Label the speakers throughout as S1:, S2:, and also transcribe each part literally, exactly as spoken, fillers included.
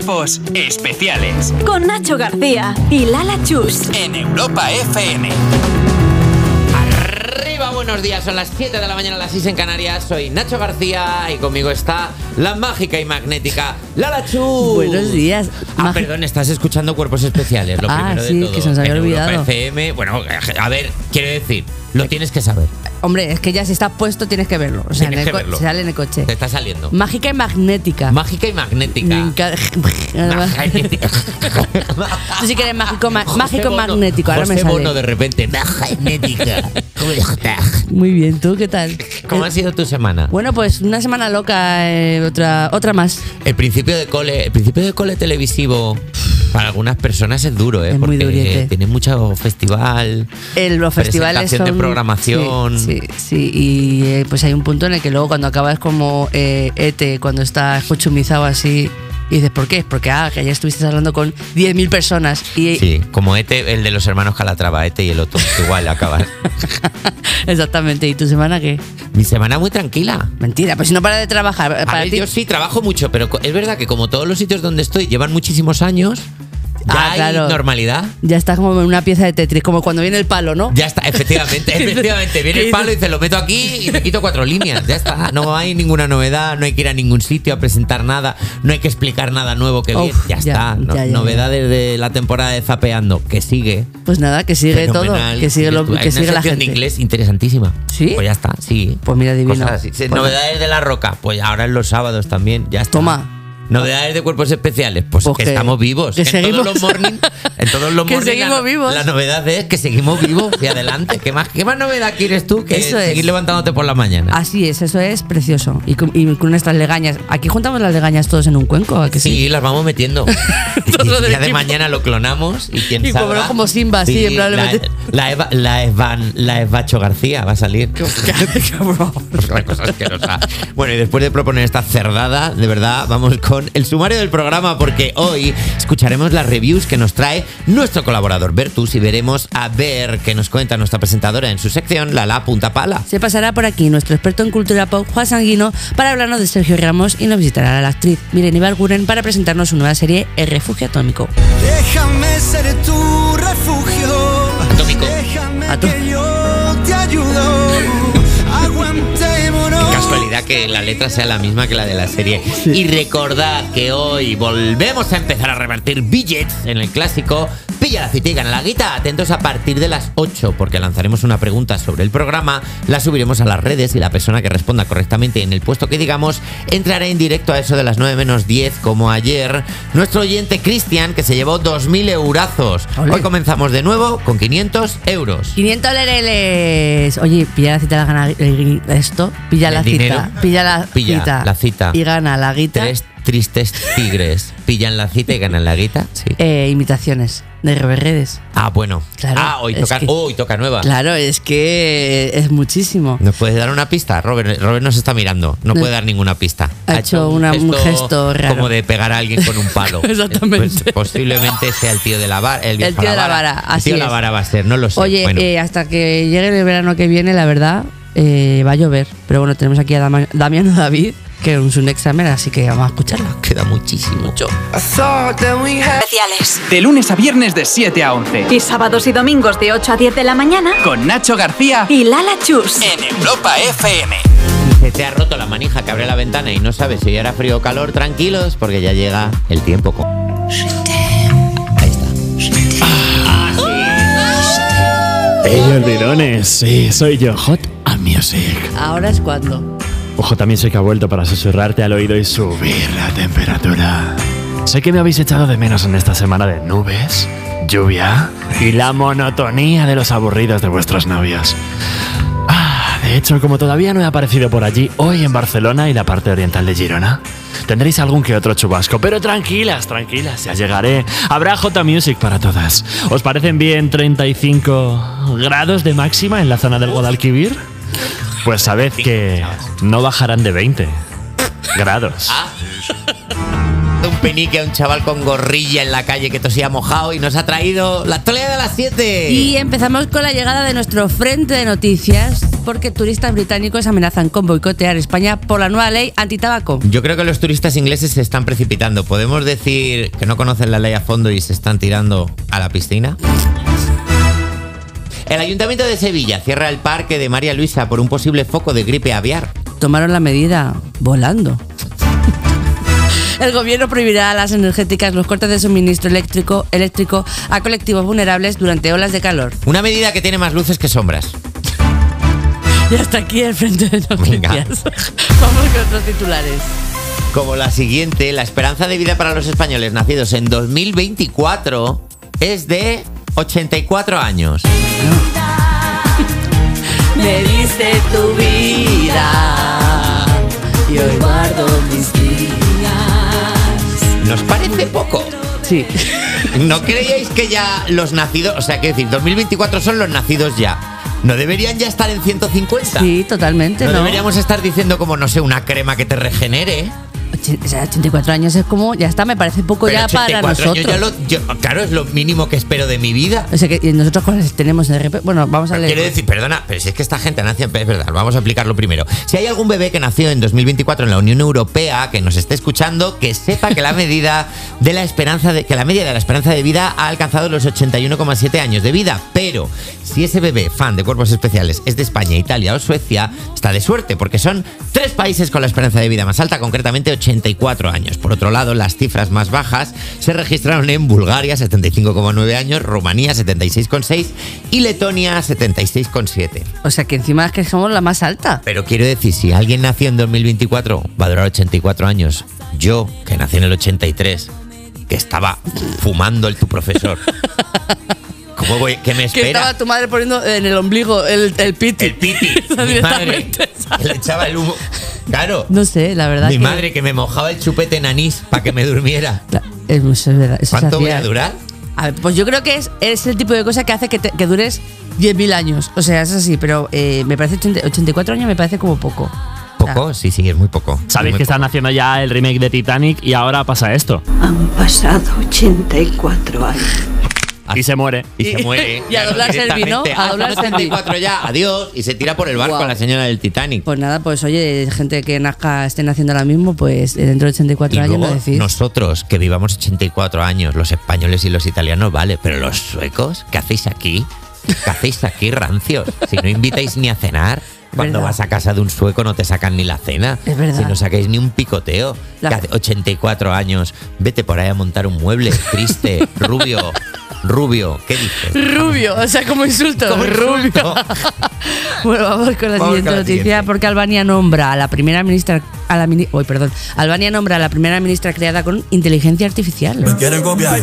S1: Cuerpos especiales.
S2: Con Nacho García y Lala Chus.
S1: En Europa F M.
S3: Arriba, buenos días. Son las siete de la mañana, las seis en Canarias. Soy Nacho García y conmigo está la mágica y magnética Lala Chus.
S4: Buenos días.
S3: Ah,
S4: Magi-
S3: perdón, estás escuchando Cuerpos Especiales, lo
S4: Ah,
S3: primero
S4: sí,
S3: de todo.
S4: que se nos había
S3: En Europa
S4: olvidado.
S3: F M. Bueno, a ver, quiero decir, lo tienes que saber.
S4: Hombre, es que ya si estás puesto tienes que verlo. O sea,
S3: Tienes
S4: en el
S3: que
S4: co-
S3: verlo.
S4: se sale en el coche.
S3: Te está saliendo.
S4: Mágica y magnética.
S3: Mágica y magnética.
S4: Me encanta.
S3: Magnética.
S4: Tú sí que eres mágico, ma-
S3: José
S4: mágico
S3: Bono,
S4: magnético. Ahora
S3: José
S4: me sale.
S3: Bono de repente. Magnética. ¿Cómo estás?
S4: Muy bien, ¿tú qué tal?
S3: ¿Cómo ha sido tu semana?
S4: Bueno, pues una semana loca, eh, otra, otra más.
S3: El principio de cole, el principio de cole televisivo para algunas personas es duro, ¿eh?
S4: Es muy
S3: Porque
S4: duriete.
S3: tiene mucho festival,
S4: El, los festivales
S3: presentación
S4: son,
S3: de programación.
S4: Sí, sí, sí. Y eh, pues hay un punto en el que luego cuando acabas como eh, E T, cuando estás cochumizado así, y dices, ¿por qué? Porque ah, que ayer estuviste hablando con diez mil personas. Y,
S3: Sí, como Ete, el de los hermanos Calatrava, Ete y el otro, igual acabas.
S4: Exactamente. ¿Y tu semana qué?
S3: Mi semana muy tranquila.
S4: Mentira, pues si no para de trabajar.
S3: A
S4: Para
S3: ver,
S4: ti,
S3: yo sí trabajo mucho, pero co- es verdad que como todos los sitios donde estoy llevan muchísimos años, ya
S4: Ah,
S3: hay
S4: claro.
S3: normalidad.
S4: ya estás como en una pieza de Tetris, como cuando viene el palo, ¿no?
S3: Ya está, efectivamente, efectivamente. Viene el palo y dice, lo meto aquí y me quito cuatro líneas. Ya está, no hay ninguna novedad, no hay que ir a ningún sitio a presentar nada, no hay que explicar nada nuevo que viene.
S4: Uf,
S3: Ya,
S4: ya,
S3: está, no-
S4: ya, ya,
S3: novedades de la temporada de Zapeando, que sigue.
S4: Pues nada, que sigue
S3: Fenomenal.
S4: todo, que sigue, lo,
S3: Hay
S4: que
S3: una
S4: sigue la
S3: sección
S4: gente.
S3: de inglés interesantísima.
S4: ¿Sí?
S3: Pues ya está, sí.
S4: Pues mira, divino.
S3: Cosas así. Sí,
S4: Pues-
S3: novedades de La Roca, pues ahora en los sábados también, ya está.
S4: Toma.
S3: Novedades de Cuerpos Especiales, pues,
S4: Pues
S3: que,
S4: que-
S3: estamos vivos.
S4: que
S3: en
S4: seguimos.
S3: todos los morning, en todos los
S4: Que
S3: morning,
S4: seguimos
S3: la,
S4: vivos.
S3: La novedad es que seguimos vivos y adelante. ¿Qué más, qué más novedad quieres tú que
S4: Eso es.
S3: seguir levantándote por la mañana?
S4: Así es, eso es precioso. Y con, y con nuestras legañas. Aquí juntamos las legañas todos en un cuenco, ¿a que sí?
S3: Sí, las vamos metiendo.
S4: Todo
S3: y
S4: del
S3: ya de
S4: equipo.
S3: mañana lo clonamos y quién
S4: Y
S3: sabe.
S4: como- como Simba, sí, probablemente.
S3: La, la, Eva, la, Evan, la Evacho García va a salir. Una cosa asquerosa. Bueno, y después de proponer esta cerdada, de verdad, vamos con el sumario del programa, porque hoy escucharemos las reviews que nos trae nuestro colaborador Bertus y veremos a ver qué nos cuenta nuestra presentadora en su sección Lala Punta Pala.
S4: Se pasará por aquí nuestro experto en cultura pop, Juan Sanguino, para hablarnos de Sergio Ramos, y nos visitará la actriz Miren Ibarguren para presentarnos su nueva serie El Refugio Atómico.
S5: Déjame ser tu refugio.
S3: Atómico.
S5: Déjame
S4: Ató-
S5: que yo te ayudo. Aguantémonos.
S3: Casualidad que la letra sea la misma que la de la serie. Y recordad que hoy volvemos a empezar a repartir billets en el clásico Pilla la cita y gana la guita. Atentos a partir de las ocho, porque lanzaremos una pregunta sobre el programa, la subiremos a las redes y la persona que responda correctamente en el puesto que digamos entrará en directo a eso de las nueve menos diez, como ayer nuestro oyente Cristian, que se llevó dos mil eurazos.
S4: Ole.
S3: Hoy comenzamos de nuevo con quinientos euros.
S4: quinientos lereles. Oye, pilla la cita, la gana eh, esto. Pilla
S3: ¿El
S4: la
S3: dinero?
S4: cita. Pilla la
S3: Pilla
S4: cita.
S3: la cita.
S4: Y gana la guita.
S3: Tres tristes tigres pillan la cita y ganan la guita. Sí.
S4: Eh, imitaciones de Reverredes.
S3: Ah, bueno.
S4: Claro,
S3: ah, hoy
S4: es
S3: toca,
S4: que-
S3: hoy toca nueva.
S4: Claro, es que es muchísimo.
S3: ¿Nos puedes dar una pista? Robert, Robert nos está mirando. No puede dar ninguna pista.
S4: Ha hecho una- un gesto raro.
S3: Como de pegar a alguien con un palo.
S4: Exactamente.
S3: Pues posiblemente sea el tío de la vara. El, viejo
S4: El tío de la vara,
S3: El
S4: así
S3: tío de la
S4: es.
S3: vara va a ser, no lo sé.
S4: Oye,
S3: Bueno,
S4: eh, hasta que llegue el verano que viene, la verdad, eh, va a llover. Pero bueno, tenemos aquí a Dama- Damiano David, que es un examen, así que vamos a escucharlo.
S3: queda muchísimo.
S5: I thought that we had
S2: Especiales.
S1: De lunes a viernes de siete a once.
S2: Y sábados y domingos de ocho a diez de la mañana.
S1: Con Nacho García.
S2: Y Lala Chus.
S1: En Europa F M.
S3: Si te ha roto la manija que abre la ventana y no sabes si era frío o calor, tranquilos, porque ya llega el tiempo. con- Ahí está.
S6: Hey, olvidones, sí, soy yo, Hot and Music.
S4: Ahora es cuando.
S6: J Music ha vuelto para susurrarte al oído y subir la temperatura. Sé que me habéis echado de menos en esta semana de nubes, lluvia y la monotonía de los aburridos de vuestros novios. Ah, de hecho, como todavía no he aparecido por allí, hoy en Barcelona y la parte oriental de Girona, tendréis algún que otro chubasco, pero tranquilas, tranquilas, ya llegaré. Habrá J Music para todas. ¿Os parecen bien treinta y cinco grados de máxima en la zona del Guadalquivir? Pues sabed que no bajarán de veinte grados.
S3: Un penique a un chaval con gorrilla en la calle que tosía mojado y nos ha traído la actualidad de las siete.
S4: Y empezamos con la llegada de nuestro frente de noticias porque turistas británicos amenazan con boicotear España por la nueva ley antitabaco.
S3: Yo creo que los turistas ingleses se están precipitando. ¿Podemos decir que no conocen la ley a fondo y se están tirando a la piscina? El Ayuntamiento de Sevilla cierra el parque de María Luisa por un posible foco de gripe aviar.
S4: Tomaron la medida volando. El gobierno prohibirá a las energéticas los cortes de suministro eléctrico, eléctrico a colectivos vulnerables durante olas de calor.
S3: Una medida que tiene más luces que sombras.
S4: Y hasta aquí el frente de noticias.
S3: Venga.
S4: Vamos con otros titulares.
S3: Como la siguiente, la esperanza de vida para los españoles nacidos en dos mil veinticuatro es de ochenta y cuatro años.
S4: Me diste tu vida y hoy guardo mis días.
S3: ¿Nos parece poco?
S4: Sí.
S3: ¿No creíais que ya los nacidos, o sea, que decir, dos mil veinticuatro son los nacidos ya? ¿No deberían ya estar en ciento cincuenta?
S4: Sí, totalmente,
S3: ¿No,
S4: ¿no?
S3: deberíamos estar diciendo como, no sé, una crema que te regenere?
S4: O sea, ochenta y cuatro años es como, ya está, me parece poco
S3: Pero
S4: ya para
S3: ochenta y cuatro
S4: nosotros.
S3: años ya lo, yo- claro, es lo mínimo que espero de mi vida.
S4: O sea, que y nosotros con las tenemos de repente. Bueno, vamos a leer.
S3: Quiero decir, perdona, pero si es que esta gente nació en... Es verdad, vamos a aplicarlo primero. Si hay algún bebé que nació en dos mil veinticuatro en la Unión Europea que nos esté escuchando, que sepa que la medida de la esperanza de, que la media de la esperanza de vida ha alcanzado los ochenta y uno coma siete años de vida. Pero si ese bebé fan de cuerpos especiales es de España, Italia o Suecia, está de suerte, porque son tres países con la esperanza de vida más alta, concretamente ochenta y cuatro años. Por otro lado, las cifras más bajas se registraron en Bulgaria, setenta y cinco coma nueve años, Rumanía, setenta y seis coma seis y Letonia, setenta y seis coma siete.
S4: O sea, que encima es que somos la más alta.
S3: Pero quiero decir, si alguien nació en dos mil veinticuatro, va a durar ochenta y cuatro años. Yo, que nací en el ochenta y tres, que estaba fumando el tu profesor. ¿Cómo voy? ¿Qué me
S4: Que
S3: espera?
S4: estaba tu madre poniendo en el ombligo el, el piti.
S3: El piti. Mi madre,
S4: Directamente,
S3: que le echaba el humo. Claro.
S4: No sé, la verdad
S3: Mi
S4: que...
S3: madre que me mojaba el chupete en anís para que me durmiera.
S4: La- es, eso es verdad. Eso se
S3: ¿Cuánto voy
S4: hacía.
S3: a durar?
S4: A ver, pues yo creo que es, es el tipo de cosa que hace que, te- que dures diez mil años. O sea, es así, pero eh, me parece ochenta, ochenta y cuatro años me parece como poco.
S3: ¿Poco? Sí, sí, es muy poco.
S6: Sabéis
S3: Muy
S6: que
S3: poco.
S6: están haciendo ya el remake de Titanic y ahora pasa esto.
S7: Han pasado ochenta y cuatro años.
S6: Y se muere.
S3: Y se muere.
S4: Y a doblarse el vino,
S3: directamente.
S4: a
S3: Ah,
S4: doblarse el
S3: ochenta y cuatro ya, adiós. Y se tira por el barco
S4: Guau.
S3: la señora del Titanic.
S4: Pues nada, pues oye, gente que nazca, estén haciendo ahora mismo, pues dentro de ochenta y cuatro
S3: Y
S4: años
S3: luego
S4: lo decís.
S3: nosotros, que vivamos ochenta y cuatro años, los españoles y los italianos, vale, pero los suecos, ¿qué hacéis aquí? ¿Qué hacéis aquí, rancios? Si no invitáis ni a cenar. Cuando
S4: verdad.
S3: vas a casa de un sueco no te sacan ni la cena.
S4: Es verdad.
S3: Si no sacáis ni un picoteo.
S4: La-
S3: Que hace ochenta y cuatro años, vete por ahí a montar un mueble, triste, rubio, rubio, ¿qué dices?
S4: Rubio, o sea, como insulto.
S3: Como
S4: rubio.
S3: insulto.
S4: Bueno, vamos con la
S3: Vamos
S4: siguiente
S3: con la
S4: noticia,
S3: siguiente.
S4: porque Albania nombra a la primera ministra, a la mini, uy, perdón, Albania nombra a la primera ministra creada con inteligencia artificial.
S5: Me quieren copiar.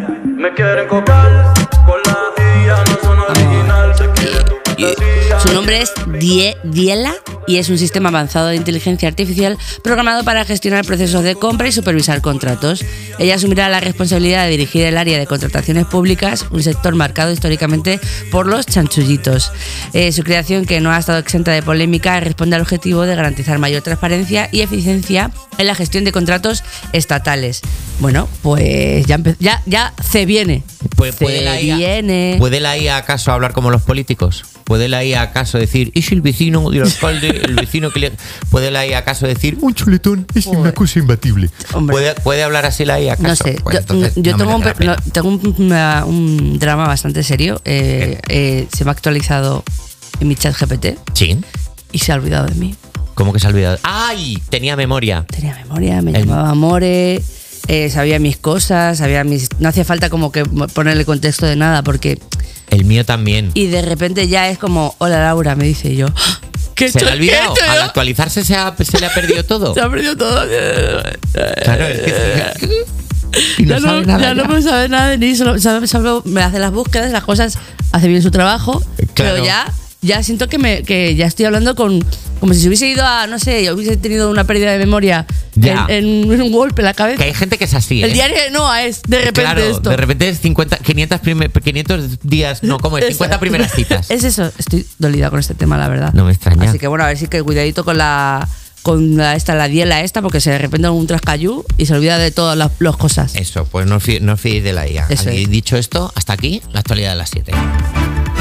S5: Me quieren copiar. Con la I A no son original. Se quiere tu fantasía.
S4: Su nombre es Die- Diela y es un sistema avanzado de inteligencia artificial programado para gestionar procesos de compra y supervisar contratos. Ella asumirá la responsabilidad de dirigir el área de contrataciones públicas, un sector marcado históricamente por los chanchullitos. Eh, su creación, que no ha estado exenta de polémica, responde al objetivo de garantizar mayor transparencia y eficiencia en la gestión de contratos estatales. Bueno, pues ya, empe- ya, ya se viene.
S3: Pues
S4: se
S3: puede la I A,
S4: viene.
S3: ¿Puede la I A acaso hablar como los políticos? ¿Puede la I A acaso decir, es el vecino del alcalde, el vecino que le... ¿Puede la I A acaso decir, un chuletón es una cosa imbatible?
S4: Hombre.
S3: ¿Puede, ¿Puede hablar así la I A acaso?
S4: No sé,
S3: Pues
S4: yo,
S3: entonces
S4: yo
S3: no
S4: tengo, un,
S3: merece la
S4: pe-
S3: pena.
S4: no, tengo un, una- un drama bastante serio. Eh, eh, se me ha actualizado en mi chat G P T
S3: Sí.
S4: y se ha olvidado de mí.
S3: ¿Cómo que se ha olvidado? ¡Ay! Tenía memoria.
S4: Tenía memoria, me
S3: El-
S4: llamaba More, eh, sabía mis cosas, sabía mis... No hacía falta como que ponerle contexto de nada porque...
S3: El mío también.
S4: Y de repente ya es como, hola Laura, me dice y yo... ¿Qué he
S3: ¿Se
S4: hecho?
S3: le ha olvidado?
S4: ¿Qué he hecho
S3: Al
S4: yo?
S3: actualizarse se, ha- se le ha perdido todo.
S4: Se ha perdido todo.
S3: Claro, es que... Y no
S4: ya no,
S3: sabe nada
S4: ya no
S3: ya.
S4: puedo saber nada de ni solo, solo- solo me hace las búsquedas, las cosas, hace bien su trabajo,
S3: Claro.
S4: pero ya, ya siento que me que ya estoy hablando con como si se hubiese ido a, no sé, hubiese tenido una pérdida de memoria
S3: Ya.
S4: en, en un golpe en la cabeza.
S3: Que hay gente que es así, ¿eh?
S4: El diario de Noah es de repente
S3: Claro,
S4: esto.
S3: de repente es cincuenta, quinientos, prime- quinientos días, no, ¿cómo es?
S4: Eso.
S3: cincuenta primeras citas.
S4: Es eso, estoy dolida con este tema, la verdad.
S3: No me extraña.
S4: Así que bueno, a ver si que cuidadito con la con la esta la diela esta porque se de repente un trascayú y se olvida de todas las, las cosas.
S3: Eso, pues no os fie- no os fiéis de la I A.
S4: Eso
S3: Y
S4: es.
S3: dicho esto, hasta aquí la actualidad de las siete.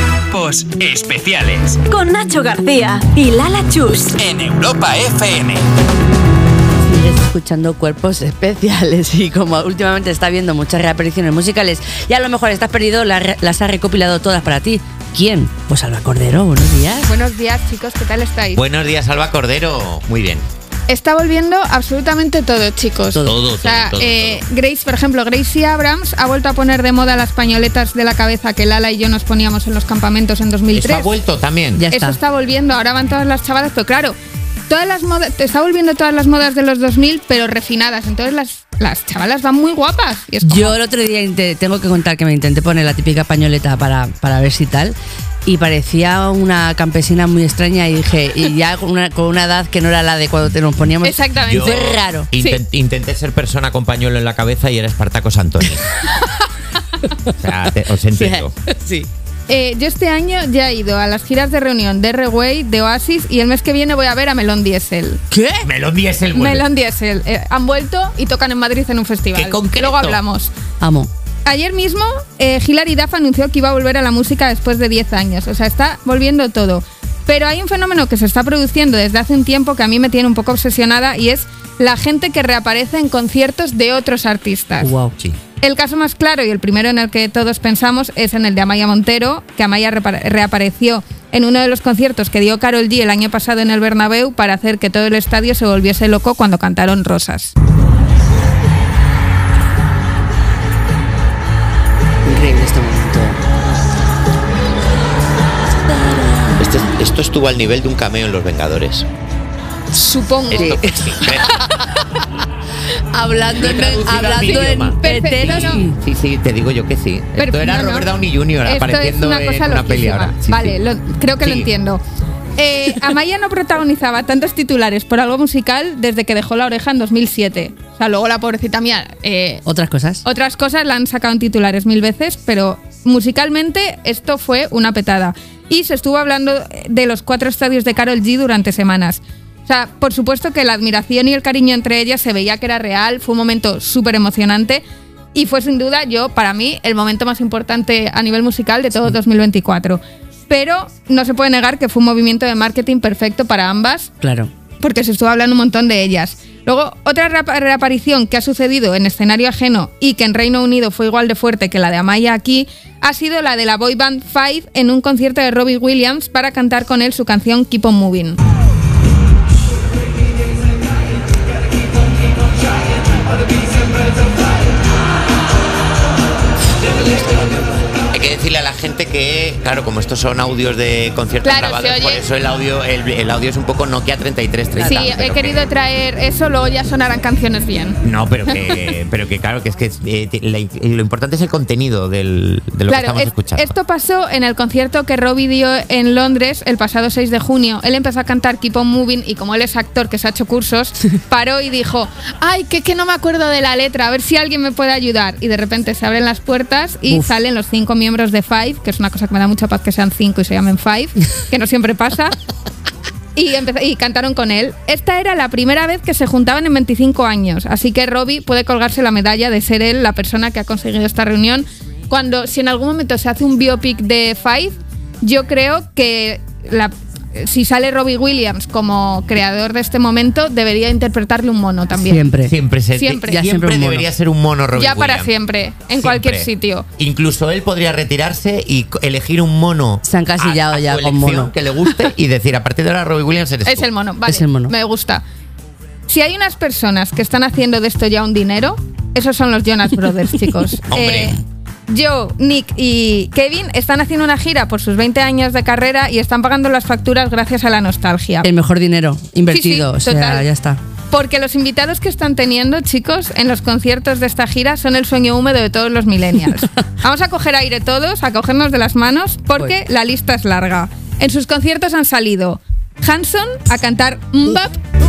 S1: Cuerpos especiales.
S2: Con Nacho García y Lala Chus.
S1: En Europa F M.
S4: Sigues escuchando Cuerpos Especiales y como últimamente está viendo muchas reapariciones musicales y a lo mejor estás perdido, la- las has recopilado todas para ti. ¿Quién? Pues Alba Cordero, buenos días.
S8: Buenos días, chicos, ¿qué tal estáis?
S3: Buenos días, Alba Cordero. Muy bien.
S8: Está volviendo absolutamente todo, chicos.
S3: Todo, todo,
S8: O sea,
S3: todo,
S8: eh,
S3: todo.
S8: Grace, por ejemplo, Gracie Abrams ha vuelto a poner de moda las pañoletas de la cabeza que Lala y yo nos poníamos en los campamentos en dos mil tres.
S3: Eso ha vuelto también.
S4: Ya
S8: Eso
S4: está.
S8: está volviendo, ahora van todas las chavalas, pero claro, todas las modas, te está volviendo todas las modas de los dos mil, pero refinadas. Entonces las, las chavalas van muy guapas. Y es como-
S4: Yo el otro día inte- tengo que contar que me intenté poner la típica pañoleta para, para ver si tal y parecía una campesina muy extraña y dije, y ya con una, con una edad que no era la de cuando te nos poníamos.
S8: Exactamente.
S3: Yo
S4: Fue raro.
S3: inten- Intenté ser persona con pañuelo en la cabeza y era Espartaco Santoni. O sea, te- os entiendo.
S4: Sí.
S8: Eh, yo este año ya he ido a las giras de reunión de R-Way, de Oasis, y el mes que viene voy a ver a Melón Diesel.
S4: ¿Qué?
S3: Melón Diesel vuelve.
S8: Melón Diesel. Eh, han vuelto y tocan en Madrid en un festival.
S3: ¡Qué concreto!
S8: Luego hablamos.
S4: Amo.
S8: Ayer mismo, eh, Hilary Duff anunció que iba a volver a la música después de diez años. O sea, está volviendo todo. Pero hay un fenómeno que se está produciendo desde hace un tiempo que a mí me tiene un poco obsesionada y es la gente que reaparece en conciertos de otros artistas.
S4: Wow.
S3: Sí.
S8: El caso más claro y el primero en el que todos pensamos es en el de Amaya Montero, que Amaya repa- reapareció en uno de los conciertos que dio Karol G el año pasado en el Bernabéu para hacer que todo el estadio se volviese loco cuando cantaron Rosas.
S4: Increíble este momento.
S9: Este- esto estuvo al nivel de un cameo en Los Vengadores.
S8: Supongo.
S9: Esto- sí.
S4: Hablando
S3: Lo he
S4: en,
S3: traducido a mi
S4: hablando
S3: idioma.
S4: en petero,
S8: Perfecto.
S4: sí.
S3: Sí, sí, te digo yo que sí.
S8: Pero-
S3: Esto era
S8: no, no.
S3: Robert Downey junior
S8: Esto
S3: apareciendo
S8: es una cosa
S3: en una peli
S8: loquísima.
S3: ahora. Sí,
S8: vale,
S3: sí.
S8: lo- creo que lo
S3: Sí.
S8: entiendo. Eh, Amaya no protagonizaba tantos titulares por algo musical desde que dejó La Oreja en dos mil siete. O sea, luego la pobrecita mía... eh,
S4: Otras cosas.
S8: Otras cosas la han sacado en titulares mil veces, pero musicalmente esto fue una petada. Y se estuvo hablando de los cuatro estadios de Karol G durante semanas. O sea, por supuesto que la admiración y el cariño entre ellas se veía que era real, fue un momento súper emocionante y fue sin duda, yo, para mí, el momento más importante a nivel musical de todo dos mil veinticuatro. Pero no se puede negar que fue un movimiento de marketing perfecto para ambas,
S4: Claro.
S8: porque se estuvo hablando un montón de ellas. Luego, otra reap- reaparición que ha sucedido en escenario ajeno y que en Reino Unido fue igual de fuerte que la de Amaya aquí, ha sido la de la boy band Five en un concierto de Robbie Williams para cantar con él su canción Keep on Moving.
S9: Hay que decirle a la gente que, claro, como estos son audios de conciertos
S8: Claro,
S9: grabados,
S8: se oye.
S9: por eso el audio, el, el audio es un poco Nokia treinta y tres treinta.
S8: Sí, he
S9: pero
S8: querido
S9: que-
S8: traer eso, luego ya sonarán canciones bien.
S3: No, pero que, pero que claro, que es que eh, ti- la- lo importante es el contenido del, de lo que
S8: Claro,
S3: estamos
S8: es-
S3: escuchando.
S8: esto pasó en el concierto que Robbie dio en Londres el pasado seis de junio. Él empezó a cantar Keep on Moving y como él es actor que se ha hecho cursos, paró y dijo, ay, que, que no me acuerdo de la letra, a ver si alguien me puede ayudar. Y de repente se abren las puertas y
S4: Uf.
S8: salen los cinco miembros de Five, que es una cosa que me da mucha paz que sean cinco y se llamen Five, que no siempre pasa. Y, empezó- y cantaron con él. Esta era la primera vez que se juntaban en veinticinco años, así que Robbie puede colgarse la medalla de ser él la persona que ha conseguido esta reunión. Cuando, si en algún momento se hace un biopic de Five, yo creo que la, si sale Robbie Williams como creador de este momento, debería interpretarle un mono también.
S4: Siempre.
S3: Siempre, se-
S8: Siempre.
S3: ya
S4: Ya siempre
S3: siempre
S4: un mono.
S3: debería ser un mono Robbie
S8: Ya para
S3: Williams.
S8: siempre, en
S3: Siempre.
S8: cualquier sitio.
S3: Incluso él podría retirarse y co- elegir un mono.
S4: Se han encasillado
S3: a- a
S4: ya
S3: su
S4: con
S3: elección
S4: mono.
S3: que le guste y decir, a partir de ahora Robbie Williams eres
S8: Es
S3: tú.
S8: el mono, vale.
S4: Es el mono.
S8: Me gusta. Si hay unas personas que están haciendo de esto ya un dinero, esos son los Jonas Brothers, chicos.
S3: Hombre.
S8: Eh, Joe, Nick y Kevin están haciendo una gira por sus veinte años de carrera y están pagando las facturas gracias a la nostalgia.
S4: El mejor dinero invertido.
S8: Sí, sí,
S4: o sea,
S8: total.
S4: ya está.
S8: Porque los invitados que están teniendo, chicos, en los conciertos de esta gira son el sueño húmedo de todos los millennials. Vamos a coger aire todos, a cogernos de las manos, porque la lista es larga. En sus conciertos han salido Hanson a cantar Mbap,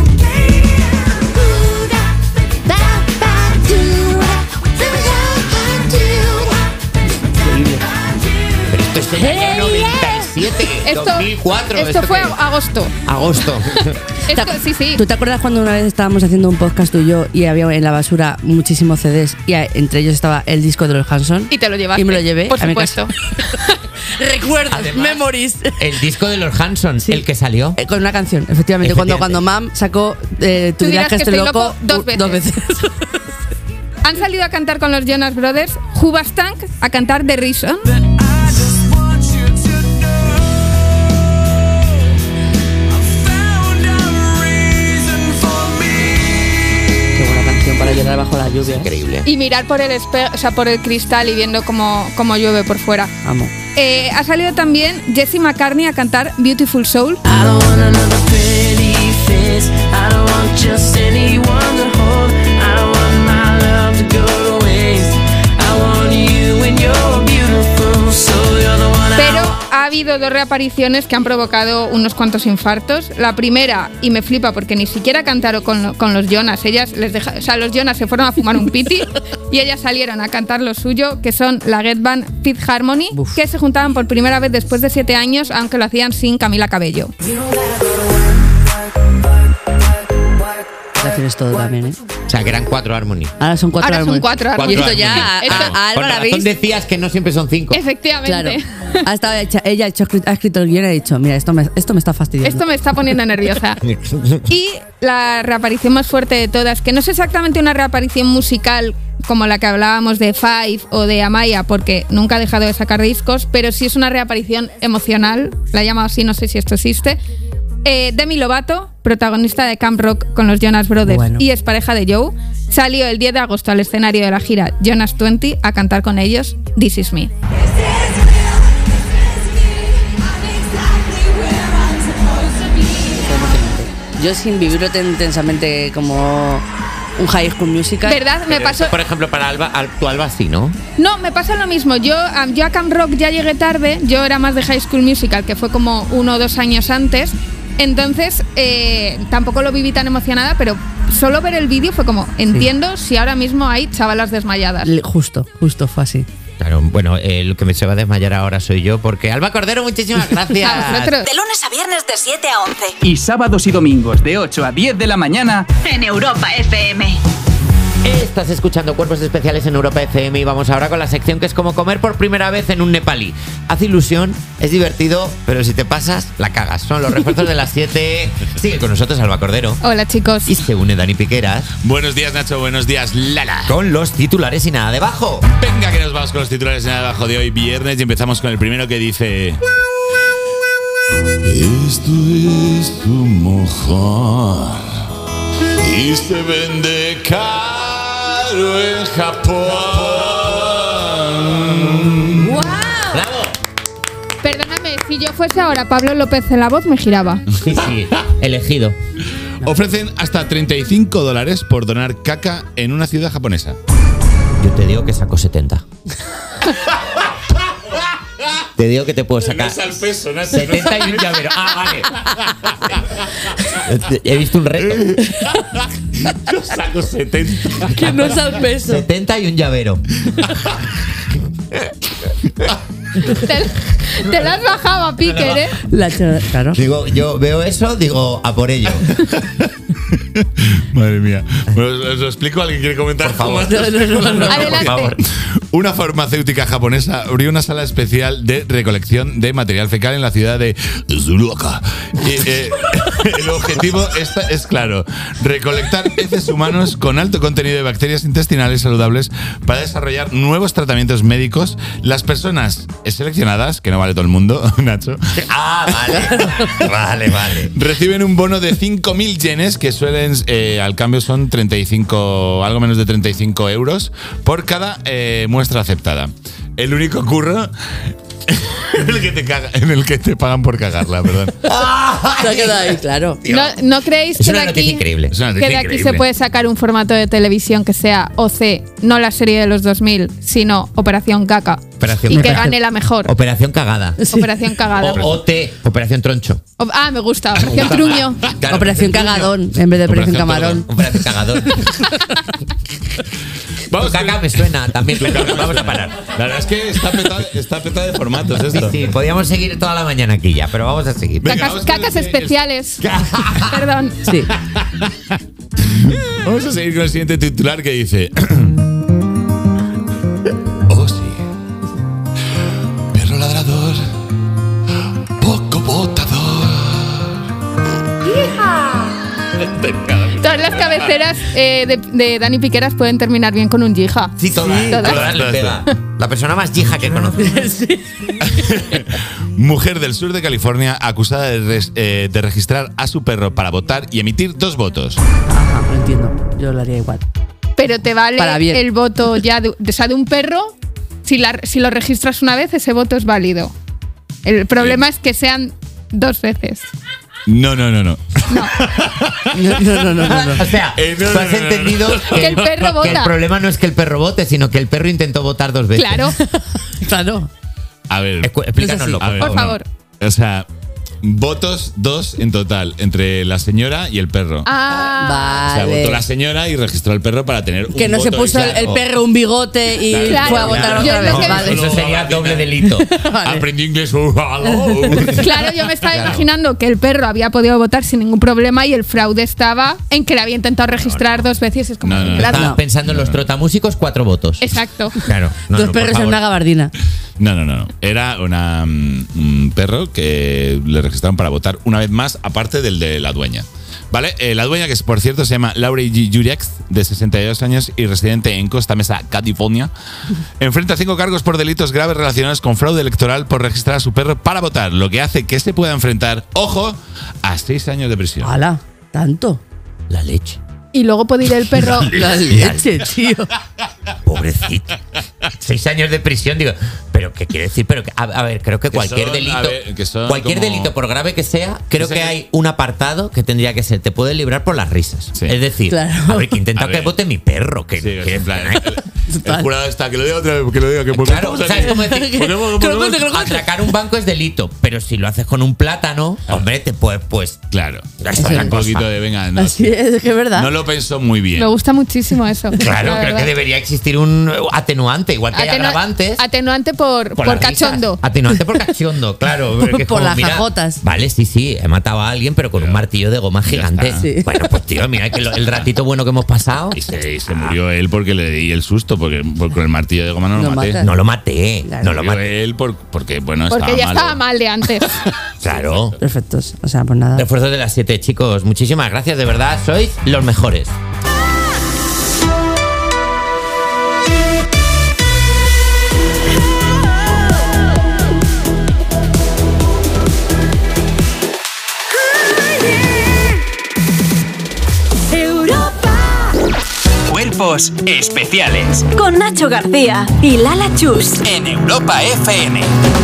S3: Pero esto es en el año noventa y siete,
S8: Esto,
S3: dos mil cuatro.
S8: esto fue
S3: qué?
S8: agosto.
S3: Agosto.
S8: Esto, sí, sí.
S4: ¿Tú te acuerdas cuando una vez estábamos haciendo un podcast tú y yo y había en la basura muchísimos C Ds y a- entre ellos estaba el disco de los Hanson?
S8: Y te lo llevaste.
S4: Y me lo llevé
S8: Por
S4: a mi
S8: supuesto.
S4: casa. Recuerdos,
S3: Además,
S4: memories.
S3: El disco de los Hanson,
S4: Sí.
S3: el que salió.
S4: Eh, Con una canción, efectivamente. Cuando, cuando Mam sacó eh, Tú dirás que estoy loco,
S8: dos
S4: u-
S8: veces.
S4: dos veces.
S8: Han salido a cantar con los Jonas Brothers Hoobastank a cantar The Reason.
S4: Qué buena canción para llorar bajo la lluvia. ¿eh?
S3: Increíble.
S8: Y mirar por el espe- o sea, por el cristal y viendo cómo, cómo llueve por fuera.
S4: Amo.
S8: Eh, ha salido también Jesse McCartney a cantar Beautiful Soul.
S10: I don't want another pretty face. I don't want just anyone to hold. I don't want my love to go to waste. I want you and you're beautiful. So you're the one I
S8: Pero ha habido dos reapariciones que han provocado unos cuantos infartos. La primera, y me flipa porque ni siquiera cantaron con, lo- con los Jonas. Ellas les deja, o sea, los Jonas se fueron a fumar un piti y ellas salieron a cantar lo suyo, que son la Get Band Fifth Harmony,
S4: Uf.
S8: que se juntaban por primera vez después de siete años, aunque lo hacían sin Camila Cabello.
S4: Tienes todo también, ¿eh?
S3: O sea, que eran cuatro Harmony.
S4: Ahora son cuatro
S8: Ahora son
S4: álbumes.
S8: cuatro
S3: Cuatro
S8: Harmony.
S4: Y esto ya,
S3: Harmony.
S4: a,
S8: Esto-
S4: a
S3: Con
S4: Álvaro
S3: razón
S4: Avis,
S3: decías que no siempre son cinco.
S8: Efectivamente.
S4: claro. Ha estado hecha- ella ha, hecho- ha escrito el guión y ha dicho, mira, esto me, esto me está fastidiando.
S8: Esto me está poniendo nerviosa. Y la reaparición más fuerte de todas, que no es exactamente una reaparición musical como la que hablábamos de Five o de Amaya, porque nunca ha dejado de sacar discos, pero sí es una reaparición emocional, la he llamado así, no sé si esto existe. Eh, Demi Lovato, protagonista de Camp Rock con los Jonas Brothers
S4: Bueno.
S8: y es pareja de Joe, salió el diez de agosto al escenario de la gira Jonas veinte a cantar con ellos This Is Me.
S4: Yo sin vivirlo tan intensamente como un High School Musical.
S8: ¿Verdad? Me
S3: Pero
S8: pasó...
S3: esto, por ejemplo, para Alba, al- tu Alba sí, ¿no?
S8: No, me pasa lo mismo. Yo, a- yo a Camp Rock ya llegué tarde. Yo era más de High School Musical, que fue como uno o dos años antes. Entonces, eh, tampoco lo viví tan emocionada, pero solo ver el vídeo fue como, entiendo si ahora mismo hay chavalas desmayadas.
S4: Le- Justo, justo, fue así.
S3: Claro, bueno, eh, lo que me se va a desmayar ahora soy yo, porque Alba Cordero, muchísimas gracias.
S8: A vosotros.
S2: De lunes a viernes de siete a once.
S11: Y sábados y domingos de ocho a diez de la mañana.
S2: En Europa F M.
S3: Estás escuchando Cuerpos Especiales en Europa F M y vamos ahora con la sección que es como comer por primera vez en un nepalí. Hace ilusión, es divertido, pero si te pasas, la cagas. Son los refuerzos de las siete. Sigue con nosotros Alba Cordero.
S8: Hola, chicos.
S3: Y se une Dani Piqueras
S12: Buenos días, Nacho. Buenos días, Lala.
S3: con los titulares y nada debajo.
S12: Venga, que nos vamos con los titulares de nada abajo de hoy, viernes, y empezamos con el primero que dice: esto es tu mujer y se vende caro en Japón.
S3: ¡Bravo!
S8: Perdóname, si yo fuese ahora Pablo López en la voz, me giraba.
S3: Sí, sí, elegido.
S12: Ofrecen hasta treinta y cinco dólares por donar caca en una ciudad japonesa.
S3: Yo te digo que saco setenta. Te digo que te puedo sacar
S12: al peso, Nacho.
S3: setenta y un llavero. Ah, vale. He visto un reto.
S12: Yo saco setenta.
S4: Que no es al peso.
S3: setenta y un llavero.
S8: Te, te la has bajado a Piquer, ¿eh?
S4: La cho- claro.
S3: Digo, yo veo eso, digo, a por ello.
S12: Madre mía. Bueno, os, os lo explico. ¿Alguien quiere comentar? Por
S3: favor.
S4: No, no, no, no.
S8: Adelante.
S3: Por favor.
S12: Una farmacéutica japonesa abrió una sala especial de recolección de material fecal en la ciudad de Zuruoka. Y, eh, el objetivo esta es claro: recolectar heces humanos con alto contenido de bacterias intestinales saludables para desarrollar nuevos tratamientos médicos. Las personas seleccionadas, que no vale todo el mundo, Nacho,
S3: Ah, vale. Vale, vale.
S12: reciben un bono de cinco mil yenes, que suelen, eh, al cambio son treinta y cinco, algo menos de treinta y cinco euros, por cada eh, muestra aceptada. El único curro en el que te caga, en el que te pagan por cagarla, perdón.
S4: Se ha quedado ahí, claro.
S8: ¿No, ¿no creéis
S3: Es
S8: que
S3: una
S8: de
S3: noticia
S8: aquí,
S3: increíble.
S12: Es una
S8: que
S12: noticia
S8: de aquí
S12: increíble.
S8: se puede sacar un formato de televisión que sea O C, no la serie de los dos mil, sino Operación Caca?
S3: Operación
S8: y que
S3: Caca.
S8: gane la mejor.
S3: Operación cagada.
S8: Operación Cagada.
S3: O, OT, Operación Troncho.
S8: O- ah, me gusta. Operación Truño.
S3: Claro,
S4: Operación Cagadón en vez de Operación
S12: Operación
S4: Camarón.
S3: Operación Cagadón.
S12: Vamos
S3: Tu caca
S12: con-
S3: me suena también, pero vamos a parar.
S12: La verdad es que está petado, está petado de formatos
S3: Sí,
S12: esto.
S3: sí, podíamos seguir toda la mañana aquí ya, pero vamos a seguir.
S12: Venga,
S8: Cacas,
S12: vamos con
S8: cacas
S12: el-
S8: especiales. Perdón.
S4: Sí.
S12: Vamos a seguir con el siguiente titular que dice: oh sí, perro ladrador
S8: cabeceras eh, de, de Dani Piqueras pueden terminar bien con un yija.
S3: Sí, todas.
S8: Sí, todas.
S3: todas le pega. La persona más yija que conoces.
S4: Sí.
S12: Mujer del sur de California acusada de, res- eh, de registrar a su perro para votar y emitir dos votos.
S4: Ajá, lo entiendo. Yo lo haría igual.
S8: Pero te vale
S4: Para bien.
S8: el voto ya de, o sea, de un perro. Si, la, si lo registras una vez, ese voto es válido. El problema es que sean dos veces.
S12: No, no, no, no.
S4: No, no, no, no, no.
S3: O sea,
S12: Eh, no,
S3: tú
S12: no,
S3: has
S12: no, no,
S3: entendido
S12: no.
S8: Que el perro
S3: que
S8: vota.
S3: el problema no es que el perro vote, sino que el perro intentó votar dos veces.
S8: Claro.
S4: Claro.
S12: A ver.
S3: Escu- Explícanoslo,
S12: a ver,
S8: Por
S12: no.
S8: favor.
S12: O sea, votos dos en total entre la señora y el perro.
S8: Ah,
S12: O sea,
S4: Vale.
S12: votó la señora y registró al perro para tener un
S4: Que no se
S12: voto
S4: puso el,
S12: exacto.
S4: el perro un bigote y
S12: Claro,
S4: fue a votar
S8: claro.
S4: otra
S8: Yo
S4: vez.
S8: lo que-
S4: Vale.
S3: Eso sería doble delito.
S12: Aprendí inglés. uh, hello.
S8: claro, yo me estaba
S3: Claro.
S8: imaginando que el perro había podido votar sin ningún problema y el fraude estaba en que le había intentado registrar dos veces. Es como,
S12: No, no, no.
S8: claro.
S3: Estabas pensando en los trotamúsicos, cuatro votos.
S8: Exacto.
S3: Claro. No,
S4: Dos
S3: no, por
S4: perros en
S3: favor.
S4: una gabardina.
S12: No, no, no, no. Era una, mm, un perro que le registraron para votar una vez más, aparte del de la dueña. ¿Vale? Eh, la dueña, que por cierto se llama Laura G. Juriax, de sesenta y dos años y residente en Costa Mesa, California, enfrenta cinco cargos por delitos graves relacionados con fraude electoral por registrar a su perro para votar, lo que hace que se pueda enfrentar, ojo, a seis años de prisión.
S4: ¡Hala! ¿Tanto?
S3: La leche.
S8: Y luego puede ir el perro.
S4: La leche, tío.
S3: Pobrecito. Seis años de prisión, digo. ¿Pero qué quiere decir? Pero que- a, a ver, creo que
S12: Que
S3: cualquier
S12: son,
S3: delito.
S12: a ver, que son
S3: cualquier
S12: como-
S3: delito, por grave que sea, creo
S12: Ese
S3: que
S12: que-
S3: hay un apartado que tendría que ser: te puede librar por las risas.
S12: Sí.
S3: Es decir,
S4: Claro.
S3: a ver, que intenta
S12: A
S3: que
S12: ver.
S3: vote mi perro. Que,
S12: Sí,
S3: que-
S12: en plan, el, el jurado está, que lo diga otra vez, que lo diga, que por
S3: Claro,
S12: qué
S3: ¿sabes cómo decir?
S12: ¿Por qué- por qué-
S4: Que lo cuente, que lo cuente.
S3: Atracar un banco es delito, pero si lo haces con un plátano, hombre, te puedes, pues.
S12: Claro,
S3: Ya
S12: es
S3: está la
S12: un
S3: cosa.
S12: poquito de venga, no,
S4: Así es, que es verdad.
S12: no lo pensó muy bien.
S8: Me gusta muchísimo eso.
S3: Claro,
S8: la
S3: creo
S8: verdad.
S3: que debería existir un atenuante, igual que hay
S8: Atenu-
S3: agravantes.
S8: Atenuante por, por,
S3: las risas.
S8: cachondo.
S3: Atenuante por cachondo, claro. porque es
S4: Por
S3: como,
S4: las
S3: mira,
S4: jajotas.
S3: Vale, sí, sí, he matado a alguien, pero con un martillo de goma gigante.
S12: está.
S4: Sí.
S3: Bueno, pues tío, mira que lo- el ratito bueno que hemos pasado.
S12: Y se, y se murió él porque le di el susto, porque, porque con el martillo de goma no lo
S4: No
S12: maté.
S4: mata.
S3: No lo maté,
S4: Claro.
S3: no lo
S12: Murió
S3: maté.
S12: él por- porque, bueno,
S8: Porque
S12: estaba
S8: ya
S12: malo.
S8: estaba mal de antes.
S3: Claro.
S4: Perfectos. O sea, pues nada.
S3: Refuerzos de las siete, chicos. Muchísimas gracias, de verdad. Sois los mejores.
S2: Europa
S1: Cuerpos especiales
S2: con Nacho García y Lala Chus.
S1: en Europa F M.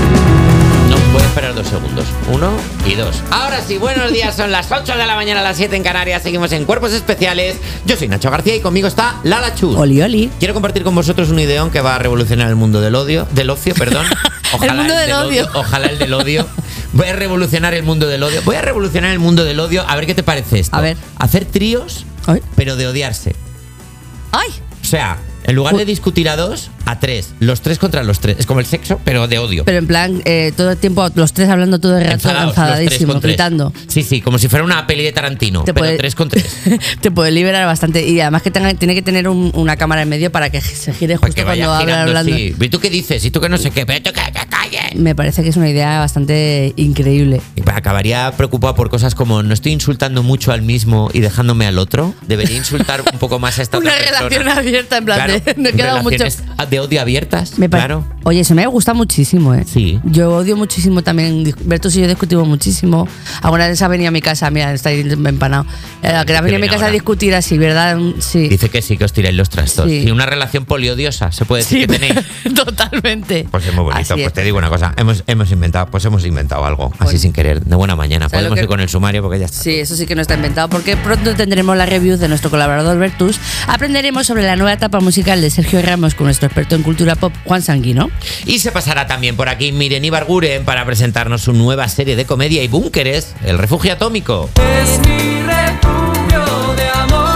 S3: No, voy a esperar dos segundos. Uno y dos. Ahora sí, buenos días. Son las ocho de la mañana, las siete en Canarias. Seguimos en Cuerpos Especiales. Yo soy Nacho García y conmigo está Lala Chus.
S4: Oli, oli.
S3: Quiero compartir con vosotros un ideón que va a revolucionar el mundo del odio, del ocio, perdón.
S4: El mundo del odio.
S3: Ojalá el del odio. Voy a revolucionar el mundo del odio. Voy a revolucionar el mundo del odio. A ver qué te parece esto.
S4: A ver.
S3: Hacer tríos,
S4: Ay.
S3: pero de odiarse.
S4: ¡Ay!
S3: O sea, en lugar de discutir a dos, a tres. Los tres contra los tres. Es como el sexo, pero de odio.
S4: Pero en plan, eh, todo el tiempo, los tres hablando todo el rato,
S3: Enfadados, los tres
S4: enfadadísimos,
S3: con tres.
S4: gritando.
S3: Sí, sí, como si fuera una peli de Tarantino,
S4: Te
S3: pero
S4: puede-
S3: tres con tres.
S4: Te puede liberar bastante. Y además que tenga, tiene que tener un- una cámara en medio para que se gire
S3: Pues
S4: justo
S3: que
S4: cuando
S3: vaya
S4: habla
S3: girando,
S4: hablando.
S3: sí. ¿Y tú qué dices? ¿Y tú qué no sé qué? ¿Pero tú qué? ¡Que calles!
S4: Me parece que es una idea bastante increíble.
S3: Y pues acabaría preocupado por cosas como no estoy insultando mucho al mismo y dejándome al otro. Debería insultar un poco más a esta
S4: Una
S3: otra persona.
S4: relación abierta, en plan
S3: Claro,
S4: de. No he quedado mucho.
S3: relaciones de odio abiertas.
S4: Me pare-
S3: claro.
S4: Oye, eso me gusta muchísimo, ¿eh?
S3: Sí.
S4: Yo odio muchísimo también. dis- Bertus y yo discutimos muchísimo. Alguna vez ha venido a mi casa, mira, está ahí empanado. Eh, que ha venido a mi
S3: viene
S4: casa a
S3: ahora.
S4: discutir así, ¿verdad? Sí.
S3: Dice que sí, que os tiráis los trastos.
S4: Sí.
S3: Y una relación poliodiosa, ¿se puede decir
S4: Sí,
S3: que tenéis?
S4: totalmente.
S3: Pues es muy bonito.
S4: Así
S3: Pues
S4: es.
S3: te digo una cosa, hemos, hemos inventado, pues hemos inventado algo, así
S4: Bueno.
S3: sin querer, de buena mañana.
S4: ¿Sabes
S3: Podemos
S4: lo que-
S3: ir con el sumario porque ya está.
S4: Sí, eso sí que no está inventado, porque pronto tendremos la review de nuestro colaborador Bertus. Aprenderemos sobre la nueva etapa musical de Sergio Ramos con nuestro experto en cultura pop, Juan Sanguino.
S3: Y se pasará también por aquí Miren Ibarguren para presentarnos su nueva serie de comedia y búnkeres, El Refugio Atómico.
S10: Es mi refugio de amor.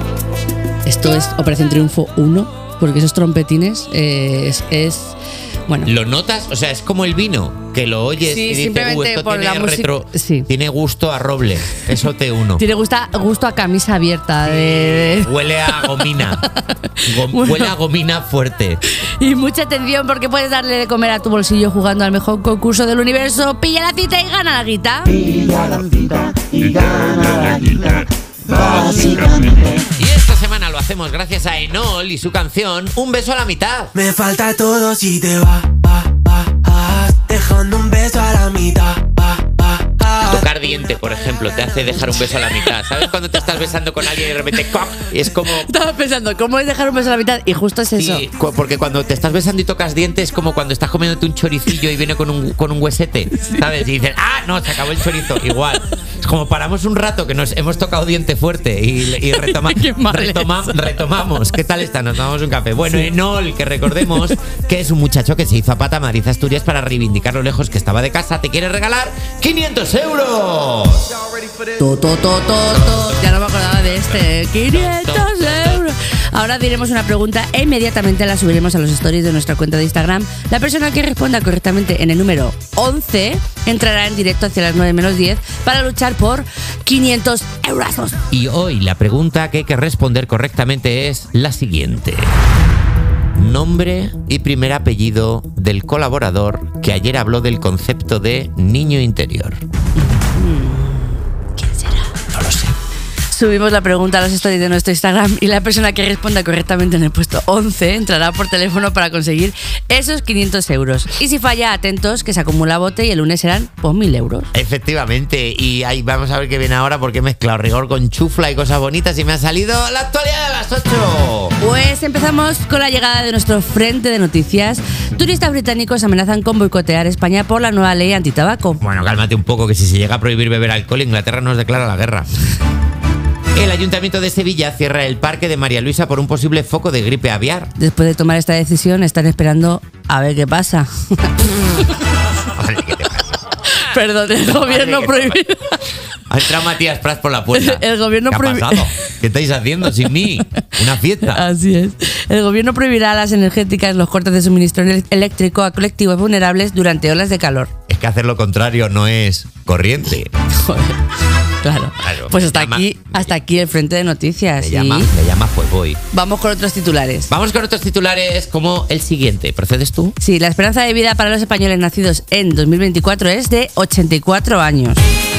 S4: Esto es Operación Triunfo uno, porque esos trompetines eh, es, es- Bueno.
S3: ¿Lo notas? O sea, es como el vino, que lo oyes
S4: Sí,
S3: y dices,
S4: simplemente
S3: "Uh, esto
S4: por
S3: tiene
S4: la música-
S3: retro-
S4: sí.
S3: tiene gusto a roble". Eso te uno.
S4: Tiene gusta, gusto a camisa abierta. De...
S3: Huele a gomina. Gom-
S4: Bueno.
S3: Huele a gomina fuerte.
S4: Y mucha atención porque puedes darle de comer a tu bolsillo jugando al mejor concurso del universo. Pilla la cita y gana la guita.
S10: Pilla la cita y gana la guita, básicamente.
S3: Y esta semana lo hacemos gracias a Enol y su canción Un beso a la mitad.
S10: Me falta todo si te va, va, va, vas, dejando un beso a la mitad, va, va, vas.
S3: Tocar diente, por ejemplo, te hace dejar un beso a la mitad. ¿Sabes cuando te estás besando con alguien y de repente ¡coc! Y es como...
S4: Estaba pensando, ¿cómo es dejar un beso a la mitad? Y justo es eso.
S3: Sí, cu- porque cuando te estás besando y tocas dientes es como cuando estás comiéndote un choricillo y viene con un, con un huesete, ¿sabes? Y dices, ¡ah, no, se acabó el chorizo! Igual. Es como paramos un rato que nos hemos tocado diente fuerte y, y retoma-
S4: Qué mal
S3: retoma-
S4: eso.
S3: retomamos. ¿Qué tal está? Nos tomamos un café. Bueno, Enol, que recordemos que es un muchacho que se hizo a pata a Madrid, Asturias, para reivindicar lo lejos que estaba de casa. Te quiere regalar quinientos euros.
S4: To, to, to, to, to. Ya no me acordaba de este. quinientos euros. Ahora diremos una pregunta e inmediatamente la subiremos a los stories de nuestra cuenta de Instagram. La persona que responda correctamente en el número once entrará en directo hacia las nueve menos diez para luchar por quinientos euros.
S3: Y hoy la pregunta que hay que responder correctamente es la siguiente. Nombre y primer apellido del colaborador que ayer habló del concepto de niño interior.
S4: ¿Quién será?
S3: No lo sé.
S4: Subimos la pregunta a los stories de nuestro Instagram y la persona que responda correctamente en el puesto once entrará por teléfono para conseguir esos quinientos euros. Y si falla, atentos, que se acumula bote y el lunes serán pues mil euros.
S3: Efectivamente, y ahí vamos a ver qué viene ahora porque he mezclado rigor con chufla y cosas bonitas y me ha salido la actualidad de las ocho.
S4: Pues empezamos con la llegada de nuestro frente de noticias. Turistas británicos amenazan con boicotear España por la nueva ley antitabaco.
S3: Bueno, cálmate un poco, que si se llega a prohibir beber alcohol, Inglaterra nos declara la guerra. El Ayuntamiento de Sevilla cierra el parque de María Luisa por un posible foco de gripe aviar.
S4: Después de tomar esta decisión, están esperando a ver qué pasa.
S3: Vale, ¿qué te pasa?
S4: Perdón, el gobierno
S3: ¿qué te
S4: prohibido.
S3: Ha entrado Matías Prats por la puerta.
S4: El gobierno
S3: ¿Qué ha
S4: prohibi-
S3: pasado? ¿Qué estáis haciendo sin mí? ¿Una fiesta?
S4: Así es. El gobierno prohibirá a las energéticas los cortes de suministro eléctrico a colectivos vulnerables durante olas de calor.
S3: Es que hacer lo contrario no es corriente.
S4: Joder. Claro.
S3: Claro.
S4: Pues hasta
S3: Me llama-
S4: aquí, hasta aquí el frente de noticias.
S3: Me
S4: ¿sí?
S3: llama, me llama, pues voy.
S4: Vamos con otros titulares.
S3: Vamos con otros titulares como el siguiente. ¿Procedes tú?
S4: Sí, la esperanza de vida para los españoles nacidos en dos mil veinticuatro es de ochenta y cuatro años.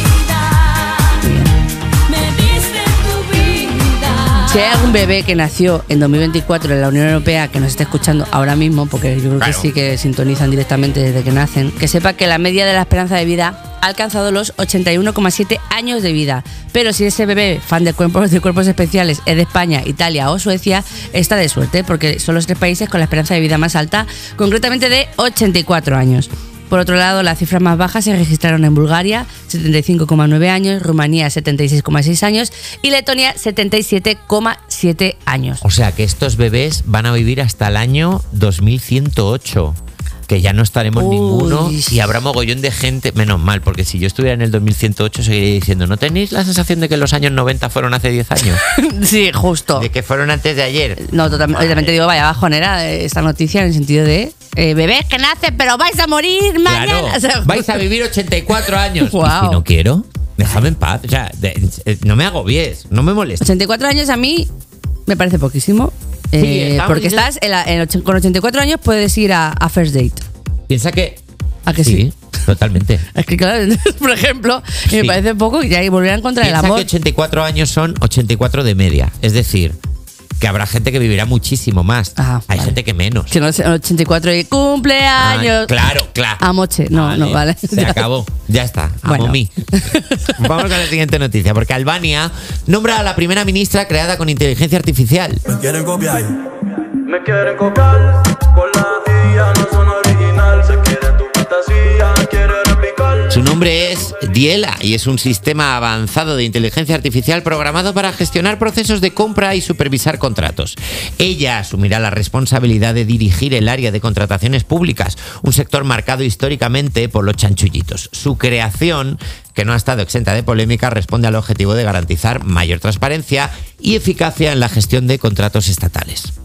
S4: Si hay algún bebé que nació en dos mil veinticuatro en la Unión Europea que nos esté escuchando ahora mismo, porque yo creo
S3: Claro.
S4: que sí que sintonizan directamente desde que nacen, que sepa que la media de la esperanza de vida ha alcanzado los ochenta y uno coma siete años de vida. Pero si ese bebé, fan de cuerpos, de cuerpos especiales, es de España, Italia o Suecia, está de suerte, porque son los tres países con la esperanza de vida más alta, concretamente de ochenta y cuatro años. Por otro lado, las cifras más bajas se registraron en Bulgaria, setenta y cinco coma nueve años, Rumanía, setenta y seis coma seis años y Letonia, setenta y siete coma siete años.
S3: O sea que estos bebés van a vivir hasta el año dos mil ciento ocho. Que ya no estaremos
S4: Uy.
S3: ninguno y habrá mogollón de gente. Menos mal, porque si yo estuviera en el dos mil ciento ocho seguiría diciendo, ¿no tenéis la sensación de que los años noventa fueron hace diez años?
S4: Sí, justo.
S3: De que fueron antes de ayer.
S4: No, totalmente. Obviamente digo, vaya bajonera esta noticia en el sentido de eh, bebés que nacen, pero vais a morir mañana.
S3: Claro,
S4: O sea,
S3: vais a vivir ochenta y cuatro años.
S4: Guau.
S3: Y si no quiero, déjame en paz. O sea, de- eh, no me agobies, no me molestes.
S4: ochenta y cuatro años a mí me parece poquísimo. eh,
S3: estamos
S4: porque
S3: diciendo-
S4: estás en la- en och- con ochenta y cuatro años puedes ir a, a First Date.
S3: Piensa que...
S4: ¿A que sí?
S3: totalmente.
S4: Es que claro, por ejemplo, y me
S3: Sí.
S4: parece poco que ya ahí volver a encontrar el
S3: Piensa
S4: amor.
S3: que ochenta y cuatro años son ochenta y cuatro de media. Es decir, que habrá gente que vivirá muchísimo más.
S4: Ah,
S3: Hay
S4: vale.
S3: gente que menos.
S4: Que no sé, ochenta y cuatro y
S3: Ah,
S4: cumpleaños.
S3: claro, claro.
S4: A moche. No, no, vale.
S3: Se acabó. Ya está.
S4: Bueno.
S3: Amo mí. Vamos con la siguiente noticia, porque Albania nombra a la primera ministra creada con inteligencia artificial.
S5: Me quieren copiar. Me quieren copiar. Con la I A no son original. Se quiere tu fantasía. Quiere replicar.
S3: Su nombre es Diela y es un sistema avanzado de inteligencia artificial programado para gestionar procesos de compra y supervisar contratos. Ella asumirá la responsabilidad de dirigir el área de contrataciones públicas, un sector marcado históricamente por los chanchullitos. Su creación, que no ha estado exenta de polémica, responde al objetivo de garantizar mayor transparencia y eficacia en la gestión de contratos estatales.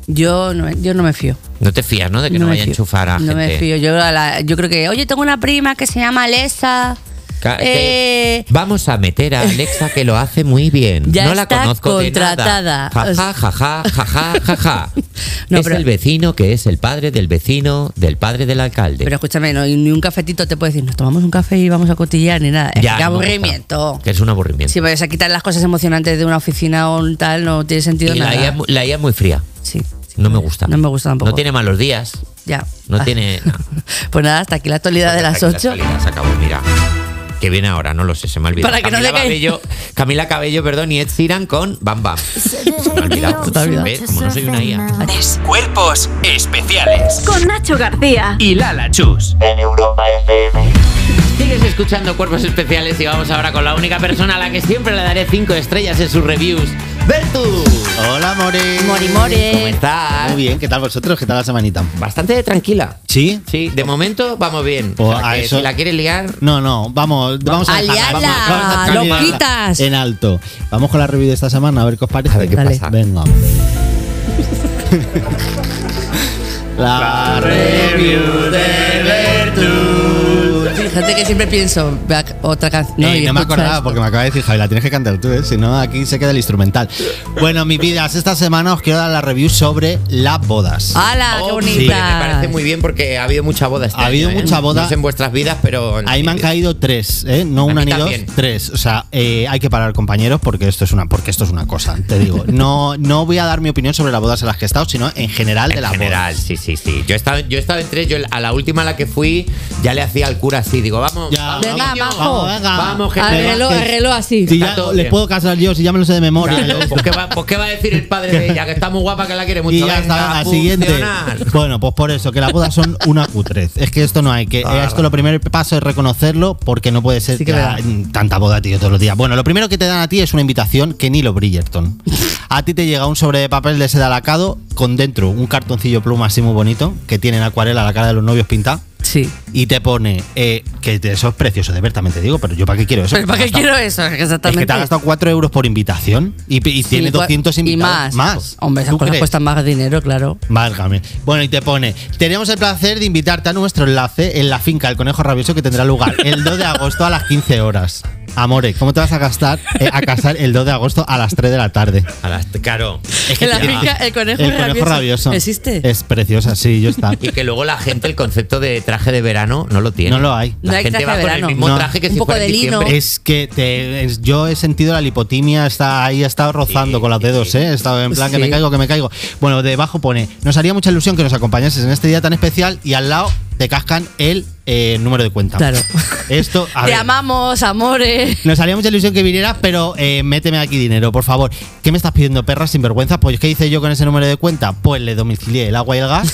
S4: Yo no, yo no me fío.
S3: No te fías, ¿no? De que no,
S4: No me
S3: vaya a
S4: fío.
S3: enchufar a
S4: No
S3: gente.
S4: me fío. Yo, a la- yo creo que, oye, tengo una prima que se llama Alessa.
S3: Ca- que
S4: Eh,
S3: Vamos a meter a Alexa que lo hace muy bien.
S4: Ya
S3: no la
S4: está
S3: conozco
S4: contratada.
S3: de nada. Jaja, jaja, jaja, jaja.
S4: No,
S3: es
S4: pero-
S3: el vecino que es el padre del vecino del padre del alcalde.
S4: Pero escúchame, no, ni un cafetito te puede decir, nos tomamos un café y vamos a cotillear ni nada. Es
S3: Ya,
S4: que
S3: no me
S4: aburrimiento.
S3: gusta. Que es un aburrimiento.
S4: Si vais a quitar las cosas emocionantes de una oficina o un tal, no tiene sentido
S3: y la
S4: nada.
S3: I A, es mu- la I A es muy fría.
S4: Sí.
S3: No me gusta.
S4: No me gusta tampoco.
S3: No tiene malos días.
S4: Ya.
S3: No
S4: Ah.
S3: tiene.
S4: Pues nada, hasta aquí la actualidad de las
S3: Hasta aquí
S4: ocho.
S3: la actualidad, se acabó, mira. Que viene ahora, no lo sé, se me ha olvidado.
S4: Para que no
S3: Camila
S4: le caiga.
S3: Cabello, Camila Cabello, perdón, y Ed Sheeran con Bam Bam. Se me ha olvidado. ¿Ves? Como no soy una I A.
S1: Cuerpos especiales.
S2: Con Nacho García.
S1: Y Lala Chus.
S13: En Europa F M.
S3: Sigues escuchando Cuerpos Especiales y vamos ahora con la única persona a la que siempre le daré cinco estrellas en sus reviews. ¡Bertu!
S14: Hola, More.
S4: Mori More.
S3: ¿Cómo estás?
S14: Muy bien, ¿qué tal vosotros? ¿Qué tal la semanita?
S3: Bastante tranquila.
S14: ¿Sí?
S3: Sí, de momento vamos bien.
S14: O
S3: O sea,
S14: a
S3: que
S14: eso-
S3: si la quieres liar,
S14: No, no, vamos, vamos a
S4: A
S14: dejarla,
S4: liarla,
S14: vamos- vamos a dejarla
S4: loquitas.
S14: en alto. Vamos con la review de esta semana, a ver qué os parece.
S3: A ver qué
S4: Dale.
S3: pasa.
S14: Venga. La review de Bertu.
S4: Fíjate que siempre pienso, vea, otra canción.
S14: No,
S4: y
S14: no me
S4: escucho
S14: acordaba
S4: esto.
S14: porque me acaba de decir Javi, la tienes que cantar tú, ¿eh? Si no, aquí se queda el instrumental. Bueno, mis vidas, esta semana os quiero dar la review sobre las bodas.
S4: ¡Hala, qué
S3: Oh,
S4: bonita!
S3: sí, me parece muy bien porque ha habido mucha boda este
S14: Ha habido
S3: año, ¿eh?
S14: mucha boda.
S3: No sé en vuestras vidas, pero
S14: Ahí me han caído tres, ¿eh? No
S3: A
S14: una
S3: mí
S14: ni dos,
S3: también.
S14: tres. O sea, eh, hay que parar, compañeros, porque esto es una, porque esto es una cosa, te digo. No, no voy a dar mi opinión sobre las bodas en las que he estado, sino en general de
S3: En
S14: las
S3: general,
S14: bodas.
S3: sí, sí, sí. Yo he estado, yo he estado en tres, yo a la última a la que fui ya le hacía al cura así, digo, vamos,
S14: Ya,
S3: vamos,
S4: Venga,
S3: niño,
S4: majo.
S14: Vamos, venga.
S3: vamos, que
S4: Arreglo,
S14: que-
S4: arreglo así.
S14: Si
S3: Está
S14: ya
S3: todo
S14: les
S3: bien.
S14: puedo casar yo, si ya me lo sé de memoria.
S3: Claro, pues, ¿qué va, pues qué va a decir el padre de ella? Que está muy guapa, que la quiere mucho.
S14: Y ya
S3: Venga,
S14: está,
S3: a
S14: al siguiente.
S3: funcionar.
S14: Bueno, pues por eso, que las bodas son una cutrez. Es que esto no hay que. eh, esto lo primer paso es reconocerlo, porque no puede ser
S4: Sí que
S14: que
S4: verdad.
S14: la- tanta boda, tío, todos los días. Bueno, lo primero que te dan a ti es una invitación que ni lo Bridgerton. A ti te llega un sobre de papel de seda lacado con dentro un cartoncillo pluma así muy bonito, que tiene en acuarela la cara de los novios pintada.
S4: Sí.
S14: Y te pone eh, que te- eso es precioso, de ver, también te digo, pero yo para qué quiero eso.
S4: ¿Pero para qué
S14: Me he gastado-
S4: quiero eso?
S14: Es
S4: Exactamente.
S14: que te ha gastado cuatro euros por invitación y, y tiene
S4: Sí, cua-
S14: doscientos
S4: y
S14: invitados.
S4: más. Hombre, esas
S14: ¿Tú
S4: cosas
S14: crees?
S4: cuestan más dinero, claro.
S14: Válgame. Bueno, y te pone: tenemos el placer de invitarte a nuestro enlace en la finca del Conejo Rabioso, que tendrá lugar el dos de agosto a las quince horas. Amore, ¿cómo te vas a gastar eh, a casar el dos de agosto a las tres de la tarde?
S3: A las, claro.
S14: Es
S4: En la
S14: tiene-
S4: finca, el conejo,
S14: el conejo rabioso.
S4: ¿Existe?
S14: Es preciosa, sí, yo está.
S3: Y que luego la gente, el concepto de traje de verano, no lo tiene.
S14: No lo hay.
S3: La
S4: No hay
S3: gente
S4: traje
S3: va
S4: de
S3: con
S4: verano.
S3: el mismo
S14: No.
S3: traje que
S4: Un
S3: si
S4: poco
S3: fuera en
S4: de lino.
S3: diciembre.
S14: Es que te, es- yo he sentido la lipotimia, está ahí, he estado rozando
S3: Sí,
S14: con los dedos,
S3: sí.
S14: ¿eh? He estado en plan que me
S4: Sí.
S14: caigo, que me caigo. Bueno, debajo pone: nos haría mucha ilusión que nos acompañases en este día tan especial, y al lado te cascan el eh, número de cuenta.
S4: Claro.
S14: Esto, a
S4: Te
S14: ver,
S4: amamos, amores.
S14: nos haría mucha ilusión que vinieras, pero eh, méteme aquí dinero, por favor. ¿Qué me estás pidiendo, perra, sin vergüenza? Pues, ¿qué hice yo con ese número de cuenta? Pues le domicilié el agua y el gas.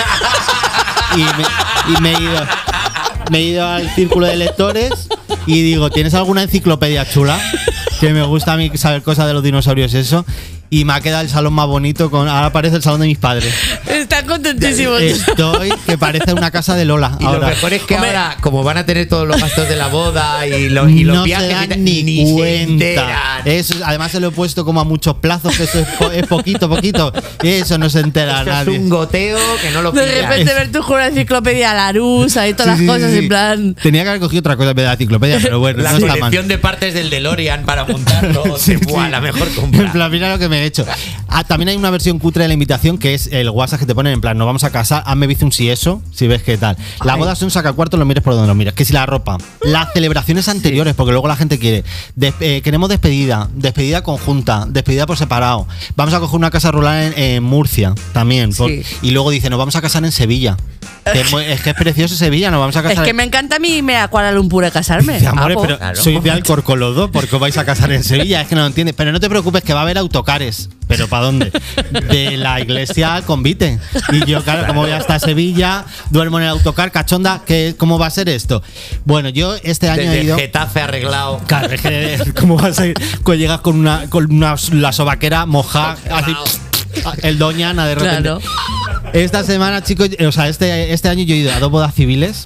S14: y, me, y me he ido, me he ido al círculo de lectores y digo: ¿tienes alguna enciclopedia chula? Que me gusta a mí saber cosas de los dinosaurios, eso. Y me ha quedado el salón más bonito. Con, ahora parece el salón de mis padres.
S4: Están contentísimos.
S14: Estoy que parece una casa de Lola.
S3: Y
S14: ahora.
S3: lo mejor es que
S4: Hombre.
S3: ahora, como van a tener todos los gastos de la boda y, los y los
S14: no
S3: viajes
S14: se
S3: y
S14: dan
S3: tal,
S14: ni,
S3: se
S14: cuenta.
S3: enteran.
S14: Eso, además se lo he puesto como a muchos plazos, que eso es, po- es poquito, poquito. Eso no se entera
S3: Esto
S14: nadie.
S3: es un goteo que no lo
S4: De
S3: pillas.
S4: repente ver tu juego de enciclopedia Larousse y todas
S14: Sí,
S4: las
S14: sí,
S4: cosas
S14: sí.
S4: en plan.
S14: Tenía que haber cogido otra cosa en vez de la enciclopedia, pero bueno,
S3: La
S14: no está mal.
S3: colección de partes del DeLorean para montarlo.
S14: Sí,
S3: Buah,
S14: sí.
S3: la mejor
S14: En
S3: compra.
S14: plan, mira lo que me he hecho. Ah, también hay una versión cutre de la invitación, que es el WhatsApp que te ponen en plan: nos vamos a casar, hazme Bizum si eso, si ves qué tal. La boda son sacacuartos, lo mires por donde lo mires. Que si la ropa, las celebraciones anteriores, porque luego la gente quiere. Des- eh, queremos despedida, despedida conjunta, despedida por separado. Vamos a coger una casa rural en, en Murcia también. por-
S4: Sí.
S14: y luego dice: nos vamos a casar en Sevilla. Que es, muy- es que es precioso Sevilla, nos vamos a
S4: Es
S14: casar
S4: que
S14: en-
S4: me encanta a mí me a Kuala Lumpur a casarme.
S14: Dice: amores,
S4: Apo.
S14: pero
S3: Claro.
S14: sois de Alcorcón los dos, porque os vais a casar en Sevilla. Es que no lo entiendes. Pero no te preocupes, que va a haber autocares. ¿Pero para dónde? De la iglesia al convite. Y yo, claro, como voy hasta Sevilla, duermo en el autocar, cachonda, ¿qué, ¿cómo va a ser esto? Bueno, yo este año he
S3: Desde
S14: ido.
S3: Getafe arreglado.
S14: Claro, es que, ¿cómo vas a ir? Pues llegas con una, con una la sobaquera mojada, así, el doñana de repente.
S4: Claro.
S14: Esta semana, chicos, o sea, este, este año yo he ido a dos bodas civiles.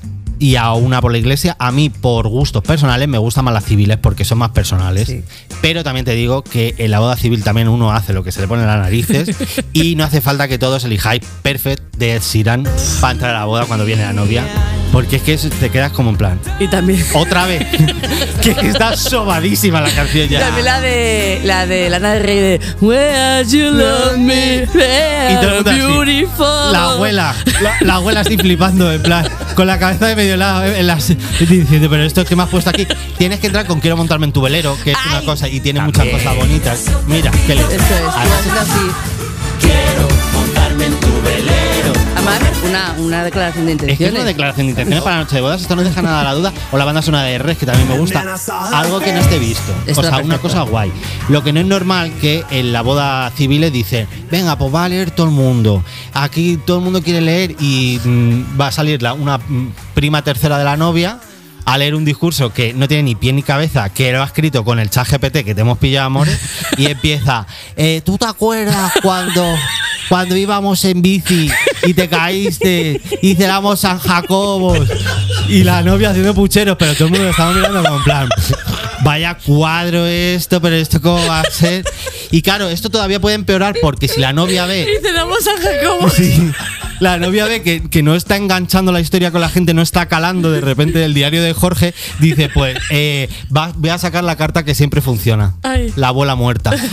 S14: y a una por la iglesia. A mí, por gustos personales, me gustan más las civiles porque son más personales.
S4: Sí.
S14: Pero también te digo que en la boda civil también uno hace lo que se le pone en las narices y no hace falta que todos elijáis Perfect de Ed Sheeran para entrar a la boda cuando viene la novia. Porque es que eso te quedas como en plan.
S4: Y también.
S14: Otra vez. Que está sobadísima la canción ya.
S4: También la de la de Lana del Rey de Where you love me,
S14: Y todo el mundo así.
S4: beautiful.
S14: La abuela, la, la abuela así flipando, en plan, con la cabeza de medio lado, en las, diciendo, pero esto que me has puesto aquí, tienes que entrar con quiero montarme en tu velero, que es
S4: Ay.
S14: una cosa, y tiene
S9: También.
S14: muchas cosas bonitas. Mira, que le.
S4: Esto es, haciendo así.
S10: Quiero montarme en tu velero.
S4: Además, una, una declaración de
S14: Es que es
S4: intenciones.
S14: una declaración de intenciones para la noche de bodas, esto no deja nada a la duda. O la banda sonora de Res, que también me gusta. Algo que no esté visto.
S4: Está
S14: O sea, una
S4: perfecto.
S14: cosa guay. Lo que no es normal que en la boda civil dicen, venga, pues va a leer todo el mundo. Aquí todo el mundo quiere leer y mm, va a salir la, una mm, prima tercera de la novia a leer un discurso que no tiene ni pie ni cabeza, que lo ha escrito con el chat G P T que te hemos pillado, amores, y empieza, eh, ¿tú te acuerdas cuando, cuando íbamos en bici y te caíste y cerramos San Jacobos? Y la novia haciendo pucheros, pero todo el mundo lo estaba mirando como en plan, vaya cuadro esto, pero esto cómo va a ser. Y claro, esto todavía puede empeorar porque si la novia ve...
S4: Y cenamos a Jacobo.
S14: Sí. La novia ve que, que no está enganchando la historia con la gente, no está calando de repente del diario de Jorge, dice, pues eh, va, voy a sacar la carta que siempre funciona.
S4: Ay.
S14: La abuela muerta.
S4: La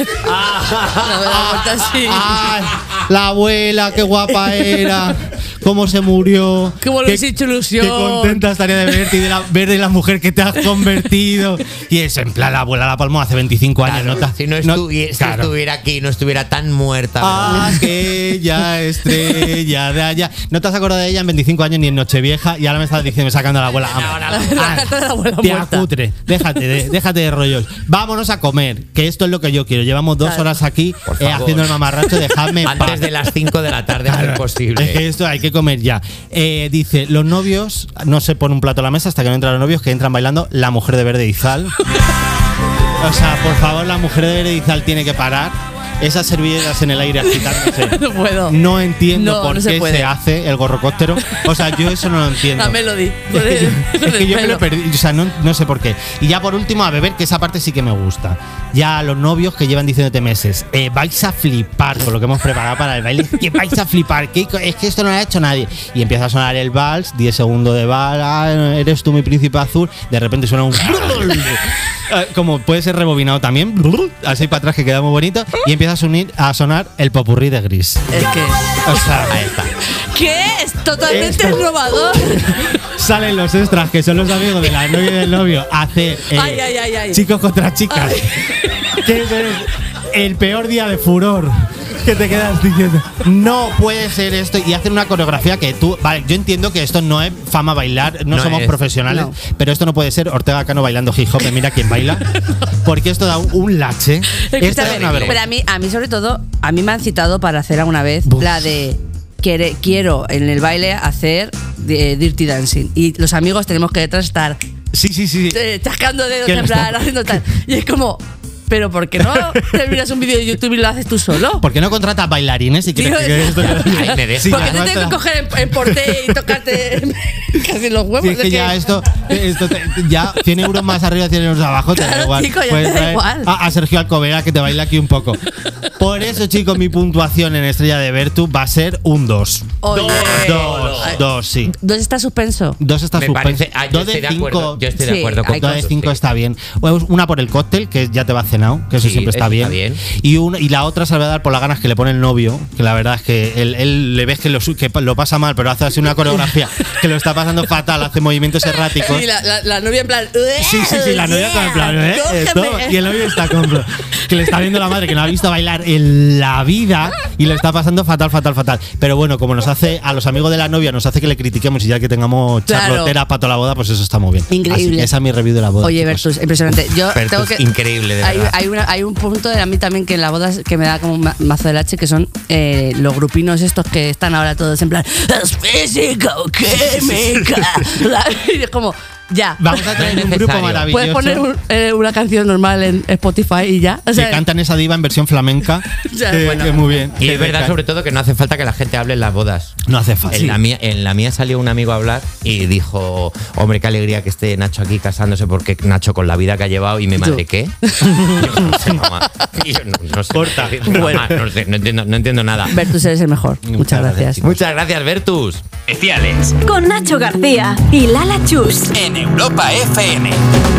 S4: abuela muerta así.
S14: Ay, la abuela, qué guapa era, cómo se murió.
S4: Cómo lo
S14: qué-
S4: has hecho ilusión.
S14: Qué contenta estaría de verte y de la, ver de la mujer que te has convertido. Y es en plan, la abuela la palmó hace veinticinco años.
S9: Claro,
S14: ¿no? ta-
S9: si no,
S14: no-
S9: estuvi- si
S14: claro.
S9: estuviera aquí, no estuviera tan muerta.
S14: Ah, Aquella estrella de allá. No te has acordado de ella en veinticinco años ni en Nochevieja y ahora me estás diciendo sacando a la abuela.
S4: La carta de la abuela
S14: Tía
S4: muerta.
S14: cutre, déjate de, déjate de rollos. Vámonos a comer, que esto es lo que yo quiero. Llevamos dos
S4: Claro.
S14: horas aquí
S9: Por
S14: eh,
S9: favor.
S14: haciendo el mamarracho, dejadme en paz.
S9: Antes de las cinco de la tarde, a ser
S14: Es
S9: posible.
S14: que esto hay que comer ya. Eh, dice, los novios, no se pone un plato a la mesa hasta que no entran los novios, que entran bailando La Mujer de Verde Izal. O sea, por favor, La Mujer de Verde Izal tiene que parar. Esas servilletas en el aire agitándose.
S4: No puedo.
S14: No entiendo
S4: No,
S14: por
S4: no se
S14: qué
S4: puede.
S14: se hace el gorrocóptero. O sea, yo eso no lo entiendo.
S4: La melody.
S14: Es que yo, es que yo me lo perdí, o sea, no, no sé por qué. Y ya por último, a beber, que esa parte sí que me gusta. Ya los novios que llevan diciéndote meses, eh, vais a flipar con lo que hemos preparado para el baile. Que vais a flipar, que es que esto no lo ha hecho nadie. Y empieza a sonar el vals, diez segundos de vals, ah, eres tú mi príncipe azul. De repente suena un. Eh, Como puede ser rebobinado también, así para atrás que queda muy bonito. Y empieza a, sunir- a sonar el popurrí de Gris.
S4: Es que.
S14: O sea, ahí está.
S4: ¿Qué? Es totalmente
S14: Esto-
S4: innovador.
S14: Salen los extras, que son los amigos de la novia y del novio, a hacer eh,
S4: Ay, ay, ay, ay.
S14: chicos contra chicas. Que es el, el peor día de furor. Que te quedas diciendo, no puede ser esto. Y hacen una coreografía que tú. Vale, yo entiendo que esto no es fama bailar, no,
S9: No
S14: somos
S9: es.
S14: profesionales,
S4: No.
S14: pero esto no puede ser Ortega Cano bailando hip hop. Mira quién baila. Porque esto da un, un lache. Esto
S4: Escúchame,
S14: es una vergüenza.
S4: pero a mí, a mí sobre todo, a mí me han citado para hacer alguna vez
S14: Buf.
S4: la de quiere- quiero en el baile hacer eh, Dirty Dancing y los amigos tenemos que detrás estar
S14: Sí, sí, sí. sí.
S4: eh, chascando dedos
S14: Que
S4: en
S14: lo
S4: plan
S14: está-
S4: haciendo tal y es como pero ¿por qué no te miras un vídeo de YouTube y lo haces tú solo?
S14: ¿Por qué no contratas bailarines y crees
S4: Tío,
S14: que esto
S9: Ay, me dejo.
S14: Sí,
S4: ¿Por qué
S14: ya,
S4: te
S14: no,
S4: tengo que
S14: esto-
S4: coger en, en porté y tocarte casi los huevos?
S14: Si es que
S4: Es
S14: ya
S4: que-
S14: esto, esto te- ya cien euros más arriba, cien euros abajo, te da
S4: Claro,
S14: igual.
S4: chico, ya
S14: Puedes
S4: te da
S14: traer
S4: igual.
S14: A, a Sergio Alcobera que te baila aquí un poco. Por eso, chicos, mi puntuación en Estrella de Vertu va a ser un dos.
S4: Oye.
S14: Dos,
S4: Ay,
S14: dos, sí.
S4: ¿Dónde está suspenso?
S14: Dos está
S9: Me
S14: suspenso.
S9: parece- ah, yo
S14: Dos de
S9: estoy de
S14: cinco.
S9: acuerdo, yo estoy de
S4: Sí,
S9: acuerdo con
S4: hay
S14: Dos de
S9: eso,
S14: cinco
S9: sí.
S14: está bien. Bueno, una por el cóctel, que ya te va cenado, que eso
S9: Sí,
S14: siempre está
S9: eso
S14: bien.
S9: está bien.
S14: Y, una, y la otra se la voy a dar por las ganas que le pone el novio, que la verdad es que él, él le ves que lo, su- que lo pasa mal, pero hace así una coreografía que lo está pasando fatal, hace movimientos erráticos.
S4: Y la, la, la novia en plan
S14: Sí, sí, sí, la novia está en plan, ¿eh? Esto, y el novio está con. Que le está viendo la madre que no ha visto bailar en la vida y le está pasando fatal, fatal, fatal. Pero bueno, como nos hace a los amigos de la novia, nos hace que le critiquemos y ya que tengamos
S4: Claro.
S14: charloteras para toda la boda, pues eso está muy bien.
S4: Increíble.
S14: Así que esa es mi review de la boda.
S4: Oye,
S14: chicos.
S4: Vertus, impresionante. Yo
S9: Vertus,
S4: tengo que.
S9: increíble, de
S4: hay,
S9: verdad.
S4: hay, una- hay un punto de a mí también que en la boda que me da como un ma- mazo del H, que son eh, los grupinos estos que están ahora todos en plan. Es físico, química. Y es como. Ya.
S14: Vamos a tener un grupo maravilloso.
S4: Puedes poner un- eh, una canción normal en Spotify y ya. O sea,
S14: que cantan esa diva en versión flamenca.
S4: Ya,
S14: eh,
S4: bueno.
S14: que muy bien.
S3: Y
S14: Que
S3: es verdad,
S14: me
S3: sobre todo, que no hace falta que la gente hable en las bodas.
S14: No hace falta.
S3: En, la mía, en la mía salió un amigo a hablar y dijo, hombre, qué alegría que esté Nacho aquí casándose, porque Nacho con la vida que ha llevado. Y mi madre, ¿qué? Yo no sé, mamá. Y yo no, no sé.
S14: Corta.
S3: Mamá, no, sé, no entiendo, no entiendo nada.
S4: Bertus, eres el mejor. Muchas gracias.
S3: Muchas gracias, Bertus.
S1: Especiales
S2: Con Nacho García y Lala Chus.
S1: en Europa F M.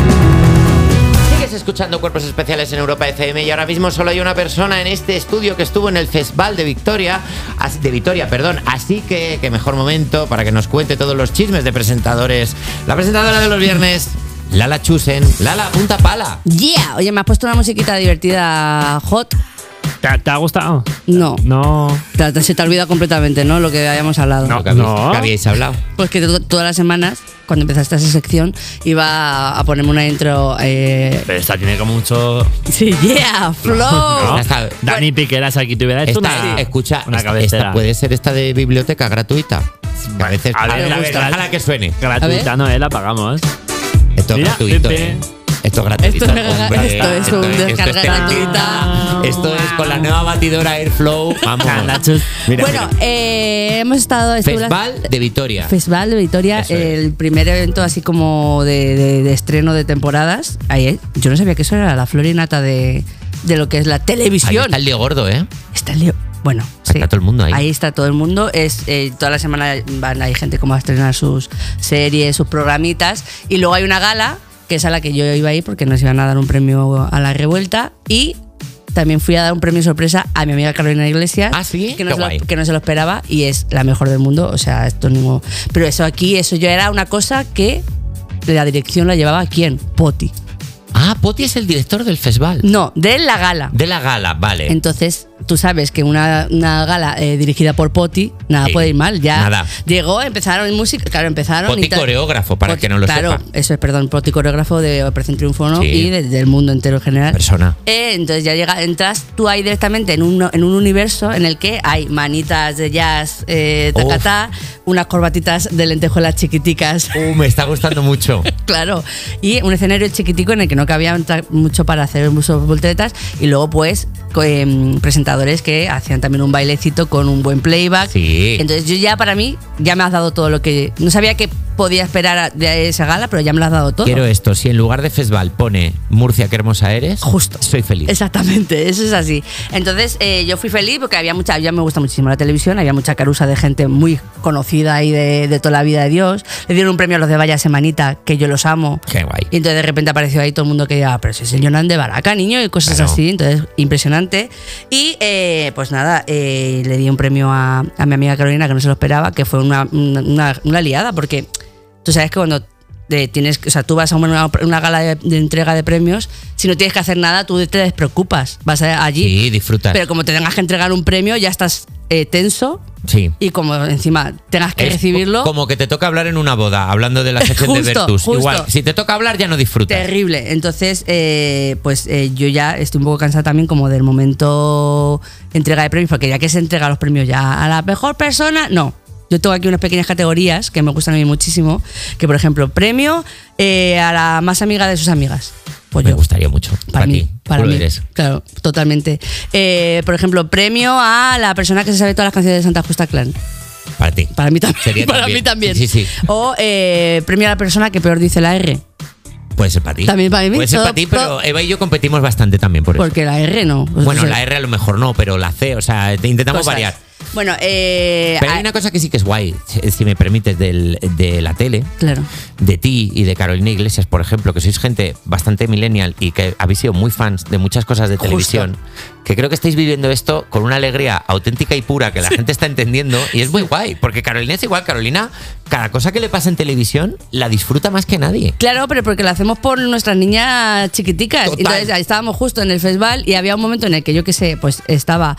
S3: Sigues escuchando Cuerpos Especiales en Europa F M y ahora mismo solo hay una persona en este estudio que estuvo en el Festival de Victoria, as- de Vitoria, perdón. Así que, qué mejor momento para que nos cuente todos los chismes de presentadores. La presentadora de los viernes, Lala Chusen. Lala, punta pala.
S4: Yeah. Oye, me has puesto una musiquita divertida hot.
S6: ¿Te, te ha gustado?
S4: No.
S6: No.
S4: Te- te- se te ha olvidado completamente, ¿no? Lo que habíamos hablado.
S6: No.
S3: ¿Qué habéis, qué habíais hablado?
S4: Pues que to- todas las semanas, cuando empezaste esa sección, iba a, a ponerme una intro. Eh,
S6: Pero esta tiene como mucho.
S4: sí, yeah, flow.
S6: No.
S3: Esta-
S6: Dani Piqueras aquí te hubiera hecho
S3: esta-
S6: una,
S3: escucha,
S6: una
S3: esta-
S6: cabecera.
S3: esta puede ser esta de biblioteca gratuita. Que a veces,
S6: A ver,
S3: a ver,
S6: a ver,
S3: déjala que suene.
S6: Gratuita, no, eh, la pagamos.
S3: Esto es
S6: Mira,
S3: gratuito.
S6: Pepe.
S3: ¿eh? Esto es gratuito.
S4: Esto es-
S3: hombre.
S4: esto es un
S3: esto
S4: descarga gratuita.
S3: Esto es con la nueva batidora Airflow. Vamos. Mira,
S4: bueno,
S3: mira.
S4: eh, hemos estado. estuve la-
S3: Festival de Vitoria.
S4: Festival de Vitoria,
S3: Eso es.
S4: el primer evento así como de, de- de estreno de temporadas. Ahí, eh, yo no sabía que eso era la flor y nata de, de lo que es la
S3: Ahí
S4: televisión.
S3: está el lío gordo, ¿eh?
S4: Está el lío. Bueno,
S3: Está
S4: sí.
S3: todo el mundo ahí.
S4: Ahí está todo el mundo. Es eh, toda la semana van hay gente como a estrenar sus series, sus programitas. Y luego hay una gala, que es a la que yo iba a ir porque nos iban a dar un premio a la revuelta. Y también fui a dar un premio sorpresa a mi amiga Carolina Iglesias.
S3: Ah, ¿sí?
S4: Que no,
S3: Qué
S4: se lo,
S3: guay.
S4: que no se lo esperaba y es la mejor del mundo. O sea, esto no. Pero eso aquí, eso yo era una cosa que la dirección la llevaba ¿quién? Poti.
S3: Ah, Poti es el director del festival.
S4: No, de la gala.
S3: De la gala, vale.
S4: Entonces, tú sabes que una, una gala eh, dirigida por Poti, nada
S3: Sí,
S4: puede ir mal. Ya
S3: nada.
S4: llegó, empezaron en música, claro, empezaron.
S3: Poti
S4: y tal.
S3: coreógrafo, para el que no lo
S4: claro,
S3: sepa.
S4: eso es, perdón, Poti coreógrafo de Operación Triunfo, ¿no?
S3: Sí.
S4: Y de- del mundo entero en general.
S3: Persona.
S4: Eh, entonces ya llega, entras tú ahí directamente en un, en un universo en el que hay manitas de jazz, eh, tacatá, unas corbatitas de lentejuelas chiquiticas.
S3: Uh, me está gustando mucho.
S4: Claro, y un escenario chiquitico en el que no cabía tra- mucho para hacer muchas volteretas y luego pues co- em, presentadores que hacían también un bailecito con un buen playback.
S3: Sí.
S4: Entonces yo ya para mí ya me has dado todo lo que no sabía que podía esperar a- de esa gala, pero ya me lo has dado todo.
S3: Quiero esto. Si en lugar de festival pone Murcia, qué hermosa eres,
S4: Justo.
S3: soy feliz.
S4: Exactamente, eso es así. Entonces eh, yo fui feliz porque había mucha, ya me gusta muchísimo la televisión, había mucha carusa de gente muy conocida ahí de, de toda la vida de Dios. Le dieron un premio a los de Vaya Semanita, que yo los amo.
S3: Qué guay.
S4: Y entonces de repente apareció ahí todo el mundo que decía, "Ah, pero si es el Jonan de Baraca, niño", y cosas
S3: Claro.
S4: así. Entonces, impresionante. Y eh, pues nada, eh, le di un premio a, a mi amiga Carolina, que no se lo esperaba, que fue una, una, una- una liada, porque tú sabes que cuando de- tienes, o sea, tú vas a una, una gala de, de entrega de premios, si no tienes que hacer nada, tú te despreocupas, vas a- allí.
S3: Sí, disfrutas.
S4: Pero como te tengas que entregar un premio, ya estás eh, tenso
S3: Sí.
S4: y como encima tengas que
S3: Es
S4: recibirlo.
S3: Como que te toca hablar en una boda, hablando de la sección de
S4: Justo,
S3: Vertus.
S4: justo.
S3: Igual, si te toca hablar ya no disfrutas.
S4: Terrible. Entonces, eh, pues eh, yo ya estoy un poco cansada también como del momento entrega de premios, porque ya que se entrega los premios ya a la mejor persona, no. Yo tengo aquí unas pequeñas categorías que me gustan a mí muchísimo, que por ejemplo, premio eh, a la más amiga de sus amigas. Pues
S3: Me
S4: yo.
S3: gustaría mucho.
S4: Para mí,
S3: ti.
S4: para
S3: Tú lo
S4: mí.
S3: eres.
S4: Claro, totalmente. Eh, por ejemplo, premio a la persona que se sabe todas las canciones de Santa Justa Clan.
S3: Para ti.
S4: Para mí también.
S3: Sería
S4: para
S3: también.
S4: mí también.
S3: Sí, sí.
S4: O eh, premio a la persona que peor dice la R.
S3: Puede ser para ti.
S4: También para mí.
S3: Puede ser
S4: Todo-
S3: para ti, pero
S4: todo-
S3: Eva y yo competimos bastante también por eso.
S4: Porque la R no.
S3: Bueno,
S4: O sea,
S3: la R a lo mejor no, pero la C, o sea, te intentamos
S4: cosas.
S3: variar.
S4: Bueno, eh,
S3: Pero hay
S4: ah,
S3: una cosa que sí que es guay, si- si me permites, del- de la tele,
S4: claro.
S3: de ti y de Carolina Iglesias, por ejemplo, que sois gente bastante millennial y que habéis sido muy fans de muchas cosas de
S4: Justo.
S3: televisión, que creo que estáis viviendo esto con una alegría auténtica y pura que la gente está entendiendo y es muy guay, porque Carolina es igual, Carolina, cada cosa que le pasa en televisión la disfruta más que nadie.
S4: Claro, pero porque lo hacemos por nuestras niñas chiquiticas.
S3: Total.
S4: Entonces ahí estábamos justo en el festival y había un momento en el que yo qué sé, pues estaba,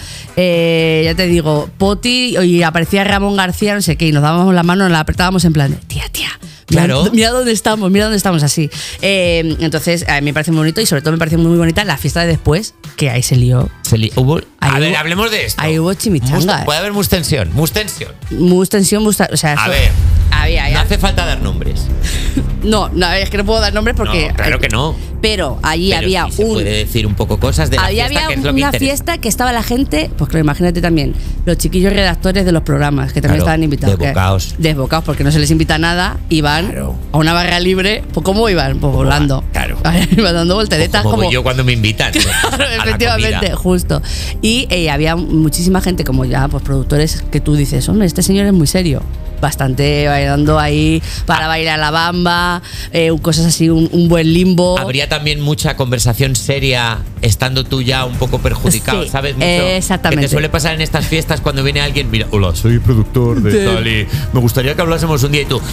S4: eh, ya te digo, Poti y aparecía Ramón García, no sé qué, y nos dábamos la mano, nos la apretábamos en plan de, tía, tía. Mira,
S3: Claro.
S4: mira dónde estamos, mira dónde estamos así. Eh, entonces, a mí me parece muy bonito y sobre todo me parece muy bonita la fiesta de después, que ahí se lió.
S3: Se li- hubo- a
S4: Ahí
S3: ver,
S4: hubo-
S3: hablemos de esto.
S4: Ahí hubo chimichanga.
S3: Mus-
S4: eh.
S3: Puede haber mustensión, mustensión.
S4: Mus tensión, mus- o sea,
S3: A
S4: eso-
S3: ver,
S4: había,
S3: no
S4: ya.
S3: hace hace falta dar nombres.
S4: No, no, es que no puedo dar nombres porque.
S3: No, claro que no.
S4: Pero allí
S3: Pero
S4: había
S3: sí se
S4: un.
S3: puede decir un poco cosas de la
S4: Ahí
S3: fiesta,
S4: había
S3: que es lo que
S4: una
S3: interesa.
S4: fiesta que estaba la gente, pues claro, imagínate también, los chiquillos redactores de los programas que también
S3: Claro,
S4: estaban invitados. que-
S3: desbocaos.
S4: Desbocados, porque no se les invita a nada, iban a una barra libre. Pues ¿cómo iban? Pues volando.
S3: Claro.
S4: Iban dando volteretas
S3: Como
S4: como.
S3: voy yo cuando me invitan.
S4: Claro,
S3: a la
S4: efectivamente,
S3: comida.
S4: justo. Y eh, había muchísima gente, como ya, pues productores que tú dices, hombre, este señor es muy serio. Bastante bailando ahí para bailar la bamba, eh, cosas así, un, un buen limbo.
S3: Habría también mucha conversación seria estando tú ya un poco perjudicado,
S4: Sí,
S3: ¿sabes? Mucho,
S4: eh, exactamente.
S3: Que te suele pasar en estas fiestas cuando viene alguien, mira, hola, soy productor de
S4: Sí.
S3: tal y me gustaría que hablásemos un día y tú,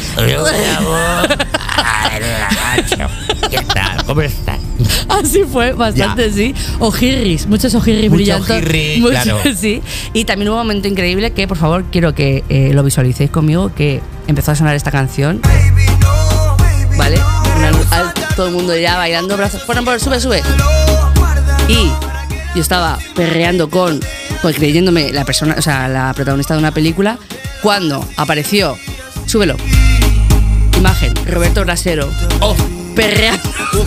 S3: ¿qué tal? ¿Cómo estás?
S4: Así fue, bastante,
S3: Ya.
S4: sí. Ojirris, muchos ojirris
S3: Mucho
S4: brillantes.
S3: ojirri,
S4: Mucho,
S3: claro.
S4: sí. Y también hubo un momento increíble que, por favor, quiero que eh, lo visualicéis conmigo, que empezó a sonar esta canción. ¿Vale? Una luz alta, todo el mundo ya bailando, brazos. Por favor, sube, sube. Y yo estaba perreando con, con creyéndome la persona, o sea, la protagonista de una película, cuando apareció, súbelo, imagen, Roberto Brasero,
S3: oh,
S4: perreando,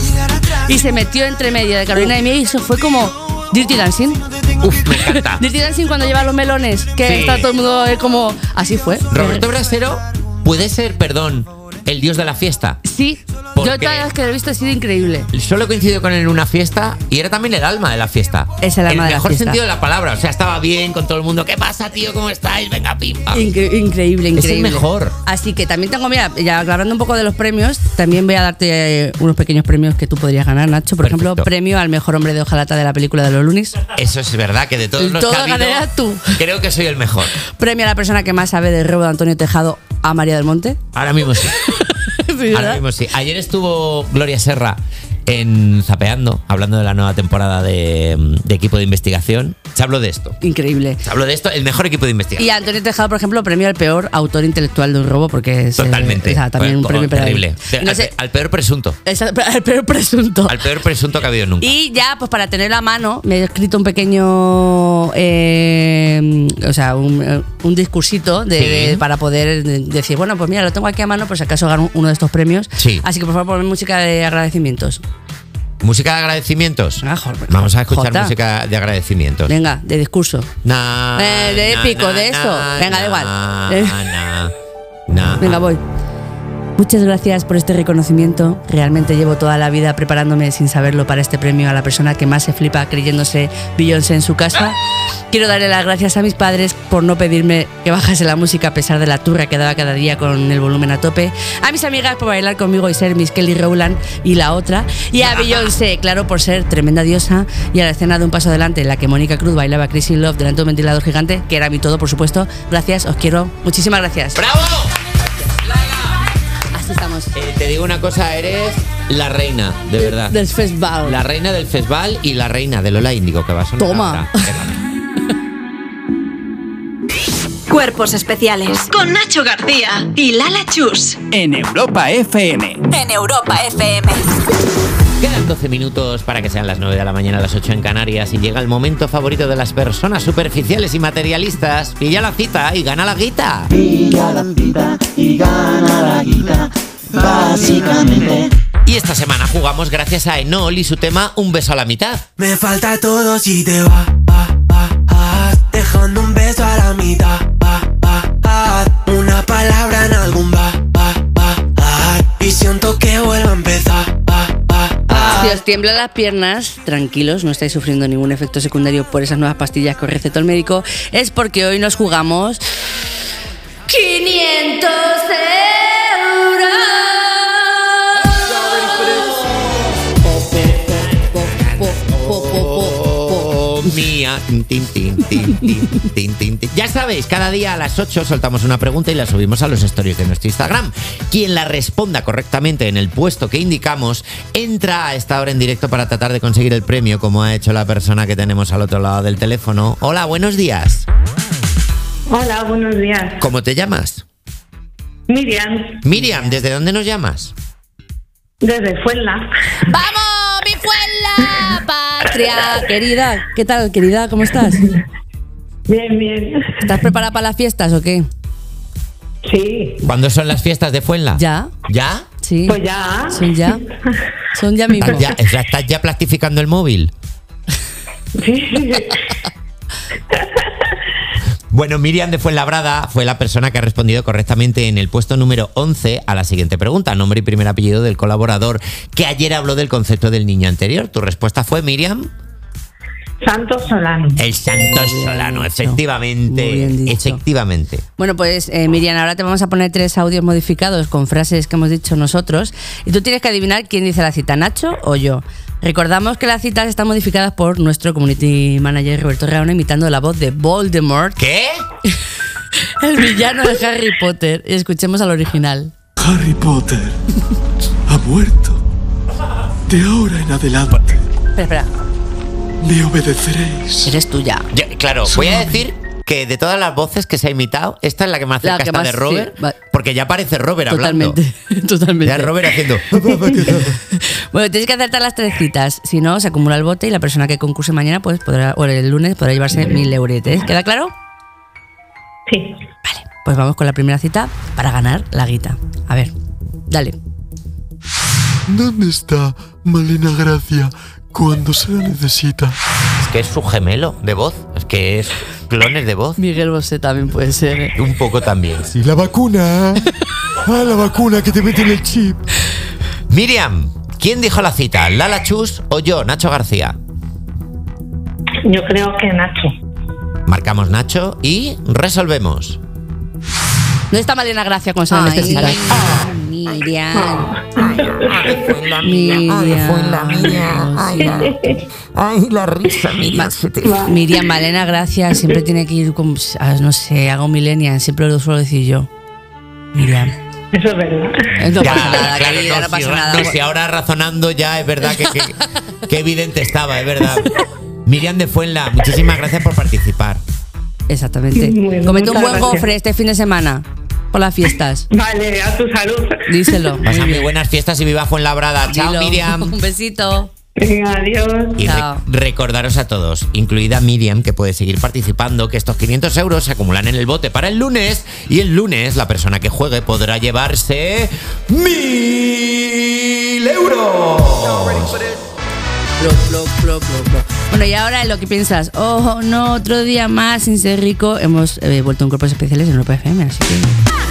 S4: y se metió entre medio de Carolina de Miel y eso fue como Dirty Dancing.
S3: Uf, me encanta.
S4: Dirty Dancing cuando lleva los melones, que
S3: Sí.
S4: está todo el mundo eh, como, así fue.
S3: Roberto Brasero puede ser, perdón, el dios de la fiesta.
S4: Sí,
S3: ¿Por
S4: yo
S3: qué?
S4: cada vez que lo he visto ha sido increíble.
S3: Solo coincidió con él en una fiesta y era también el alma de la fiesta.
S4: Es el alma de la
S3: mejor
S4: fiesta.
S3: sentido de la palabra. O sea, estaba bien con todo el mundo. ¿Qué pasa, tío? ¿Cómo estáis? Venga, pim, pam.
S4: Incre- increíble,
S3: Es
S4: increíble.
S3: el mejor.
S4: Así que también tengo, mira, ya hablando un poco de los premios, también voy a darte eh, unos pequeños premios que tú podrías ganar, Nacho. Por
S3: Perfecto.
S4: ejemplo, premio al mejor hombre de hojalata de la película de los Lunis.
S3: Eso es verdad, que de todos los
S4: Todo
S3: que ha habido,
S4: ganarías tú.
S3: creo que soy el mejor.
S4: Premio a la persona que más sabe del robo de Antonio Tejado a María del Monte.
S3: Ahora mismo sí.
S4: Sí,
S3: Ahora
S4: ¿verdad?
S3: mismo sí. Ayer estuvo Gloria Serra en Zapeando, hablando de la nueva temporada de, de equipo de investigación. Se habló de esto.
S4: Increíble.
S3: Se habló de esto, el mejor equipo de investigación.
S4: Y a Antonio Tejado, por ejemplo, premio al peor autor intelectual de un robo, porque es. eh,
S3: Totalmente.
S4: o sea, también un
S3: Fue
S4: premio para él.
S3: terrible.
S4: Y no
S3: al,
S4: sé-
S3: pe- al peor presunto.
S4: es al al peor presunto.
S3: Al peor presunto que ha habido nunca.
S4: Y ya, pues para tenerlo a mano, me he escrito un pequeño, eh, o sea, un, un discursito de,
S3: Sí.
S4: de- para poder decir, bueno, pues mira, lo tengo aquí a mano por si acaso gano uno de estos premios.
S3: Sí.
S4: Así que por favor, ponme música de agradecimientos.
S3: Música de agradecimientos.
S4: Ah, joder,
S3: Vamos a escuchar
S4: Jota.
S3: música de agradecimientos.
S4: Venga, de discurso.
S3: Na,
S4: Eh, de
S3: na,
S4: épico,
S3: na,
S4: de eso.
S3: na,
S4: Venga, da
S3: na,
S4: igual.
S3: na,
S4: Eh.
S3: na, na.
S4: Venga, voy. Muchas gracias por este reconocimiento. Realmente llevo toda la vida preparándome sin saberlo para este premio a la persona que más se flipa creyéndose Beyoncé en su casa. Quiero darle las gracias a mis padres por no pedirme que bajase la música a pesar de la turra que daba cada día con el volumen a tope. A mis amigas por bailar conmigo y ser Miss Kelly Rowland y la otra. Y a Beyoncé, claro, por ser tremenda diosa. Y a la escena de Un Paso Adelante en la que Mónica Cruz bailaba Crazy Love delante de un ventilador gigante, que era mi todo, por supuesto. Gracias, os quiero. Muchísimas gracias.
S3: ¡Bravo!
S4: Así estamos.
S3: Eh, te digo una cosa, eres la reina, de verdad.
S4: Del festival.
S3: La reina del festival y la reina de Lola Índigo, que va a sonar
S4: Toma.
S3: ahora.
S2: Cuerpos especiales con Nacho García y Lala Chus
S11: En Europa F M.
S2: en Europa F M.
S3: Quedan doce minutos para que sean las nueve de la mañana, las ocho en Canarias, y llega el momento favorito de las personas superficiales y materialistas. Pilla la cita y gana la guita.
S10: Pilla la cita y gana la guita, básicamente.
S3: Y esta semana jugamos gracias a Enol y su tema Un beso a la mitad.
S10: Me falta todo si te va, va, va, va, dejando un beso a la mitad, va, va, va, una palabra en algún va, va, va, va, y siento que vuelvo a empezar, va, va, va.
S4: Si os tiemblan las piernas, tranquilos, no estáis sufriendo ningún efecto secundario por esas nuevas pastillas que os recetó el médico. Es porque hoy nos jugamos quinientos euros.
S3: Oh, mía. Tin, tin, tin, tin, tin, tin, tin, tin. Ya sabéis, cada día a las ocho soltamos una pregunta y la subimos a los stories de nuestro Instagram. Quien la responda correctamente en el puesto que indicamos entra a esta hora en directo para tratar de conseguir el premio, como ha hecho la persona que tenemos al otro lado del teléfono. Hola, buenos días.
S13: Hola, buenos días.
S3: ¿Cómo te llamas?
S13: Miriam,
S3: Miriam, ¿desde dónde nos llamas?
S13: desde Fuenla.
S4: ¡Vamos, mi Fuenla! Patria, querida. ¿Qué tal, querida? ¿Cómo estás?
S13: Bien, bien.
S4: ¿Estás preparada para las fiestas o qué?
S13: Sí.
S3: ¿Cuándo son las fiestas de Fuenla?
S4: Ya.
S3: ¿Ya?
S4: Sí.
S13: Pues ya.
S4: Son ya. Son ya mismo.
S3: ¿Estás ya, ¿Estás ya plastificando el móvil?
S13: Sí.
S3: Bueno, Miriam de Fuenlabrada fue la persona que ha respondido correctamente en el puesto número once a la siguiente pregunta. Nombre y primer apellido del colaborador que ayer habló del concepto del niño anterior. ¿Tu respuesta fue, Miriam?
S13: Santos Solano.
S3: El Santos Solano, efectivamente.
S4: Muy bien dicho.
S3: Efectivamente.
S4: Bueno, pues eh, Miriam, ahora te vamos a poner tres audios modificados con frases que hemos dicho nosotros y tú tienes que adivinar quién dice la cita, Nacho o yo. Recordamos que las citas están modificadas por nuestro community manager Roberto Reano imitando la voz de Voldemort.
S3: ¿Qué?
S4: El villano de Harry Potter. Y escuchemos al original.
S15: Harry Potter ha muerto. De ahora en adelante
S4: Espera, espera.
S15: le obedeceréis.
S4: Eres tuya.
S3: Yo, claro, voy a decir que de todas las voces que se ha imitado, esta es la que más cerca
S4: La que
S3: está
S4: más-
S3: de Robert,
S4: sí, va-
S3: porque ya parece Robert
S4: Totalmente.
S3: hablando.
S4: Totalmente.
S3: Ya Robert haciendo.
S4: Bueno, tienes que acertar las tres citas. Si no, se acumula el bote y la persona que concurse mañana, pues podrá, o el lunes, podrá llevarse mil euretes. ¿Queda claro?
S13: Sí.
S4: Vale, pues vamos con la primera cita para ganar la guita. A ver, dale.
S15: ¿Dónde está Malena Gracia cuando se la necesita?
S3: Es que es su gemelo de voz. Es que es clones de voz.
S4: Miguel Bosé también puede ser. ¿eh?
S3: Un poco también.
S15: Y la vacuna. Ah, la vacuna que te mete en el chip.
S3: Miriam, ¿quién dijo la cita? ¿Lala Chus o yo, Nacho García?
S13: Yo creo que Nacho.
S3: Marcamos Nacho y resolvemos.
S4: No está Malena Gracia con San necesita. Miriam. Miriam.
S3: Ay, la risa, Miriam.
S4: Miriam, Malena Gracia siempre tiene que ir con, ah, no sé, hago millennial, siempre lo suelo decir yo. Miriam.
S13: Eso es verdad.
S4: No
S3: Ya,
S4: pasa nada,
S3: claro,
S4: querida,
S3: no,
S4: no pasa
S3: si,
S4: nada.
S3: no, si ahora razonando ya es verdad que, que, que evidente estaba, es verdad. Miriam de Fuenla, muchísimas gracias por participar.
S4: Exactamente.
S13: Muy bien,
S4: Comete un
S13: muchas
S4: buen
S13: gracias.
S4: gofre este fin de semana por las fiestas.
S13: Vale, a tu salud.
S4: Díselo.
S3: Pasa muy buenas fiestas y viva Fuenlabrada. Chao,
S4: Dilo.
S3: Miriam.
S4: Un besito.
S13: Venga, adiós.
S3: Y re-
S4: Chao.
S3: recordaros a todos, incluida Miriam, que puede seguir participando, que estos quinientos euros se acumulan en el bote para el lunes y el lunes la persona que juegue podrá llevarse mil euros.
S4: Plop, plop, plop, plop, plop. Bueno, y ahora en lo que piensas, oh, no, otro día más sin ser rico, hemos eh, vuelto a un Cuerpos Especiales en Europa F M, así que...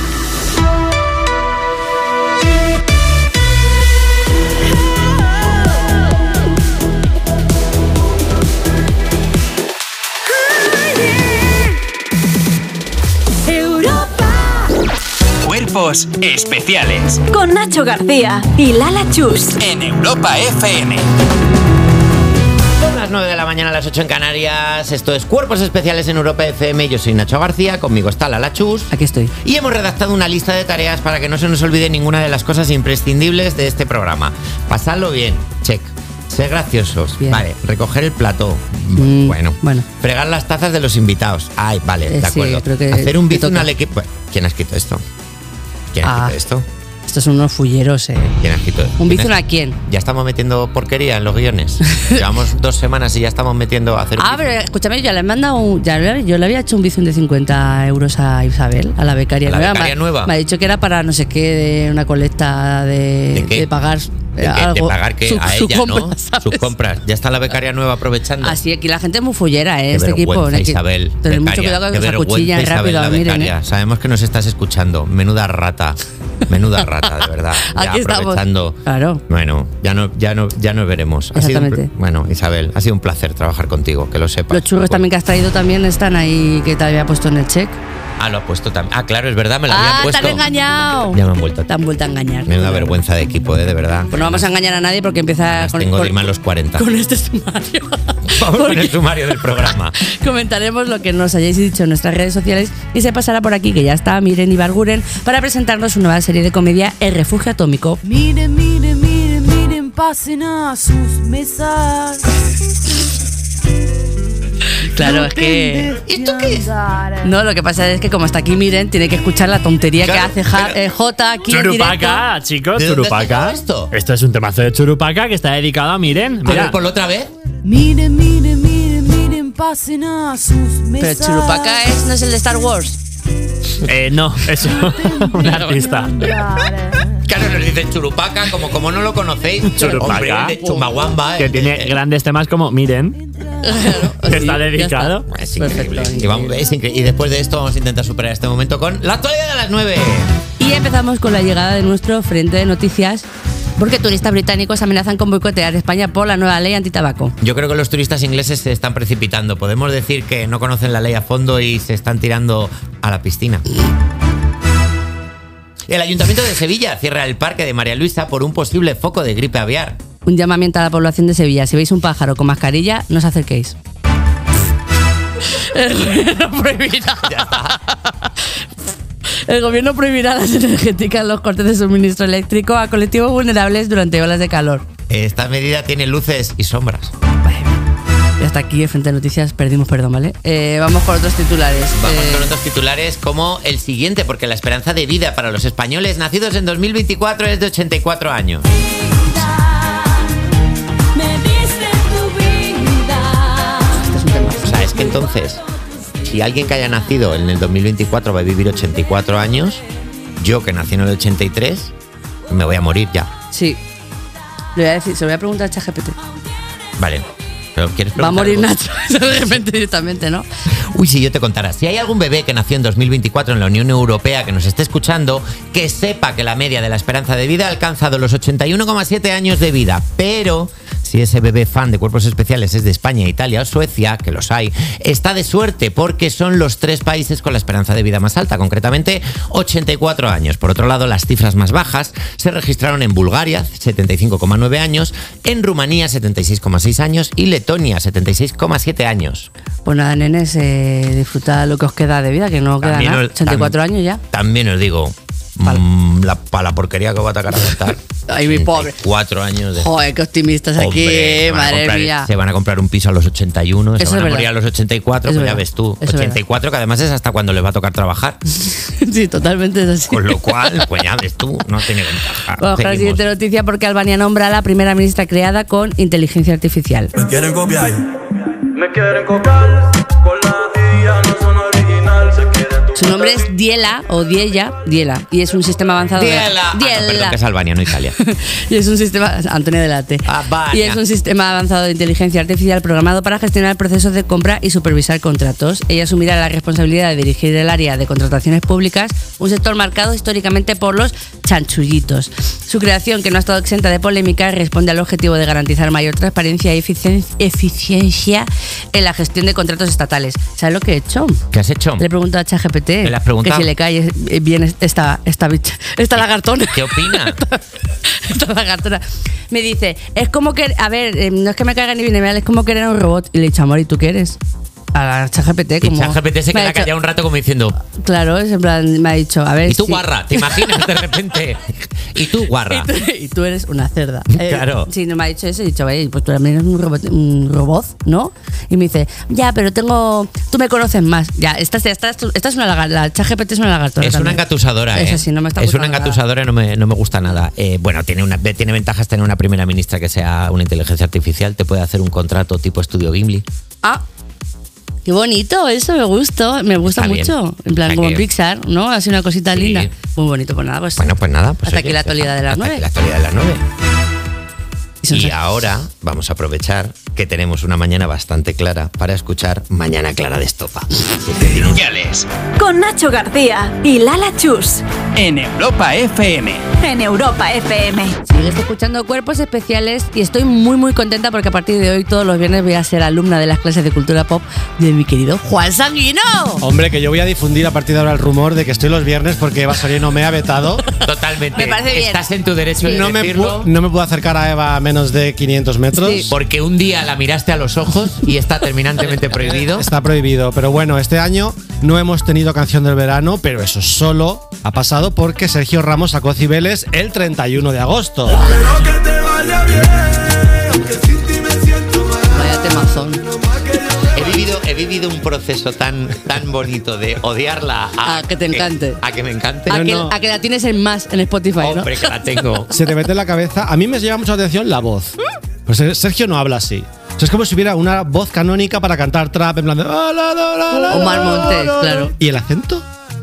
S1: Cuerpos especiales
S2: Con Nacho García y Lala Chus.
S1: en Europa F M.
S3: Son las nueve de la mañana, a las ocho en Canarias. Esto es Cuerpos Especiales en Europa F M. Yo soy Nacho García, conmigo está Lala Chus.
S4: Aquí estoy.
S3: Y hemos redactado una lista de tareas para que no se nos olvide ninguna de las cosas imprescindibles de este programa. Pasadlo bien, check. Ser graciosos,
S4: Bien.
S3: vale. Recoger el plató,
S4: Mm,
S3: bueno.
S4: bueno.
S3: Fregar las tazas de los invitados, ay, vale,
S4: Eh,
S3: de
S4: sí,
S3: acuerdo.
S4: creo que
S3: Hacer un
S4: te
S3: bizum
S4: toca.
S3: al equipo. Bueno, ¿quién ha escrito esto? ¿Quién ha
S4: Ah.
S3: escrito esto?
S4: Estos son unos fulleros, eh.
S3: ¿Quién ha escrito
S4: ¿Un
S3: quién
S4: bizum
S3: ha-
S4: a quién?
S3: Ya estamos metiendo porquería en los guiones. Llevamos dos semanas y ya estamos metiendo a hacer un
S4: Ah, pero escúchame, ya le he mandado un, ya le- yo le había hecho un bizum de cincuenta euros a Isabel, a la becaria
S3: ¿A la
S4: nueva.
S3: becaria
S4: Me-
S3: nueva?
S4: Me ha dicho que era para no sé qué, de una colecta de,
S3: ¿De qué?
S4: de pagar
S3: ¿De, qué?
S4: algo.
S3: ¿De pagar que
S4: su-
S3: a
S4: su
S3: ella,
S4: compra,
S3: no?
S4: ¿sabes?
S3: Sus compras. Ya está la becaria nueva aprovechando.
S4: Así aquí la gente es muy fullera, ¿eh?
S3: Qué
S4: Este equipo.
S3: vergüenza,
S4: Hay que
S3: Isabel.
S4: tener mucho
S3: becaria.
S4: cuidado con
S3: Qué
S4: que se
S3: vergüenza,
S4: acuchillan
S3: Isabel,
S4: rápido.
S3: la
S4: Miren,
S3: becaria.
S4: ¿eh?
S3: Sabemos que nos estás escuchando. Menuda rata. Menuda rata, de verdad. Ya
S4: Aquí estamos.
S3: aprovechando.
S4: Claro.
S3: Bueno, ya no, ya no, ya nos veremos. Ha sido un pl-
S4: Exactamente.
S3: bueno, Isabel, ha sido un placer trabajar contigo, que lo sepas.
S4: Los churros también que has traído también están ahí, que te había puesto en el check.
S3: Ah, lo has puesto también. Ah, claro, es verdad, me lo
S4: Ah,
S3: habían
S4: te
S3: puesto.
S4: han engañado.
S3: Ya me han vuelto.
S4: Te han vuelto a engañar.
S3: Menuda vergüenza de equipo, eh, de verdad.
S4: Pues no vamos a engañar a nadie porque empieza con,
S3: Tengo
S4: con-
S3: de irme a los cuarenta.
S4: con este sumario.
S3: Vamos con el sumario del programa.
S4: Comentaremos lo que nos hayáis dicho en nuestras redes sociales y se pasará por aquí, que ya está Miren Ibarguren, para presentarnos su nueva serie de comedia El Refugio Atómico.
S16: Miren, miren, miren, miren, pasen a sus mesas.
S4: Claro, es que...
S16: ¿Esto qué es?
S4: No, lo que pasa es que como está aquí Miren, tiene que escuchar la tontería
S3: Claro,
S4: que hace Ja-
S3: pero-
S4: eh, Jota aquí en
S6: Churupaca,
S4: directo.
S6: chicos,
S3: ¿De dónde has
S6: Churupaca.
S3: sacado esto?
S6: Esto es un temazo de Churupaca que está dedicado a Miren.
S3: A
S6: Mira.
S3: ver, ponlo otra vez.
S16: Miren, miren, miren, miren, pasen a sus
S4: Pero
S16: mesas.
S4: Churupaca es, no es el de Star Wars.
S6: Eh, no, es un artista.
S3: Claro, nos dicen Churupaca, como, como no lo conocéis.
S6: Churupaca.
S3: Hombre, el de Chumbawamba.
S6: Que
S3: el-
S6: tiene
S3: el-
S6: grandes temas como Miren. Que está dedicado.
S3: Es increíble. Y, vamos, es incre- y después de esto vamos a intentar superar este momento con la actualidad de las nueve.
S4: Y empezamos con la llegada de nuestro frente de noticias, porque turistas británicos amenazan con boicotear España por la nueva ley antitabaco.
S3: Yo creo que los turistas ingleses se están precipitando. Podemos decir que no conocen la ley a fondo y se están tirando a la piscina. El Ayuntamiento de Sevilla cierra el parque de María Luisa por un posible foco de gripe aviar.
S4: Un llamamiento a la población de Sevilla: si veis un pájaro con mascarilla, no os acerquéis. El gobierno prohibirá. El gobierno prohibirá las energéticas, los cortes de suministro eléctrico a colectivos vulnerables durante olas de calor.
S3: Esta medida tiene luces y sombras.
S4: Y hasta aquí, frente a noticias, perdimos perdón, ¿vale? Eh, vamos con otros titulares.
S3: Vamos
S4: Eh,
S3: con otros titulares como el siguiente, porque la esperanza de vida para los españoles nacidos en dos mil veinticuatro es de ochenta y cuatro años. O sea, es que entonces, si alguien que haya nacido en el dos mil veinticuatro va a vivir ochenta y cuatro años, yo que nací en el ochenta y tres, me voy a morir ya.
S4: Sí. Le voy a decir, se lo voy a preguntar a ChatGPT.
S3: Vale. ¿Pero quieres
S4: Va a morir
S3: preguntar
S4: Nacho de repente directamente, ¿no?
S3: algo? Uy, si yo te contara, si hay algún bebé que nació en dos mil veinticuatro en la Unión Europea que nos esté escuchando, que sepa que la media de la esperanza de vida ha alcanzado los ochenta y uno coma siete años de vida, pero si ese bebé fan de cuerpos especiales es de España, Italia o Suecia, que los hay, está de suerte porque son los tres países con la esperanza de vida más alta, concretamente ochenta y cuatro años. Por otro lado, las cifras más bajas se registraron en Bulgaria, setenta y cinco coma nueve años, en Rumanía, setenta y seis coma seis años y Letonia, setenta y seis coma siete años.
S4: Pues nada, nenes, eh, disfrutad lo que os queda de vida, que no queda
S3: También
S4: nada.
S3: os-
S4: ochenta y cuatro años ya.
S3: También os digo, mm, la, para la porquería que va a atacar a gastar.
S4: Ay, mi pobre.
S3: Cuatro años de...
S4: Joder, qué optimistas aquí,
S3: Hombre,
S4: eh,
S3: se van a
S4: madre
S3: comprar-
S4: mía.
S3: Se van a comprar un piso a los ochenta y uno, se
S4: Eso
S3: van
S4: es
S3: a
S4: verdad.
S3: morir a los ochenta y cuatro,
S4: Es
S3: pues ya
S4: verdad.
S3: ves tú.
S4: Eso es
S3: ochenta y cuatro, que además es hasta cuando les va a tocar trabajar.
S4: Sí, totalmente es así.
S3: Con lo cual, pues ya ves tú, no tiene ventaja.
S4: Vamos con la
S3: Seguimos.
S4: siguiente noticia, porque Albania nombra a la primera ministra creada con inteligencia artificial.
S5: Me quieren copiar. Me quieren copiar. Con la I A no son original. Se quieren tu
S4: Su nombre es Diela o Diella, Diela, y es un sistema avanzado de
S3: Diela. Ah, no,
S4: Diela.
S3: perdón, que es Albania, no Italia.
S4: Y es un sistema Antonio Delate.
S3: Albania.
S4: Y es un sistema avanzado de inteligencia artificial programado para gestionar procesos de compra y supervisar contratos. Ella asumirá la responsabilidad de dirigir el área de contrataciones públicas, un sector marcado históricamente por los chanchullitos. Su creación, que no ha estado exenta de polémica, responde al objetivo de garantizar mayor transparencia y eficien- eficiencia en la gestión de contratos estatales. ¿Sabes lo que he hecho?
S3: ¿Qué has hecho?
S4: Le he preguntado a ChatGPT
S3: ¿Le has preguntado?
S4: que si le cae bien esta, esta bicha, esta lagartona.
S3: ¿Qué opina?
S4: Esta lagartona. Me dice, es como que, a ver, eh, no es que me caiga ni bien ni mal, es como que era un robot. Y le he dicho, amor, ¿y tú qué eres? A la ChatGPT,
S3: Y
S4: como.
S3: ChatGPT se
S4: me ha
S3: queda
S4: dicho-
S3: callado un rato como diciendo,
S4: Claro, es en plan, me ha dicho, a ver.
S3: y tú
S4: si-
S3: guarra, ¿te imaginas de repente? Y tú guarra.
S4: Y tú, y tú eres una cerda. Eh,
S3: Claro.
S4: Sí, no me ha dicho eso. He dicho, "Oye, pues tú también eres un robot, un robot, ¿no?" Y me dice, ya, pero tengo. Tú me conoces más. Ya, esta, esta, esta, esta es una lagartona. La ChatGPT es una lagartona.
S3: Es una
S4: también.
S3: engatusadora, ¿eh?
S4: Eso sí, no me está
S3: Es una
S4: gustando nada.
S3: engatusadora y no me, no me gusta nada. Eh, bueno, tiene, una, tiene ventajas tener una primera ministra que sea una inteligencia artificial. Te puede hacer un contrato tipo estudio Gimli.
S4: Ah, qué bonito, eso me gustó, me gusta
S3: Está bien.
S4: mucho. En plan,
S3: Hay
S4: como
S3: que-
S4: en Pixar, ¿no? Así una cosita
S3: Sí.
S4: linda. Muy bonito, pues nada, pues.
S3: Bueno, pues nada. Pues
S4: Hasta
S3: oye,
S4: aquí la actualidad de las
S3: hasta
S4: nueve.
S3: aquí la actualidad de las nueve.
S4: son
S3: Y
S4: seis.
S3: ahora vamos a aprovechar que tenemos una mañana bastante clara para escuchar Mañana Clara de Estopa.
S1: Especiales
S2: Con Nacho García y Lala Chus.
S1: en Europa F M.
S2: En Europa F M.
S4: Sigues escuchando Cuerpos Especiales y estoy muy muy contenta porque a partir de hoy todos los viernes voy a ser alumna de las clases de cultura pop de mi querido Juan Sanguino.
S14: Hombre, que yo voy a difundir a partir de ahora el rumor de que estoy los viernes porque Eva Soriano me ha vetado.
S3: Totalmente.
S4: Me parece bien.
S3: Estás en tu derecho de
S14: No me,
S3: decirlo.
S14: pu- no me puedo acercar a Eva a menos de quinientos metros.
S4: Sí.
S3: Porque un día la miraste a los ojos y está terminantemente prohibido.
S14: Está prohibido, pero bueno, este año no hemos tenido canción del verano, pero eso solo ha pasado porque Sergio Ramos sacó Cibeles el treinta y uno de agosto.
S4: Vaya temazón.
S3: He vivido, he vivido un proceso tan, tan bonito de odiarla a,
S4: A que te encante.
S3: A que me encante.
S4: A que,
S14: no.
S4: a que la tienes en más en Spotify, ¿no?
S3: Hombre, que la tengo.
S14: Se te mete en la cabeza. A mí me llama mucho la atención la voz. Pues Sergio no habla así. O sea, es como si hubiera una voz canónica para cantar trap en plan de. "Ah, la, la, la, la,
S4: Omar
S14: la,
S4: Montes,
S14: la, la".
S4: claro.
S14: ¿Y el acento?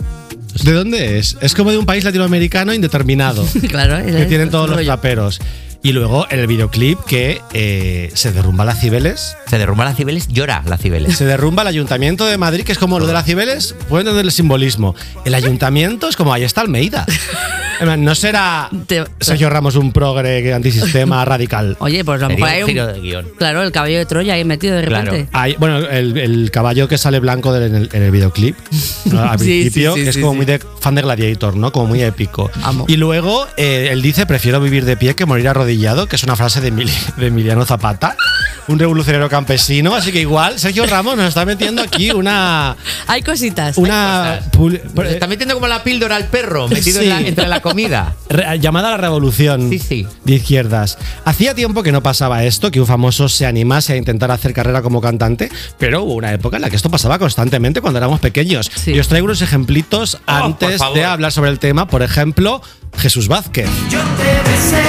S3: famosos.
S14: ¿De dónde es? Es como de un país latinoamericano indeterminado.
S4: Claro,
S14: que tienen todos los raperos. Y luego en el videoclip que eh, se derrumba la Cibeles.
S3: Se derrumba la Cibeles, llora la Cibeles.
S14: Se derrumba el Ayuntamiento de Madrid, que es como lo de la Cibeles, pueden entender el simbolismo. El Ayuntamiento es como, ahí está Almeida. No será Sergio Ramos un progre antisistema radical.
S4: Oye, pues a lo mejor hay un
S3: giro de guión.
S4: Claro, el caballo de Troya ahí metido de repente.
S14: Claro. Hay, bueno, el, el caballo que sale blanco del- en, el, en el videoclip, ¿no? Al
S4: Sí,
S14: principio,
S4: sí, sí,
S14: que es
S4: sí,
S14: como
S4: sí.
S14: muy de fan de Gladiator, ¿no? Como muy épico.
S4: Amo.
S14: Y luego eh, él dice, prefiero vivir de pie que morir arrodillado, que es una frase de, Emili- de Emiliano Zapata, un revolucionario campesino. Así que igual Sergio Ramos nos está metiendo aquí una...
S4: Hay cositas.
S14: Una
S3: Nos está metiendo como la píldora al perro, metido
S14: Sí.
S3: en la- entre la comida.
S14: Re- llamada a la revolución
S3: Sí, sí.
S14: de izquierdas. Hacía tiempo que no pasaba esto, que un famoso se animase a intentar hacer carrera como cantante, pero hubo una época en la que esto pasaba constantemente cuando éramos pequeños. Y os traigo unos ejemplitos antes
S3: por favor.
S14: de hablar sobre el tema. Por ejemplo, Jesús Vázquez.
S10: Yo te besé,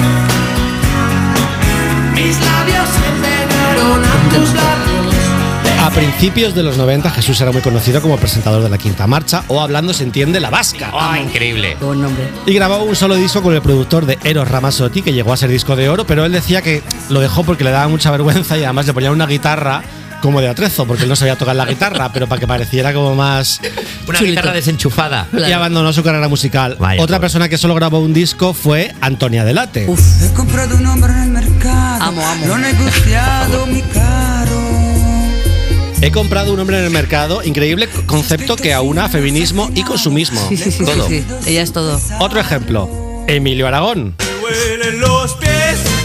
S10: mis labios se pegaron a tus labios.
S14: A principios de los noventa, Jesús era muy conocido como presentador de La Quinta Marcha o Hablando se entiende La Vasca.
S3: ¡Ah, increíble!
S4: Qué buen nombre.
S14: Y grabó un solo disco con el productor de Eros Ramazzotti, que llegó a ser disco de oro, pero él decía que lo dejó porque le daba mucha vergüenza y además le ponían una guitarra como de atrezo, porque él no sabía tocar la guitarra, pero para que pareciera como más...
S3: Una
S14: chulito.
S3: guitarra desenchufada.
S14: Y abandonó su carrera musical.
S3: Vaya,
S14: Otra
S3: pobre.
S14: persona que solo grabó un disco fue Antonia Delate.
S10: He comprado un hombre en el mercado.
S4: Amo, amo.
S10: Lo he negociado muy caro.
S14: He comprado un hombre en el mercado, increíble concepto que aúna feminismo y consumismo.
S4: Sí, sí, sí,
S14: Todo.
S4: sí, sí. Ella es todo.
S14: Otro ejemplo, Emilio Aragón.
S10: Huelen los pies.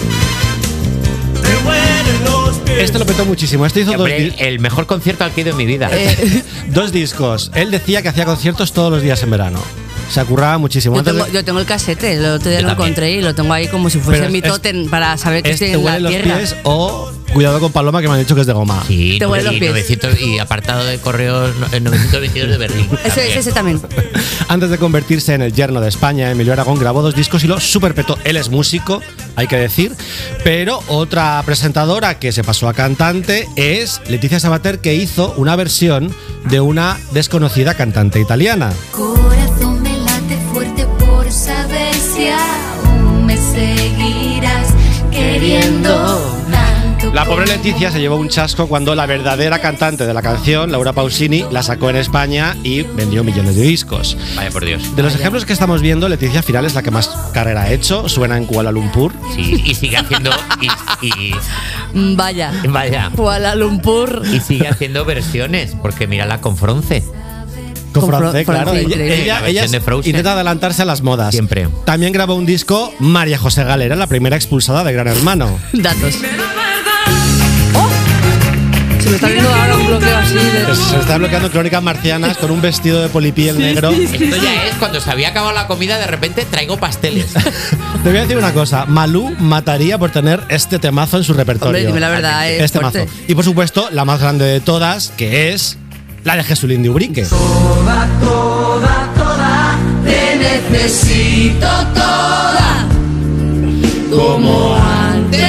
S10: Te huelen los pies.
S14: Este lo petó muchísimo. Este hizo dos,
S3: Hombre,
S14: di-
S3: el mejor concierto al que he ido en mi vida.
S4: Eh,
S14: dos discos. Él decía que hacía conciertos todos los días en verano. Se curraba muchísimo.
S4: Yo
S14: Antes de-
S4: tengo, yo tengo el casete, el otro día
S3: Yo
S4: lo
S3: también.
S4: encontré y lo tengo ahí como si fuese
S14: Pero
S4: mi
S14: es-
S4: tótem para saber que
S14: Este
S4: estoy en
S14: huele
S4: la
S14: los
S4: tierra.
S14: pies o cuidado con Paloma, que me han dicho que es de goma.
S3: Sí,
S4: Te huelen los
S3: y,
S4: pies.
S3: novecientos y apartado de correos no- en novecientos veintidós de Berlín.
S4: Ese,
S3: también.
S4: ese, ese también.
S14: Antes de convertirse en el yerno de España, Emilio Aragón grabó dos discos y lo superpetó. Él es músico, hay que decir, pero otra presentadora que se pasó a cantante es Leticia Sabater, que hizo una versión de una desconocida cantante italiana.
S17: Corazón me late fuerte por saber si aún me seguirás queriendo tanto.
S14: La pobre Leticia se llevó un chasco cuando la verdadera cantante de la canción, Laura Pausini, la sacó en España y vendió millones de discos.
S3: Vaya por Dios.
S14: De los ejemplos que estamos viendo, Leticia Firal es la que más carrera ha hecho, suena en Kuala Lumpur.
S3: Sí, y sigue haciendo. Y, y-
S4: Mm, Vaya.
S3: vaya.
S4: Kuala Lumpur.
S3: Y sigue haciendo versiones, porque mírala con Fronce.
S14: Con
S4: Con
S14: francés,
S4: Fran-
S14: claro.
S4: francés,
S14: Ella,
S4: increíble.
S14: ella-
S3: La versión
S14: ella
S3: de Frozen.
S14: intenta adelantarse a las modas.
S3: Siempre.
S14: También grabó un disco María José Galera, la primera expulsada de Gran Hermano.
S4: Datos. ¡Oh! Se me está viendo ahora un bloqueo así de.
S14: Se está bloqueando Crónicas Marcianas con un vestido de polipiel negro.
S3: Esto ya es cuando se había acabado la comida, de repente traigo pasteles.
S14: Te voy a decir una cosa, Malú mataría por tener este temazo en su repertorio.
S4: Hombre, dime la verdad, es
S14: Este
S4: fuerte.
S14: mazo. Y por supuesto, la más grande de todas, que es la de Jesulín de Ubrique.
S10: Toda, toda, toda. Te necesito toda.
S4: Como antes.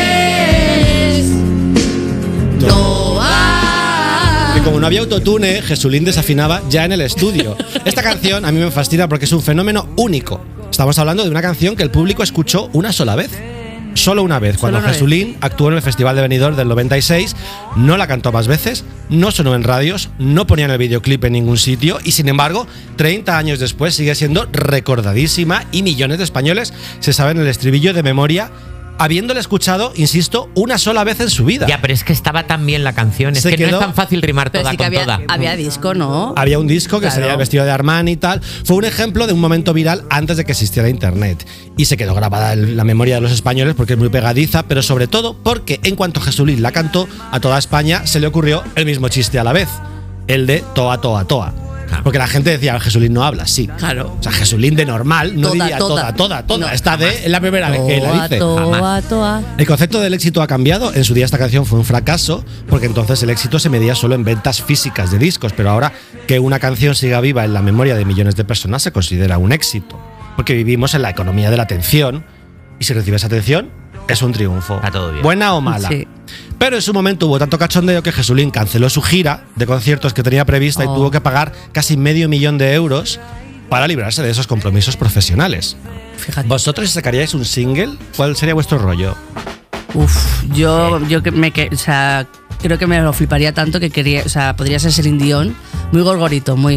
S14: Que como no había autotune, Jesulín desafinaba ya en el estudio. Esta canción a mí me fascina porque es un fenómeno único. Estamos hablando de una canción que el público escuchó una sola vez. Solo una vez, cuando
S4: una vez.
S14: Jesulín actuó en el Festival de Benidorm del noventa y seis, no la cantó más veces, no sonó en radios, no ponían el videoclip en ningún sitio y sin embargo, treinta años después sigue siendo recordadísima y millones de españoles se saben el estribillo de memoria, habiéndole escuchado, insisto, una sola vez en su vida.
S3: Ya, pero es que estaba tan bien la canción. Es
S14: Se
S3: que no
S14: quedó-
S3: es tan fácil rimar
S4: Pero
S3: toda
S4: sí que
S3: con
S4: había,
S3: toda.
S4: había disco, ¿no?
S14: Había un disco que
S4: Claro.
S14: sería el vestido de Armani y tal. Fue un ejemplo de un momento viral antes de que existiera internet. Y se quedó grabada en la memoria de los españoles porque es muy pegadiza, pero sobre todo porque en cuanto Jesulín la cantó, a toda España se le ocurrió el mismo chiste a la vez. El de toa, toa, toa. Porque la gente decía, Jesulín no habla, sí.
S4: Claro.
S14: O sea, Jesulín de normal no
S4: Toda,
S14: diría
S4: toda.
S14: toda, toda, toda.
S4: No,
S14: Esta de es la primera vez que la
S4: Toa,
S14: dice.
S4: toa, toa.
S14: El concepto del éxito ha cambiado. En su día esta canción fue un fracaso porque entonces el éxito se medía solo en ventas físicas de discos, pero ahora que una canción siga viva en la memoria de millones de personas se considera un éxito, porque vivimos en la economía de la atención y si recibes atención,
S18: es un triunfo.
S3: Está todo bien.
S18: Buena o mala.
S4: Sí.
S18: Pero en su momento hubo tanto cachondeo que Jesulín canceló su gira de conciertos que tenía prevista
S4: Oh.
S18: y tuvo que pagar casi medio millón de euros para librarse de esos compromisos profesionales.
S4: Fíjate.
S18: ¿Vosotros si sacaríais un single? ¿Cuál sería vuestro rollo?
S4: Uf, yo, yo que me que, o sea, creo que me lo fliparía tanto que quería, o sea, podría ser Celine Dion, muy gorgorito, muy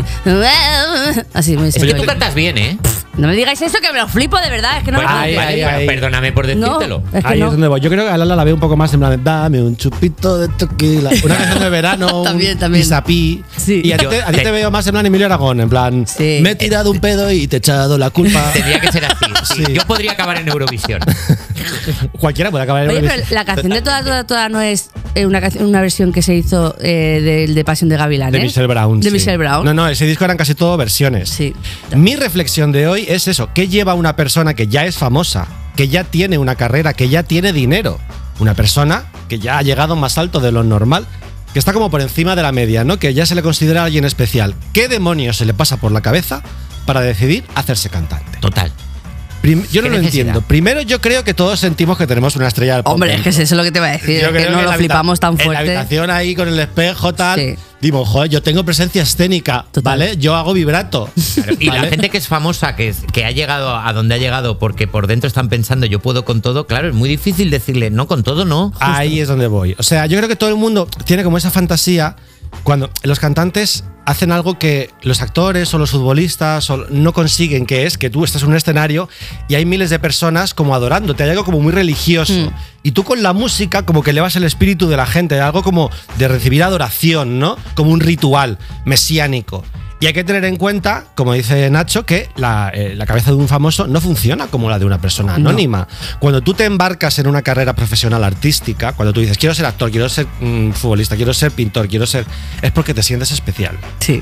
S4: así, muy
S3: Es que
S4: serio.
S3: tú cantas bien, ¿eh?
S4: No me digáis eso, que me lo flipo de verdad, es que no
S3: Bueno,
S4: lo
S18: Ay,
S3: vale,
S18: ay,
S3: bueno,
S18: ay.
S3: perdóname por decírtelo.
S4: No, es que
S18: Ahí
S4: no.
S18: es donde voy. Yo creo que a Lala la veo un poco más en plan de dame un chupito de tequila. Una canción de verano,
S4: También,
S18: un
S4: también.
S18: pisapí.
S4: Sí.
S18: Y a ti,
S3: Yo-
S18: te, a ti
S3: te-
S18: te veo más en plan Emilio Aragón, en plan,
S4: Sí.
S18: me he tirado un pedo y te he echado la culpa.
S3: Tendría que ser así. Sí.
S18: Sí.
S3: Yo podría acabar en Eurovisión.
S18: Cualquiera puede acabar en
S4: Oye,
S18: Eurovisión.
S4: pero la canción de Toda, Toda, Toda no es eh, una, canción- una versión que se hizo eh, del de Pasión de Gavilanes.
S18: De Michelle Brown.
S4: De
S18: sí.
S4: Michelle Brown.
S18: No, no, ese disco eran casi todo versiones.
S4: Sí.
S18: Mi reflexión de hoy es eso. ¿Qué lleva una persona que ya es famosa, que ya tiene una carrera, que ya tiene dinero? Una persona que ya ha llegado más alto de lo normal, que está como por encima de la media, ¿no? Que ya se le considera alguien especial. ¿Qué demonios se le pasa por la cabeza para decidir hacerse cantante?
S3: Total.
S18: Prim- yo no
S3: ¿Qué
S18: lo
S3: necesidad?
S18: entiendo. Primero, yo creo que todos sentimos que tenemos una estrella del pop
S4: Hombre, es que
S18: dentro.
S4: eso es lo que te va a decir,
S18: Yo
S4: es
S18: creo
S4: que no
S18: en
S4: lo
S18: la
S4: flipamos tan
S18: habita- En la
S4: fuerte.
S18: habitación ahí con el espejo tal.
S4: Sí.
S18: Digo, joder, yo tengo presencia escénica, ¿vale? Yo hago vibrato.
S3: Y la
S18: ¿vale?
S3: gente que es famosa, que, es- que ha llegado a donde ha llegado porque por dentro están pensando yo puedo con todo, claro, es muy difícil decirle no con todo, no.
S18: Ahí es donde voy. O sea, yo creo que todo el mundo tiene como esa fantasía cuando los cantantes hacen algo que los actores o los futbolistas o no consiguen, que es que tú estás en un escenario y hay miles de personas como adorándote, hay algo como muy religioso.
S4: Mm.
S18: Y tú con la música como que elevas el espíritu de la gente, algo como de recibir adoración, ¿no? Como un ritual mesiánico. Y hay que tener en cuenta, como dice Nacho, que la, eh, la cabeza de un famoso no funciona como la de una persona
S4: No.
S18: anónima. Cuando tú te embarcas en una carrera profesional artística, cuando tú dices quiero ser actor, quiero ser mm, futbolista, quiero ser pintor, quiero ser. Es porque te sientes especial.
S4: Sí.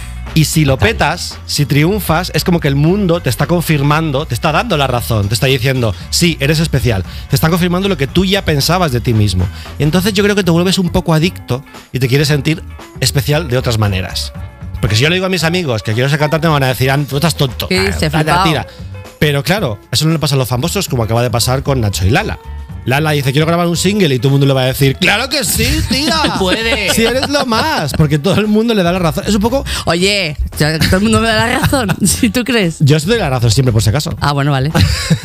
S18: Y si lo petas, si triunfas, es como que el mundo te está confirmando, te está dando la razón, te está diciendo, sí, eres especial. Te está confirmando lo que tú ya pensabas de ti mismo. Y entonces yo creo que te vuelves un poco adicto y te quieres sentir especial de otras maneras. Porque si yo le digo a mis amigos que quiero ser cantante, me van a decir, ah, tú estás tonto.
S4: ¿Qué dices,
S18: Ah,
S4: flipao?
S18: tira. Pero claro, eso no le pasa a los famosos como acaba de pasar con Nacho y Lala. Lala dice, quiero grabar un single y todo el mundo le va a decir, ¡claro que sí, tía!
S3: Puede.
S18: Si eres lo más, porque todo el mundo le da la razón. Es un poco…
S4: Oye, ya todo el mundo me da la razón, si tú crees.
S18: Yo os doy la razón siempre, por si acaso.
S4: Ah, bueno, vale.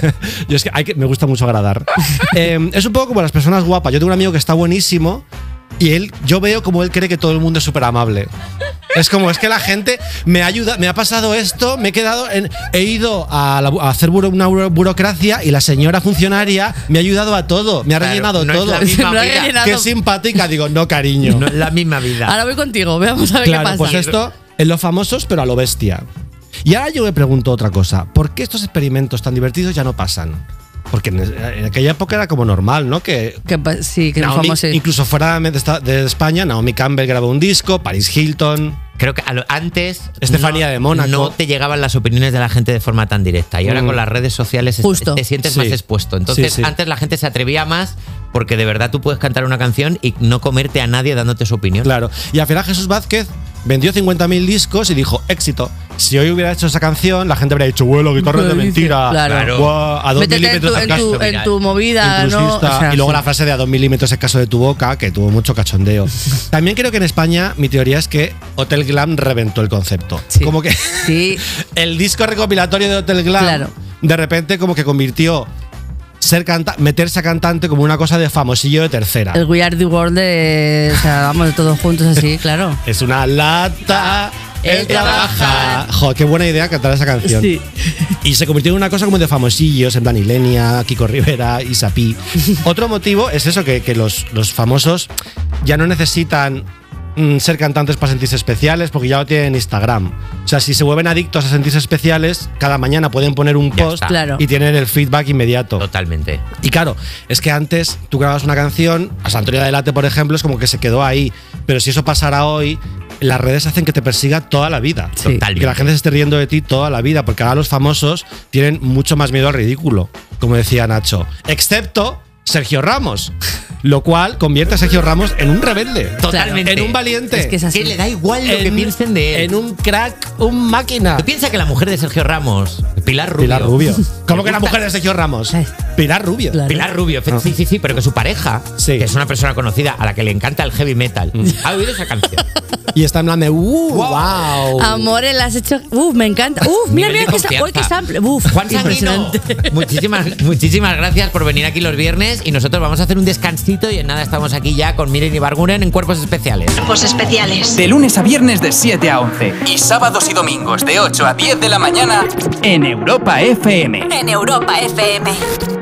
S18: Yo es que, hay que me gusta mucho agradar. Eh, es un poco como las personas guapas. Yo tengo un amigo que está buenísimo y él, yo veo como él cree que todo el mundo es súper amable. Es como, es que la gente me ayuda, me ha pasado esto, me he quedado en, he ido a, la- a hacer buro- una buro- burocracia y la señora funcionaria me ha ayudado a todo, me ha
S3: Claro,
S18: rellenado
S3: no es
S18: todo.
S3: la misma
S4: Me ha
S3: vida.
S4: rellenado.
S18: Qué simpática, digo, no cariño.
S3: No es la misma vida.
S4: Ahora voy contigo, veamos a ver
S18: Claro,
S4: qué pasa.
S18: pues esto en los famosos, pero a lo bestia. Y ahora yo me pregunto otra cosa. ¿Por qué estos experimentos tan divertidos ya no pasan? Porque en, en aquella época era como normal, ¿no? Que
S4: Que pa- sí, que los
S18: Naomi-
S4: famosos.
S18: incluso fuera de, esta- de España, Naomi Campbell grabó un disco, Paris Hilton.
S3: Creo que a lo- antes
S18: Estefanía
S3: no,
S18: de Mónaco.
S3: no te llegaban las opiniones de la gente de forma tan directa y ahora
S18: Mm.
S3: con las redes sociales es-
S4: Justo.
S3: te sientes
S18: Sí.
S3: más expuesto. Entonces
S18: Sí, sí.
S3: antes la gente se atrevía más porque de verdad tú puedes cantar una canción y no comerte a nadie dándote su opinión.
S18: Claro. Y al final Jesús Vázquez vendió cincuenta mil discos y dijo, éxito. Si hoy hubiera hecho esa canción, la gente habría dicho, bueno, guitarra de mentira.
S4: Claro.
S18: Guau, a dos
S4: Métete en
S18: milímetros
S4: tu,
S18: al
S4: en,
S18: caso.
S4: tu, en tu movida, ¿no?
S18: Intrusista.
S4: O sea,
S18: y luego
S4: sí.
S18: la frase de a dos milímetros es caso de tu boca, que tuvo mucho cachondeo. También creo que en España, mi teoría es que Hotel Glam reventó el concepto.
S4: Sí.
S18: Como que
S4: Sí.
S18: el disco recopilatorio de Hotel Glam,
S4: Claro.
S18: de repente como que convirtió ser canta meterse a cantante como una cosa de famosillo de tercera.
S4: El We Are the World de. O sea, vamos todos juntos así, claro.
S18: Es una lata.
S4: El trabajar.
S18: Joder, qué buena idea cantar esa canción.
S4: Sí.
S18: Y se convirtió en una cosa como de famosillos, en plan Ilenia, Kiko Rivera, Isapi. Otro motivo es eso, que, que los, los famosos ya no necesitan mm, ser cantantes para sentirse especiales porque ya lo tienen en Instagram. O sea, si se vuelven adictos a sentirse especiales, cada mañana pueden poner un
S3: Ya
S18: post
S3: está.
S4: Claro.
S18: y tienen el feedback inmediato.
S3: Totalmente.
S18: Y claro, es que antes tú grababas una canción, a Santoria de Late, por ejemplo, es como que se quedó ahí. Pero si eso pasara hoy, las redes hacen que te persiga toda la vida.
S4: Sí.
S3: Totalmente.
S18: Que la gente se esté riendo de ti toda la vida, porque ahora los famosos tienen mucho más miedo al ridículo, como decía Nacho. Excepto Sergio Ramos. Lo cual convierte a Sergio Ramos en un rebelde.
S3: Totalmente.
S18: En un valiente.
S4: Es que es así.
S3: Que le da igual lo
S18: En-
S3: que piensen de él.
S18: En un crack, un máquina.
S3: ¿Tú piensas que la mujer de Sergio Ramos, Pilar Rubio?
S18: Pilar Rubio. ¿Cómo
S3: le
S18: que la
S3: gusta-
S18: mujer de Sergio Ramos? Pilar Rubio.
S4: Claro.
S3: Pilar Rubio, fe- sí, sí, sí, pero que su pareja,
S18: Sí.
S3: que es una persona conocida a la que le encanta el heavy metal, ha oído esa canción.
S18: Y está en plan de, uh, wow.
S4: Amores, la has hecho. Uf, me encanta. Uf, mira,
S3: Nivel
S4: mira
S3: de
S4: que, sa- uy, qué
S3: confianza.
S4: sample. Uf,
S3: Juan Sanguino,
S4: impresionante.
S3: muchísimas, muchísimas gracias por venir aquí los viernes y nosotros vamos a hacer un descansito y en nada estamos aquí ya con Miren Ibarguren en Cuerpos Especiales.
S2: Cuerpos especiales.
S1: De lunes a viernes de siete a once. Y sábados y domingos de ocho a diez de la mañana en Europa F M.
S2: En Europa F M.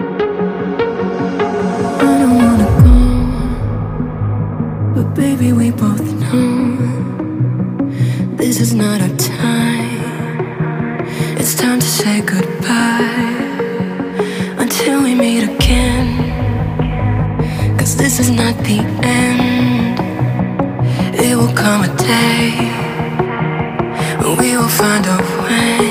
S10: But baby, we both know this is not our time. It's time to say goodbye until we meet again. 'Cause this is not the end. It will come a day when we will find a way.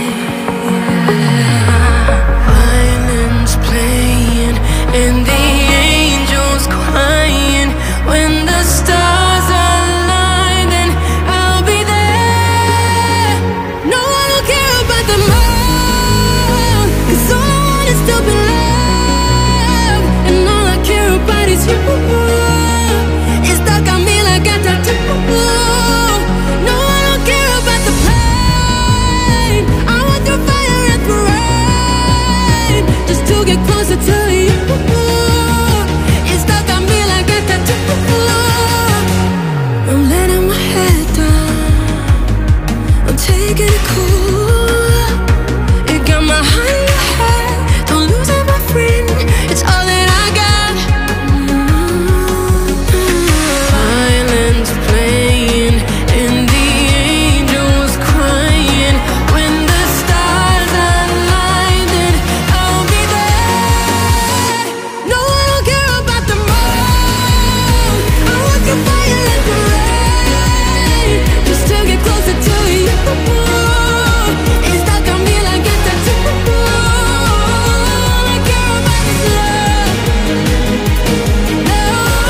S10: Violins playing and the angels crying. When the stars align, then I'll be there. No, I don't care about the moon, 'cause all I want is to be loved. And all I care about is you. It's stuck on me like a tattoo. No, I don't care about the pain. I want through fire and through rain, just to get closer to you. It's stuck on me like a tattoo. I'm letting my head down. I'm taking it cool. It got my heart in your head. Don't lose it, my friend. It's all that I got. Violins playing and the angels crying. When the stars align, then I'll be there. No, I don't care about the moon. I want the fire and the rain, just to get closer to you. It's stuck on me like a tattoo. All I care about is love. No,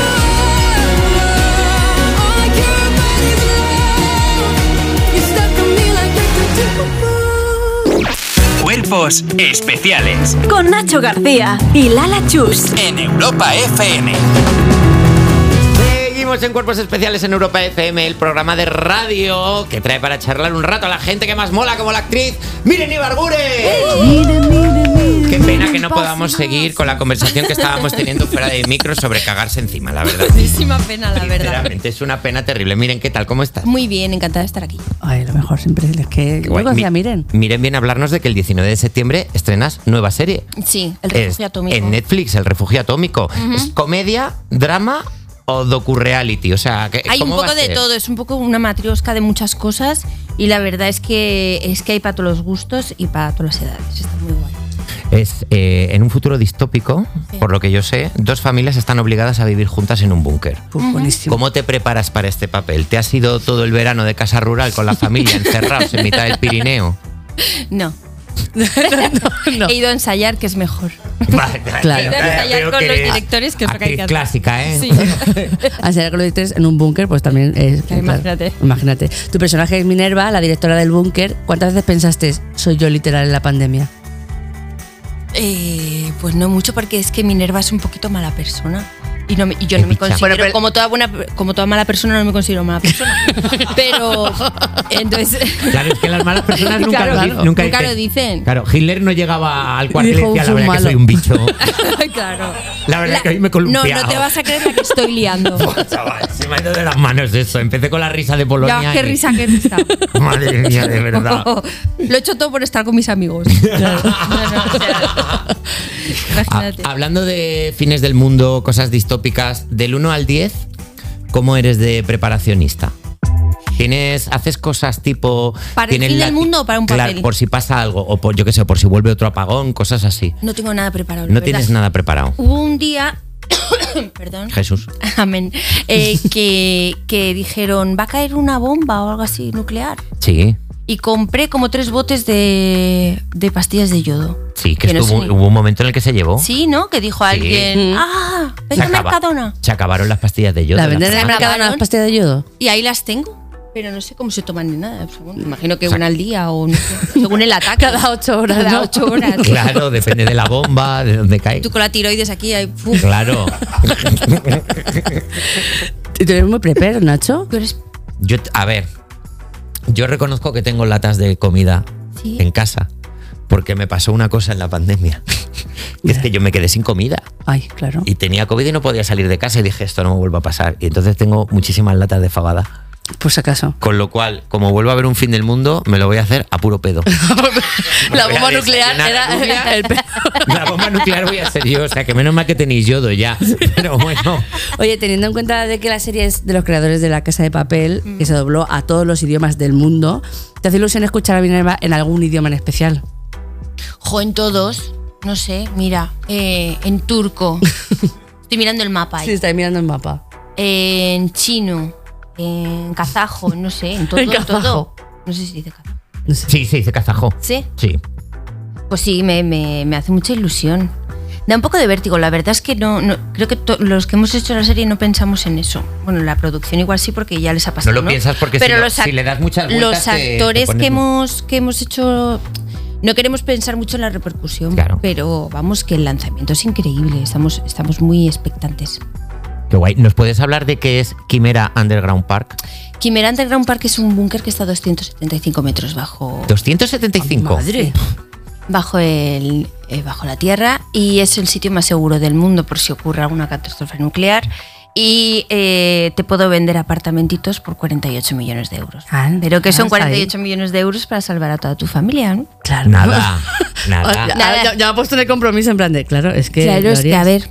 S10: all I care about is love. You're stuck on me like a tattoo.
S1: Cuerpos especiales
S2: Con Nacho García y Lala Chus.
S1: en Europa F M.
S3: Seguimos en Cuerpos Especiales en Europa F M, el programa de radio que trae para charlar un rato a la gente que más mola, como la actriz Miren Ibarguren. Qué pena que no podamos seguir con la conversación que estábamos teniendo fuera de micro sobre cagarse encima, la verdad.
S19: Muchísima pena, la verdad.
S3: Sinceramente, es una pena terrible. Miren, ¿qué tal? ¿Cómo estás?
S19: Muy bien, encantada de estar aquí.
S4: Ay, lo mejor siempre es que.
S3: Qué guay.
S4: Luego decía,
S3: Mi-
S4: miren.
S3: Miren, viene a hablarnos de que el diecinueve de septiembre estrenas nueva serie.
S19: Sí, El
S3: Es
S19: refugio atómico.
S3: en Netflix, El refugio atómico.
S19: Ujú.
S3: ¿Es comedia, drama o docu-reality? O sea, ¿qué-
S19: Hay un
S3: ¿cómo va
S19: poco
S3: a
S19: de
S3: ser?
S19: todo, es un poco una matriosca de muchas cosas y la verdad es que es que hay para todos los gustos y para todas las edades. Está muy guay.
S3: Es eh, en un futuro distópico, por lo que yo sé, dos familias están obligadas a vivir juntas en un búnker.
S4: Buenísimo.
S3: ¿Cómo te preparas para este papel? ¿Te has ido todo el verano de casa rural con la familia encerrados en mitad del Pirineo?
S19: No. He ido a ensayar, que es mejor.
S3: Vale,
S4: Claro.
S19: He ido a ensayar
S3: Veo
S19: con
S3: que
S19: los
S3: eres
S19: directores, que es lo que hay que
S3: actriz
S19: hacer.
S3: clásica, ¿eh?
S19: Sí.
S4: Hacer con los directores en un búnker, pues también es. claro,
S19: imagínate.
S4: imagínate. Tu personaje es Minerva, la directora del búnker. ¿Cuántas veces pensaste, soy yo literal en la pandemia?
S19: Eh, pues no mucho, porque es que Minerva es un poquito mala persona. Y, no me- y yo no me
S3: picha.
S19: considero,
S4: Bueno, pero-
S19: como, toda buena, como toda mala persona, no me considero mala persona. Pero, entonces.
S3: Claro, es que las malas personas nunca,
S19: Claro,
S3: lo, di-
S19: claro.
S3: nunca
S19: Nunca
S3: dicen.
S19: lo dicen.
S3: Claro, Hitler no llegaba al cuartel y
S4: Dijo,
S3: decía, la
S4: "Soy
S3: verdad que
S4: malo".
S3: soy un bicho.
S19: Claro.
S3: La verdad
S19: La-
S3: que hoy me he
S19: No,
S3: columpiado.
S19: no te vas a creer la que estoy liando.
S3: Chaval, se me ha ido de las manos eso. Empecé con la risa de Polonia.
S19: Ya, qué
S3: y-
S19: risa, qué risa.
S3: Madre mía, de verdad.
S19: Lo he hecho todo por estar con mis amigos. No, no, o sea, imagínate.
S3: Ha- hablando de fines del mundo, cosas distópicas, del uno al diez, ¿cómo eres de preparacionista? ¿Tienes, haces cosas tipo...
S19: ¿Para el
S3: tienes
S19: fin
S3: la-
S19: del mundo o para un
S3: Claro,
S19: papel?
S3: por si pasa algo, o por, yo qué sé, por si vuelve otro apagón, cosas así.
S19: No tengo nada preparado. la
S3: No
S19: verdad.
S3: tienes nada preparado.
S19: Hubo un día. Perdón.
S3: Jesús.
S19: Amén. Eh, que, que dijeron, va a caer una bomba o algo así nuclear.
S3: Sí.
S19: Y compré como tres botes de, de pastillas de yodo.
S3: Sí, que,
S19: Que no
S3: estuvo,
S19: sé.
S3: hubo un momento en el que se llevó.
S19: Sí, ¿no? Que dijo
S3: Sí.
S19: alguien,
S4: Mm.
S19: ah,
S3: Se
S19: vete a
S3: acaba-
S19: Mercadona.
S3: Se acabaron las pastillas de yodo.
S4: ¿La venden en el
S3: farmacia.
S4: mercado las pastillas de yodo?
S19: Y ahí las tengo. Pero no sé cómo se toman ni nada. según- imagino que
S3: O sea,
S19: una al día o no sé, según el ataque.
S4: Cada ocho horas,
S19: Cada
S4: ¿no?
S19: ocho horas.
S3: Claro, depende de la bomba, de dónde cae.
S19: Tú con la tiroides aquí, ahí, ¡puf!
S3: Claro.
S4: ¿Y tú eres muy prepper, Nacho?
S19: Tú eres-
S3: Yo, a ver, yo reconozco que tengo latas de comida
S19: Sí.
S3: en casa porque me pasó una cosa en la pandemia. Y es que yo me quedé sin comida.
S4: Ay, claro.
S3: Y tenía COVID y no podía salir de casa y dije, esto no me vuelva a pasar. Y entonces tengo muchísimas latas de fabada.
S4: Por si acaso.
S3: Con lo cual, como vuelva a haber un fin del mundo, me lo voy a hacer a puro pedo.
S4: La
S3: Voy a
S4: bomba nuclear
S3: desayunar
S4: era
S3: rubia.
S4: el pe-
S3: La bomba nuclear voy a ser yo. O sea, que menos mal que tenéis yodo ya. Pero bueno.
S4: Oye, teniendo en cuenta de que la serie es de los creadores de La Casa de Papel, que se dobló a todos los idiomas del mundo, ¿te hace ilusión escuchar a Minerva en algún idioma en especial?
S19: Jo, en todos. No sé, mira, eh, en turco. Estoy mirando el mapa ahí.
S4: Sí, está mirando el mapa.
S19: En chino, en kazajo, no sé, en todo,
S4: En
S19: en
S4: kazajo.
S19: todo. No sé si dice kazajo.
S3: Sí, se dice kazajo.
S19: ¿Sí?
S3: Sí.
S19: Pues sí, me, me, me hace mucha ilusión. Da un poco de vértigo, la verdad es que no, no creo que to- los que hemos hecho la serie no pensamos en eso. Bueno, la producción igual sí porque ya les ha pasado.
S3: No lo piensas porque
S19: Pero
S3: si, lo-
S19: los ac-
S3: si le das muchas vueltas
S19: Los
S3: te- te
S19: actores
S3: pones-
S19: que hemos que hemos hecho no queremos pensar mucho en la repercusión,
S3: Claro.
S19: pero vamos que el lanzamiento es increíble, estamos estamos muy expectantes.
S3: Qué guay. ¿Nos puedes hablar de qué es Quimera Underground Park?
S19: Quimera Underground Park es un búnker que está a doscientos setenta y cinco metros bajo
S3: doscientos setenta y cinco.
S4: Madre.
S19: bajo el eh, bajo la tierra y es el sitio más seguro del mundo por si ocurre alguna catástrofe nuclear. Y eh, te puedo vender apartamentitos por cuarenta y ocho millones de euros.
S4: Ah,
S19: Pero que son
S4: ah,
S19: cuarenta y
S4: ahí.
S19: ocho millones de euros para salvar a toda tu familia, ¿no?
S4: Claro.
S3: Nada,
S4: Ya,
S3: nada.
S19: Nada.
S4: ya- ya me ha puesto en el compromiso en plan de, claro, es que...
S19: Claro,
S4: lo
S19: es que
S4: harías.
S19: a ver.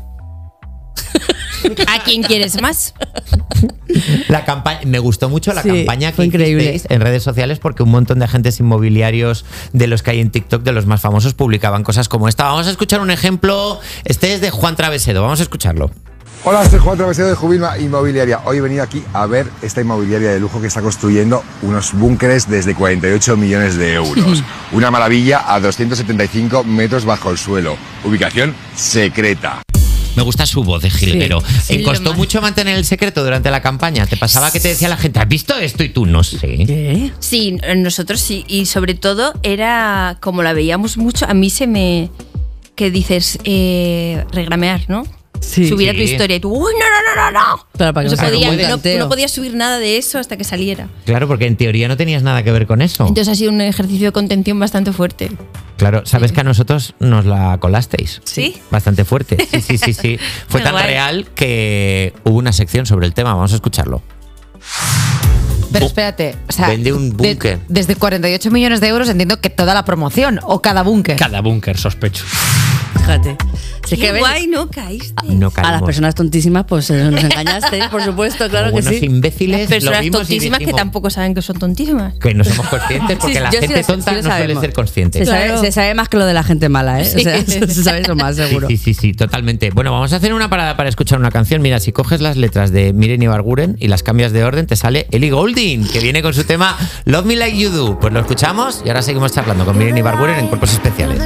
S19: ¿A quién quieres más?
S3: La campaña, me gustó mucho la
S4: Sí,
S3: campaña que
S4: fue increíble.
S3: hicisteis en redes sociales porque un montón de agentes inmobiliarios de los que hay en TikTok, de los más famosos, publicaban cosas como esta. Vamos a escuchar un ejemplo. Este es de Juan Travesedo. Vamos a escucharlo.
S20: Hola, soy Juan Travesedo de Jubilma Inmobiliaria. Hoy he venido aquí a ver esta inmobiliaria de lujo que está construyendo unos búnkeres desde cuarenta y ocho millones de euros. Una maravilla a doscientos setenta y cinco metros bajo el suelo. Ubicación secreta.
S3: Me gusta su voz de jilguero.
S19: Sí,
S3: ¿Eh,
S19: lo
S3: ¿Costó
S19: más.
S3: mucho mantener el secreto durante la campaña? ¿Te pasaba que te decía la gente, ¿has visto esto? Y tú no sé.
S4: ¿Qué?
S19: Sí, nosotros sí. Y sobre todo era, como la veíamos mucho, a mí se me... ¿Qué dices? Eh, regramear, ¿no?
S4: Sí.
S19: Subir a
S3: Sí.
S19: tu historia y tú, uy, no, no, no, no, no.
S4: Claro, para que
S19: No,
S4: no
S19: se
S4: se
S19: podía,
S4: acumule
S19: no,
S4: tanteo.
S19: no podía subir nada de eso hasta que saliera.
S3: Claro, porque en teoría no tenías nada que ver con eso.
S19: Entonces ha sido un ejercicio de contención bastante fuerte.
S3: Claro, sabes que a nosotros nos la colasteis.
S19: ¿Sí?
S3: Bastante fuerte. Sí, sí, sí, sí. Fue
S19: Qué
S3: tan
S19: guay.
S3: real que hubo una sección sobre el tema. Vamos a escucharlo.
S21: Pero
S3: Bu-
S21: espérate, o sea,
S3: Vende un
S21: de-
S3: búnker.
S21: desde cuarenta y ocho millones de euros entiendo que toda la promoción o cada búnker.
S18: Cada búnker, sospecho.
S4: Fíjate. Si es
S19: Qué
S4: que ven,
S19: guay, ¿no? Caíste.
S3: No
S4: a las
S3: caímos.
S4: personas tontísimas, pues eh, nos engañaste, por supuesto, claro
S3: Como
S4: que
S3: buenos
S4: sí.
S3: imbéciles
S19: Las personas
S3: lo vimos y
S19: tontísimas que
S3: dijimos
S19: tampoco saben que son tontísimas.
S3: que no somos conscientes porque
S4: Sí,
S3: la
S4: yo sí
S3: gente
S4: lo-
S3: tonta
S4: sí lo
S3: no suele
S4: sabemos.
S3: ser consciente.
S4: Se, sabe,
S19: Claro.
S4: se sabe más que lo de la gente mala, ¿eh? O sea, se sabe eso más, seguro.
S3: Sí, sí, sí, sí, totalmente. Bueno, vamos a hacer una parada para escuchar una canción. Mira, si coges las letras de Miren Ibarguren y las cambias de orden, te sale Ellie Goulding, que viene con su tema Love Me Like You Do. Pues lo escuchamos y ahora seguimos charlando con Miren Ibarguren en Cuerpos Especiales.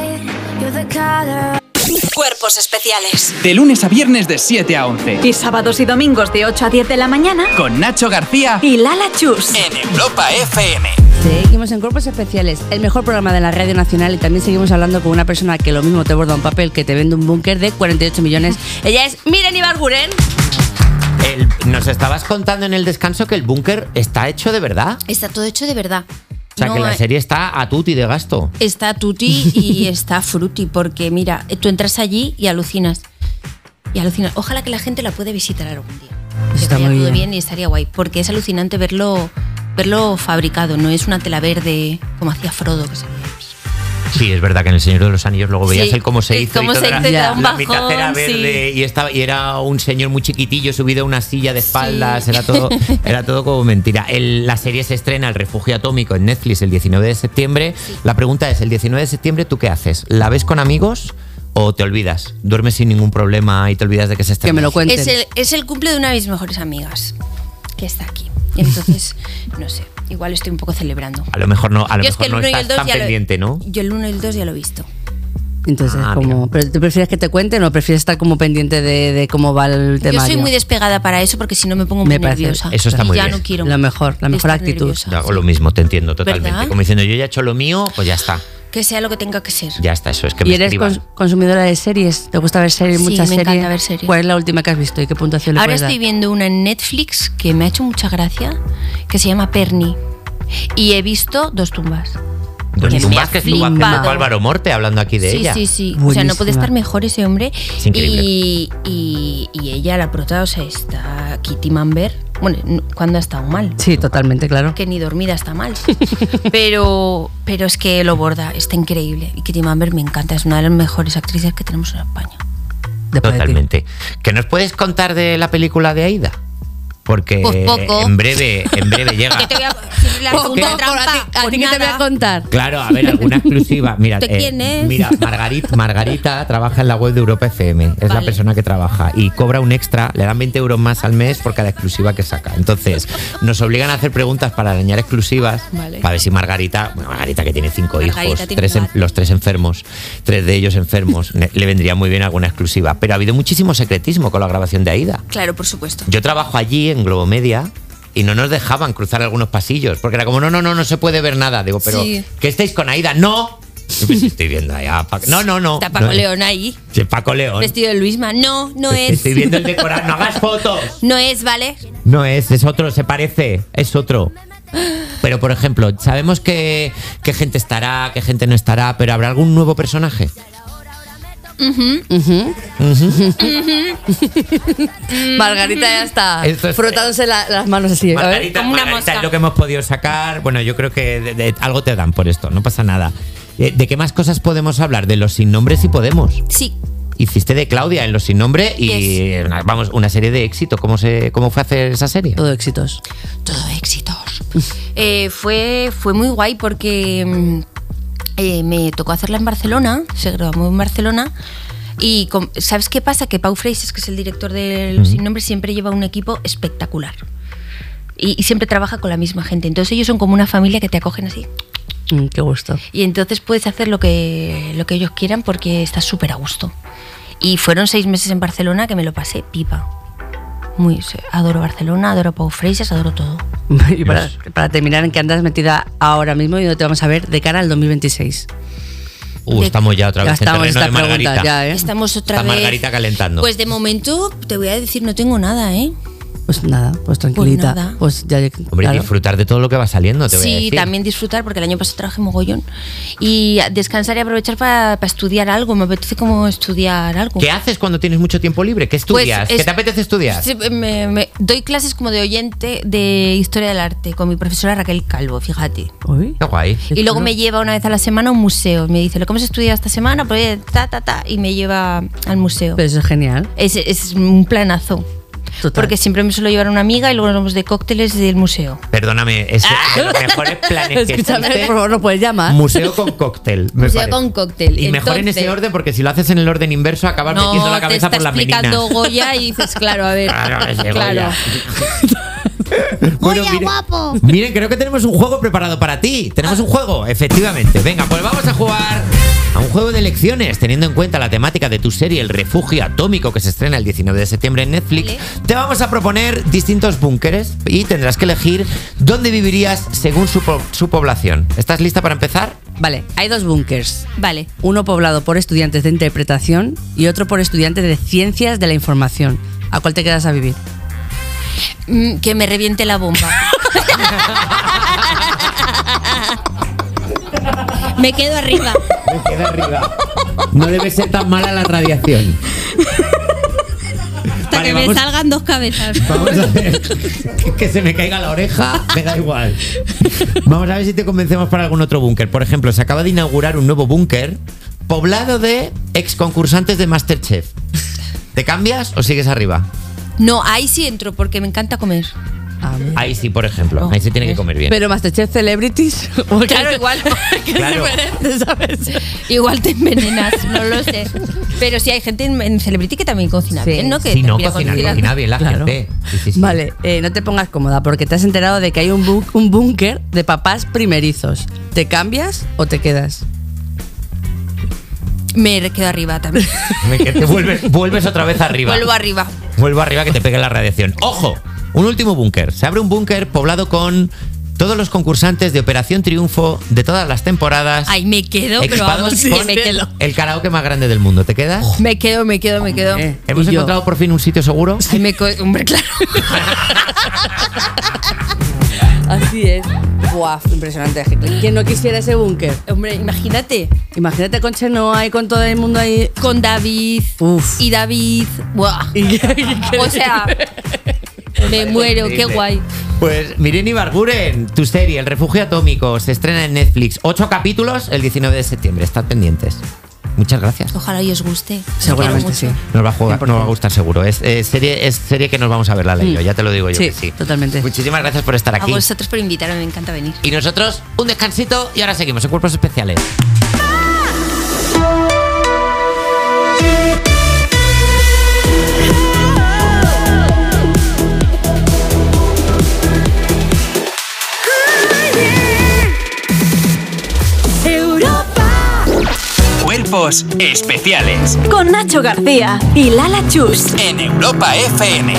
S2: Cuerpos especiales.
S1: De lunes a viernes de siete a once.
S2: Y sábados y domingos de ocho a diez de la mañana.
S1: Con Nacho García
S2: Y Lala Chus.
S1: en Europa F M.
S4: Seguimos en Cuerpos Especiales, el mejor programa de la Radio Nacional, y también seguimos hablando con una persona que lo mismo te borda un papel que te vende un búnker de cuarenta y ocho millones. Ella es Miren Ibarguren.
S3: El- nos estabas contando en el descanso que el búnker está hecho de verdad.
S19: Está todo hecho de verdad.
S3: O sea,
S19: No
S3: que la
S19: hay-
S3: serie está a tutti de gasto.
S19: Está tutti y está frutti, porque mira, tú entras allí y alucinas. Y alucinas. Ojalá que la gente la pueda visitar algún día. Que
S4: Está
S19: vaya
S4: muy
S19: todo
S4: bien.
S19: bien y estaría guay, porque es alucinante verlo verlo fabricado, no es una tela verde como hacía Frodo que se veía.
S3: Sí, es verdad que en El Señor de los Anillos luego veías
S19: Sí,
S3: el cómo se
S19: sí,
S3: hizo
S19: cómo
S3: y todo
S19: se
S3: era-
S19: hizo, te da un
S3: la
S19: bajón,
S3: mitad era verde y estaba y era un señor muy chiquitillo subido a una silla de espaldas,
S19: Sí.
S3: era todo era todo como mentira. El- la serie se estrena El Refugio Atómico en Netflix el diecinueve de septiembre. La pregunta es, el diecinueve de septiembre ¿tú qué haces? ¿La ves con amigos o te olvidas? ¿Duermes sin ningún problema y te olvidas de que se estrena?
S4: Que me lo cuenten.
S19: Es el, es el cumple de una de mis mejores amigas, que está aquí. Y entonces, no sé, igual estoy un poco celebrando.
S3: A lo mejor no, a lo
S19: Yo es que
S3: mejor
S19: el
S3: no
S19: uno y el
S3: estás
S19: dos
S3: tan
S19: ya lo-
S3: pendiente, ¿no?
S19: Yo el uno y el dos ya lo he visto.
S4: Entonces,
S3: Ah,
S4: como, ¿pero tú prefieres que te cuenten o prefieres estar como pendiente de, de cómo va el
S19: Yo
S4: tema?
S19: soy muy despegada para eso porque si no me pongo muy
S4: Me parece-
S19: nerviosa.
S3: Eso está muy
S19: ya
S3: bien.
S19: no quiero
S4: Lo mejor, la mejor
S19: estar
S4: actitud.
S19: nerviosa.
S3: Yo hago lo mismo, te entiendo totalmente.
S19: ¿Verdad?
S3: Como diciendo, yo ya he hecho lo mío, pues ya está.
S19: Que sea lo que tenga que ser.
S3: Ya está, eso es que
S4: ¿Y
S3: me
S4: eres
S3: escriban.
S4: cons- consumidora de series? ¿Te gusta ver series,
S19: Sí,
S4: muchas
S19: me
S4: series?
S19: encanta ver series.
S4: ¿Cuál es la última que has visto y qué puntuación le
S19: Ahora
S4: puedes
S19: estoy
S4: dar?
S19: viendo una en Netflix que me ha hecho mucha gracia, que se llama Perni. Y he visto Dos tumbas.
S3: Dos
S19: que me
S3: tumbas
S19: ha
S3: que estuvo hace
S19: flipado.
S3: poco Álvaro Morte hablando aquí de
S19: sí,
S3: ella.
S19: Sí, sí, O sea, no puede
S3: Buenísima.
S19: estar mejor ese hombre.
S3: Es increíble.
S19: Y, y, y ella, la prota, o sea, está Kitty Mamber. Bueno, n- cuando ha estado mal.
S4: Sí, totalmente, claro.
S19: Que ni dormida está mal. pero, pero es que lo borda, está increíble. Y Kitty Mamber me encanta, es una de las mejores actrices que tenemos en España.
S3: Totalmente. ¿Qué nos puedes contar de la película de Aida? Porque
S19: Pues poco.
S3: en breve, en breve llega.
S19: ¿Qué te voy a si la
S3: Poco,
S19: pregunta trampa?
S4: ¿A ti
S19: Pues
S4: qué te voy a
S19: nada.
S4: contar?
S3: Claro, a ver, alguna exclusiva. Mira,
S19: ¿De quién es?
S3: mira, Margarita, Margarita trabaja en la web de Europa F M. Es la
S19: Vale.
S3: persona que trabaja y cobra un extra, le dan veinte euros más al mes por cada exclusiva que saca. Entonces, nos obligan a hacer preguntas para arañar exclusivas.
S19: Vale.
S3: Para ver si Margarita, bueno, Margarita que tiene cinco
S19: Margarita
S3: hijos,
S19: tiene
S3: tres
S19: un
S3: en-
S19: gato.
S3: los tres enfermos, tres de ellos enfermos, le le vendría muy bien alguna exclusiva. Pero ha habido muchísimo secretismo con la grabación de Aida.
S19: Claro, por supuesto.
S3: Yo trabajo allí en Globomedia y no nos dejaban cruzar algunos pasillos, porque era como, no, no, no, no se puede ver nada. Digo, pero,
S19: Sí.
S3: ¿qué estáis con Aida? No. Yo pues, estoy viendo ahí a Paco. No, no, no.
S19: Está Paco
S3: no,
S19: León ahí,
S3: Sí, Paco León.
S19: vestido de Luisma. No, no es.
S3: Estoy viendo el decorado. No hagas fotos.
S19: No es, ¿vale?
S3: No es, es otro, se parece, es otro. Pero, por ejemplo, sabemos que, qué gente estará, qué gente no estará, pero ¿habrá algún nuevo personaje?
S19: Ujú.
S4: Ujú.
S3: Ujú.
S4: Margarita ya está
S3: Esto es-
S4: frotándose la- las manos así. A ver.
S3: Margarita, Margarita es lo que hemos podido sacar. Bueno, yo creo que de- de- algo te dan por esto, no pasa nada. Eh, ¿De qué más cosas podemos hablar? De los sin nombre si podemos.
S19: Sí.
S3: Hiciste de Claudia en Los Sin Nombre y una- vamos, una serie de éxito. ¿Cómo se cómo fue hacer esa serie?
S4: Todo éxitos.
S19: Todo éxitos. Eh, fue, fue muy guay porque mm, eh, me tocó hacerla en Barcelona, se grabó en Barcelona. Y con- ¿sabes qué pasa? Que Pau Freixas, que es el director de Los
S4: Ujú.
S19: Sin Nombre, siempre lleva un equipo espectacular. Y, y siempre trabaja con la misma gente. Entonces ellos son como una familia que te acogen así.
S4: Mm, qué gusto.
S19: Y entonces puedes hacer lo que, lo que ellos quieran porque estás súper a gusto. Y fueron seis meses en Barcelona que me lo pasé pipa. Muy, adoro Barcelona, adoro Pau Freixas, adoro todo.
S4: Y para, para terminar, ¿en qué andas metida ahora mismo y dónde te vamos a ver de cara al dos mil veintiséis?
S3: Uh, estamos ya otra
S4: Ya
S3: vez en
S4: estamos,
S3: terreno
S4: esta
S3: de
S4: pregunta,
S3: Margarita.
S4: ya, ¿eh?
S19: Estamos otra
S3: Está
S19: vez.
S3: Margarita calentando.
S19: Pues de momento te voy a decir, no tengo nada, ¿eh?
S4: Pues nada, pues tranquilita.
S19: nada.
S4: Pues ya,
S3: Hombre,
S4: claro.
S3: disfrutar de todo lo que va saliendo, te voy a
S19: Sí,
S3: decir.
S19: también disfrutar, porque el año pasado trabajé mogollón. Y descansar y aprovechar para estudiar algo. Me apetece como estudiar algo.
S3: ¿Qué haces cuando tienes mucho tiempo libre? ¿Qué estudias?
S19: Pues es-
S3: ¿Qué te apetece estudiar?
S19: Sí, me- me- doy clases como de oyente de historia del arte con mi profesora Raquel Calvo, fíjate.
S3: Qué guay.
S19: Y luego me lleva una vez a la semana a un museo. Me dice, ¿lo que hemos estudiado esta semana? Pues ta, ta, ta. Y me lleva al museo.
S4: Pero eso es genial.
S19: Es, es un planazo.
S4: Total.
S19: Porque siempre me suelo llevar a una amiga y luego nos vamos de cócteles del museo.
S3: Perdóname, es de los mejores planes que
S4: Escúchame,
S3: existe.
S4: por favor, no puedes llamar.
S3: Museo con cóctel. me
S19: Museo
S3: parece.
S19: con cóctel.
S3: Y mejor en ese
S19: Entonces-
S3: orden, porque si lo haces en el orden inverso, acabas
S19: No,
S3: metiendo la
S19: te
S3: cabeza
S19: está
S3: por las meninas.
S19: explicando Goya y dices, claro, a ver.
S3: Claro, es de
S19: claro.
S3: Goya. Bueno, miren,
S19: guapo.
S3: miren, creo que tenemos un juego preparado para ti. ¿Tenemos un juego? Efectivamente. Venga, pues vamos a jugar a un juego de elecciones, teniendo en cuenta la temática de tu serie El Refugio Atómico, que se estrena el diecinueve de septiembre en Netflix. Te vamos a proponer distintos búnkeres y tendrás que elegir dónde vivirías según su, po- su población. ¿Estás lista para empezar?
S4: Vale, hay dos búnkers.
S19: Vale.
S4: Uno poblado por estudiantes de interpretación y otro por estudiantes de ciencias de la información. ¿A cuál te quedas a vivir?
S19: Mm, que me reviente la bomba. Me quedo arriba.
S3: Me quedo arriba. No debe ser tan mala la radiación.
S19: Hasta
S3: Vale,
S19: que
S3: vamos-
S19: me salgan dos cabezas.
S3: Vamos a ver. Que, que se me caiga la oreja, me da igual. Vamos a ver si te convencemos para algún otro búnker. Por ejemplo, se acaba de inaugurar un nuevo búnker poblado de ex concursantes de MasterChef. ¿Te cambias o sigues arriba?
S19: No, ahí sí entro porque me encanta comer.
S3: Ahí sí, por ejemplo. Ahí se tiene que comer bien.
S4: Pero Masterchef Celebrities.
S19: Claro, igual.
S4: ¿Qué
S3: Claro.
S4: diferente, sabes?
S19: Igual te envenenas, no lo sé. Pero sí hay gente en, en Celebrity que también cocina
S4: Sí.
S19: bien, ¿no? Que
S3: Sí, no,
S19: mira,
S3: cocina,
S19: cocina-
S3: cocina bien la
S4: Claro.
S3: gente. Sí, sí, sí.
S4: Vale, eh, no te pongas cómoda porque te has enterado de que hay un, bu- un búnker de papás primerizos. ¿Te cambias o te quedas?
S19: Me quedo arriba también.
S3: Me que te vuelves, vuelves otra vez arriba.
S19: Vuelvo arriba.
S3: Vuelvo arriba que te pegue la radiación. ¡Ojo! Un último búnker. Se abre un búnker poblado con todos los concursantes de Operación Triunfo de todas las temporadas.
S19: Ay, me quedo, pero
S3: equipados
S19: vamos, sí,
S3: con
S19: me quedo.
S3: el karaoke más grande del mundo. ¿Te quedas?
S19: Me quedo, me quedo, me quedo.
S3: Eh, ¿Hemos encontrado por fin un sitio seguro?
S19: Ay, me co- hombre, claro.
S4: Así es. Buah, impresionante. ¿Quién no quisiera ese búnker?
S19: Hombre, imagínate.
S4: Imagínate con Chenoa y con todo el mundo ahí.
S19: Con David.
S4: Uf.
S19: Y David. Buah. O sea, me muero, qué guay.
S3: Pues Miren Ibarguren, tu serie El Refugio Atómico se estrena en Netflix. Ocho capítulos el diecinueve de septiembre. Estad pendientes. Muchas gracias.
S19: Ojalá y os guste.
S4: Seguramente sí.
S3: Nos va a, jugar, nos va a gustar seguro. Es, es, serie, es serie que nos vamos a ver, la ley.
S4: Mm.
S3: Ya te lo digo yo
S4: Sí,
S3: que sí.
S4: totalmente.
S3: Muchísimas gracias por estar
S19: A
S3: aquí.
S19: vosotros por invitarme, me encanta venir.
S3: Y nosotros, un descansito y ahora seguimos en Cuerpos Especiales.
S1: Cuerpos Especiales
S2: Con Nacho García y Lala Chus.
S1: en Europa F M.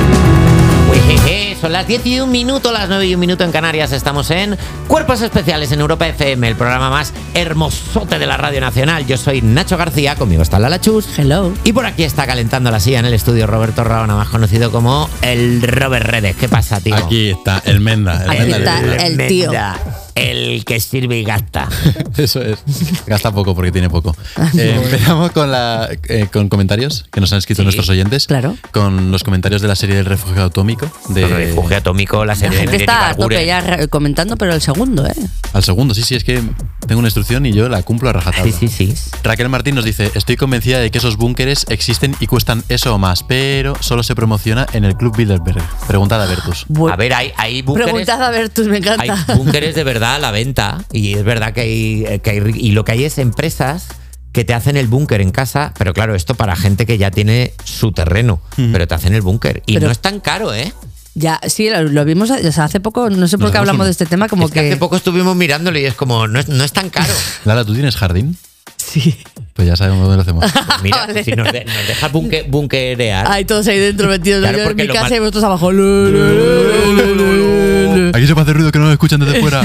S3: Uejeje, son las diez y un minuto, las nueve y un minuto en Canarias. Estamos en Cuerpos Especiales en Europa F M, el programa más hermosote de la Radio Nacional. Yo soy Nacho García, conmigo está Lala Chus.
S4: Hello.
S3: Y por aquí está calentando la silla en el estudio Roberto Raona, más conocido como el Robert Redes. ¿Qué pasa, tío?
S7: Aquí está, el Menda. El
S4: Aquí
S7: Menda
S4: está
S7: del-
S4: el tío.
S3: Menda, el que sirve y gasta.
S7: Eso es. Gasta poco porque tiene poco. Eh, empezamos con, la, eh, con comentarios que nos han escrito
S3: Sí,
S7: nuestros oyentes.
S4: claro.
S7: Con los comentarios de la serie del Refugio Atómico. De,
S3: El Refugio Atómico, la
S4: La
S3: serie de
S4: gente
S3: Miren
S4: está a
S3: Ibarguren.
S4: tope ya re- comentando, pero el segundo, ¿eh?
S7: Al segundo, sí, sí, es que tengo una instrucción y yo la cumplo a rajatabla.
S3: Sí, sí, sí.
S7: Raquel Martín nos dice: estoy convencida de que esos búnkeres existen y cuestan eso o más, pero solo se promociona en el Club Bilderberg. Preguntada a Bertus.
S3: A ver, hay, hay búnkeres.
S4: Preguntad a Bertus, me
S3: Hay
S4: encanta.
S3: búnkeres de verdad a la venta y es verdad que hay, que hay y lo que hay es empresas que te hacen el búnker en casa, pero claro, esto para gente que ya tiene su terreno, pero te hacen el búnker y
S4: Pero-
S3: no es tan caro, ¿eh?
S4: Ya, sí, lo, lo vimos o sea, hace poco, no sé por
S7: Nos
S4: qué
S7: hacemos
S4: hablamos
S7: uno.
S4: de este tema, como
S3: Es que,
S4: que...
S3: hace poco estuvimos mirándolo y es como no es, no es tan caro.
S7: Lala, ¿tú tienes jardín?
S4: Sí.
S7: Pues ya sabemos dónde lo hacemos.
S3: Pues mira,
S4: Vale.
S3: si nos, de- nos dejas bunke- bunkerear.
S4: Hay todos ahí dentro metidos.
S3: Claro,
S4: yo en
S3: porque
S4: mi
S3: lo
S4: casa
S3: mal-
S4: y vosotros abajo. Lu, lu, lu, lu, lu, lu.
S7: Aquí se puede hacer ruido que no lo escuchan desde fuera.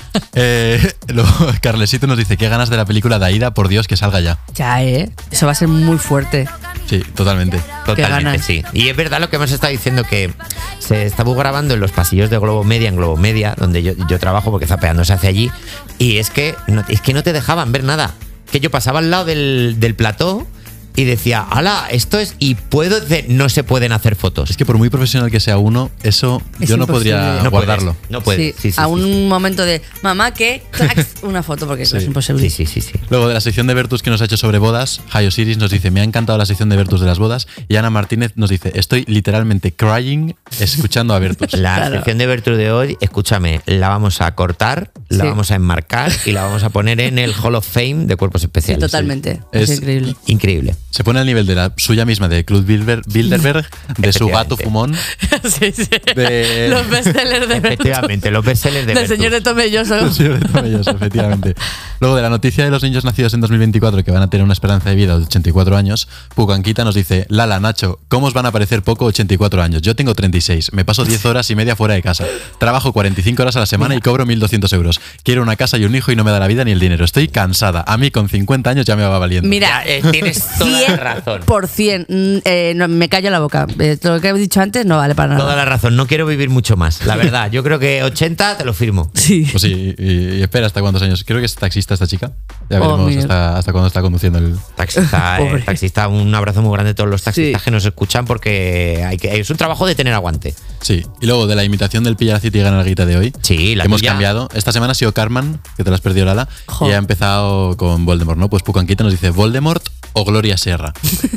S7: eh, luego, Carlesito nos dice: qué ganas de la película de Aida, por Dios, que salga ya.
S4: Ya, ¿eh? Eso va a ser muy fuerte.
S7: Sí, totalmente.
S3: Totalmente,
S4: ganas.
S3: sí. Y es verdad lo que hemos estado diciendo, que se estaba grabando en los pasillos de Globo Media, en Globo Media, donde yo, yo trabajo, porque Zapeando se hace allí, y es que no, es que no te dejaban ver nada. Que yo pasaba al lado del, del plató y decía, ala, esto es, y puedo decir, no se pueden hacer fotos.
S7: Es que por muy profesional que sea uno, eso
S4: Es
S7: yo no
S4: imposible.
S7: podría
S3: No puedes,
S7: guardarlo.
S3: no puedes.
S4: Sí,
S3: Sí, sí,
S4: a
S3: sí,
S4: un
S3: sí.
S4: momento de mamá que clacs, una foto porque
S7: Sí.
S4: es imposible.
S3: Sí, sí, sí, sí.
S7: Luego de la sección de Bertus que nos ha hecho sobre bodas, Hayo Siris nos dice: me ha encantado la sección de Bertus de las bodas. Y Ana Martínez nos dice: estoy literalmente crying escuchando a Bertus.
S3: La
S4: Claro.
S3: sección de Bertus de hoy, escúchame, la vamos a cortar, la
S4: Sí.
S3: vamos a enmarcar y la vamos a poner en el Hall of Fame de Cuerpos
S4: Sí,
S3: Especiales.
S4: totalmente. Es,
S7: Es-
S4: increíble.
S3: Increíble.
S7: Se pone al nivel de la suya misma, de Club Bilder- Bilderberg, de su gato
S3: Efectivamente.
S7: fumón.
S4: sí, sí.
S7: De-
S4: Los bestsellers de Bertus.
S3: Efectivamente, los bestsellers de
S4: Del
S3: Bertus.
S4: señor de Tomelloso.
S7: Sí, de Tomelloso, efectivamente. Luego de la noticia de los niños nacidos en dos mil veinticuatro que van a tener una esperanza de vida de ochenta y cuatro años, Pucanquita nos dice: Lala, Nacho, ¿cómo os van a parecer poco ochenta y cuatro años? Yo tengo treinta y seis, me paso diez horas y media fuera de casa. Trabajo cuarenta y cinco horas a la semana y cobro mil doscientos euros. Quiero una casa y un hijo y no me da la vida ni el dinero. Estoy cansada. A mí con cincuenta años ya me va valiendo.
S4: Mira,
S3: Ya, eh, tienes toda la razón.
S4: por cien. mm, eh, no, me callo la boca. Eh, todo lo que he dicho antes no vale para nada.
S3: Toda la razón, no quiero vivir mucho más, la verdad. Yo creo que ochenta te lo firmo.
S4: Sí.
S7: Pues sí, y, y espera hasta cuántos años. Creo que es taxista esta chica. Ya
S4: Oh,
S7: veremos
S4: mira.
S7: hasta, hasta cuándo está conduciendo el.
S3: Taxista, eh,
S4: Pobre.
S3: taxista, un abrazo muy grande a todos los taxistas
S4: Sí.
S3: que nos escuchan, porque hay que, es un trabajo de tener aguante.
S7: Sí, y luego de la imitación del Pilla la City y Gana la Guita de hoy.
S3: Sí, la
S7: que hemos
S3: tuya.
S7: cambiado. Esta semana ha sido Carmen, que te la has perdido, Lala.
S4: Jo.
S7: Y ha empezado con Voldemort, ¿no? Pues Pucanquita nos dice: ¿Voldemort o Gloria Serra?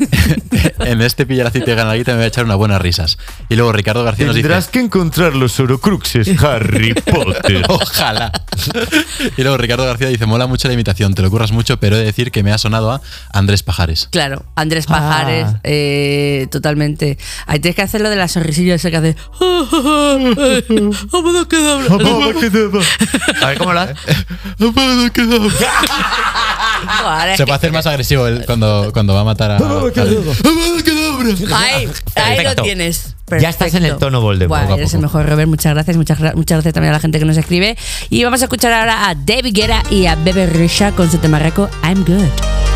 S7: En este Pilla la City y Gana la Guita me voy a echar unas buenas risas. Y luego Ricardo García nos dice:
S3: que encontrar los Horcruxes, Harry Potter.
S7: ojalá. Y luego Ricardo García dice: mola mucho la imitación, te lo curras mucho, pero he de decir que me ha sonado a Andrés Pajares.
S4: Claro, Andrés Pajares,
S3: Ah.
S4: eh, totalmente. Ahí tienes que hacer lo de la sonrisilla esa que hace. Vamos
S3: A ver cómo lo hace.
S7: Se puede hacer más agresivo él cuando, cuando va a matar a.
S4: Ahí, ahí lo tienes. Perfecto.
S3: Ya estás en el tono Voldemort.
S4: Bueno, eres el mejor, Robert. Muchas gracias. Muchas, gra- muchas gracias también a la gente que nos escribe. Y vamos a escuchar ahora a David Guetta y a Bebe Rexha con su temarraco I'm Good.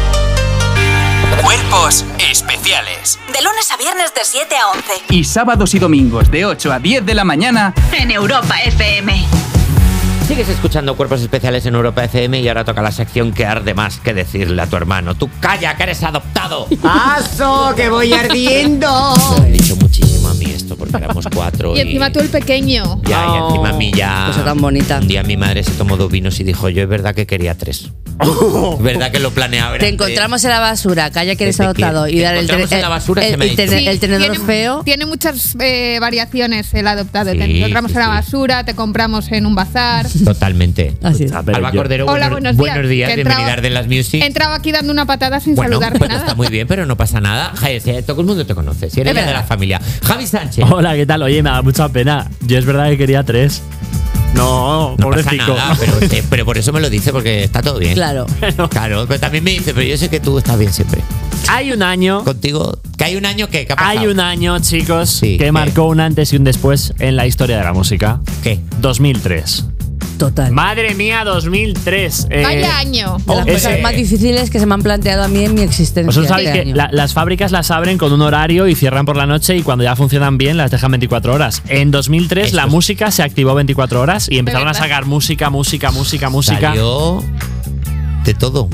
S1: Cuerpos especiales.
S2: De lunes a viernes de siete a once.
S1: Y sábados y domingos de ocho a diez de la mañana
S2: en Europa F M.
S3: Sigues escuchando Cuerpos Especiales en Europa F M y ahora toca la sección que arde más que decirle a tu hermano. ¡Tú calla, que eres adoptado!
S21: ¡Paso, que voy ardiendo!
S3: Me he dicho muchísimo a mí esto porque éramos cuatro.
S8: Y encima tú el pequeño.
S3: Ya, y encima a mí ya.
S4: Cosa tan bonita.
S3: Un día mi madre se tomó dos vinos y dijo: yo es verdad que quería tres. Es verdad que lo planeaba.
S4: Te encontramos en la basura, calla que eres
S3: Desde que
S4: adoptado.
S3: te
S4: Y dar el,
S3: encontramos en la basura,
S4: el,
S3: se me ha
S4: el,
S3: dicho.
S4: tene- el tenedor
S8: tiene,
S4: feo.
S8: Tiene muchas eh, variaciones el adoptado.
S3: Sí,
S8: te encontramos
S3: sí,
S8: en la
S3: sí.
S8: basura, te compramos en un bazar.
S3: Totalmente.
S4: Así es.
S3: Alba Cordero,
S8: Hola,
S3: buenos,
S8: buenos días.
S3: buenos días,
S8: Que
S3: bienvenida
S8: entraba-
S3: a Arden las Music.
S8: Entraba aquí dando una patada sin
S3: Bueno,
S8: saludarte
S3: pues
S8: nada.
S3: está muy bien, pero no pasa nada. Javi, si todo el mundo te conoce, si eres
S8: Es
S3: ya de
S8: verdad.
S3: la familia. Javi Sánchez.
S6: Hola, ¿qué tal? Oye, me da mucha pena. Yo es verdad que quería tres. No,
S3: No pasa
S6: pobrecito.
S3: nada, pero, eh, pero por eso me lo dice, porque está todo bien.
S4: Claro.
S3: Claro, pero también me dice, pero yo sé que tú estás bien siempre.
S6: Hay un año.
S3: Contigo, que hay un año que, ¿qué ha pasado?
S6: Hay un año, chicos,
S3: Sí,
S6: que
S3: ¿qué?
S6: marcó un antes y un después en la historia de la música.
S3: ¿Qué?
S6: dos mil tres.
S4: Total.
S6: Madre mía, dos mil tres. Eh,
S8: Vaya año.
S4: De las
S6: ese-
S4: cosas más difíciles que se me han planteado a mí en mi existencia.
S6: Vosotros sabéis
S4: este
S6: que
S4: año.
S6: la- las fábricas las abren con un horario y cierran por la noche y cuando ya funcionan bien las dejan veinticuatro horas. En dos mil tres
S3: Eso
S6: la
S3: es.
S6: música se activó veinticuatro horas y empezaron a
S8: verdad.
S6: sacar música, música, música, música.
S3: Salió de todo.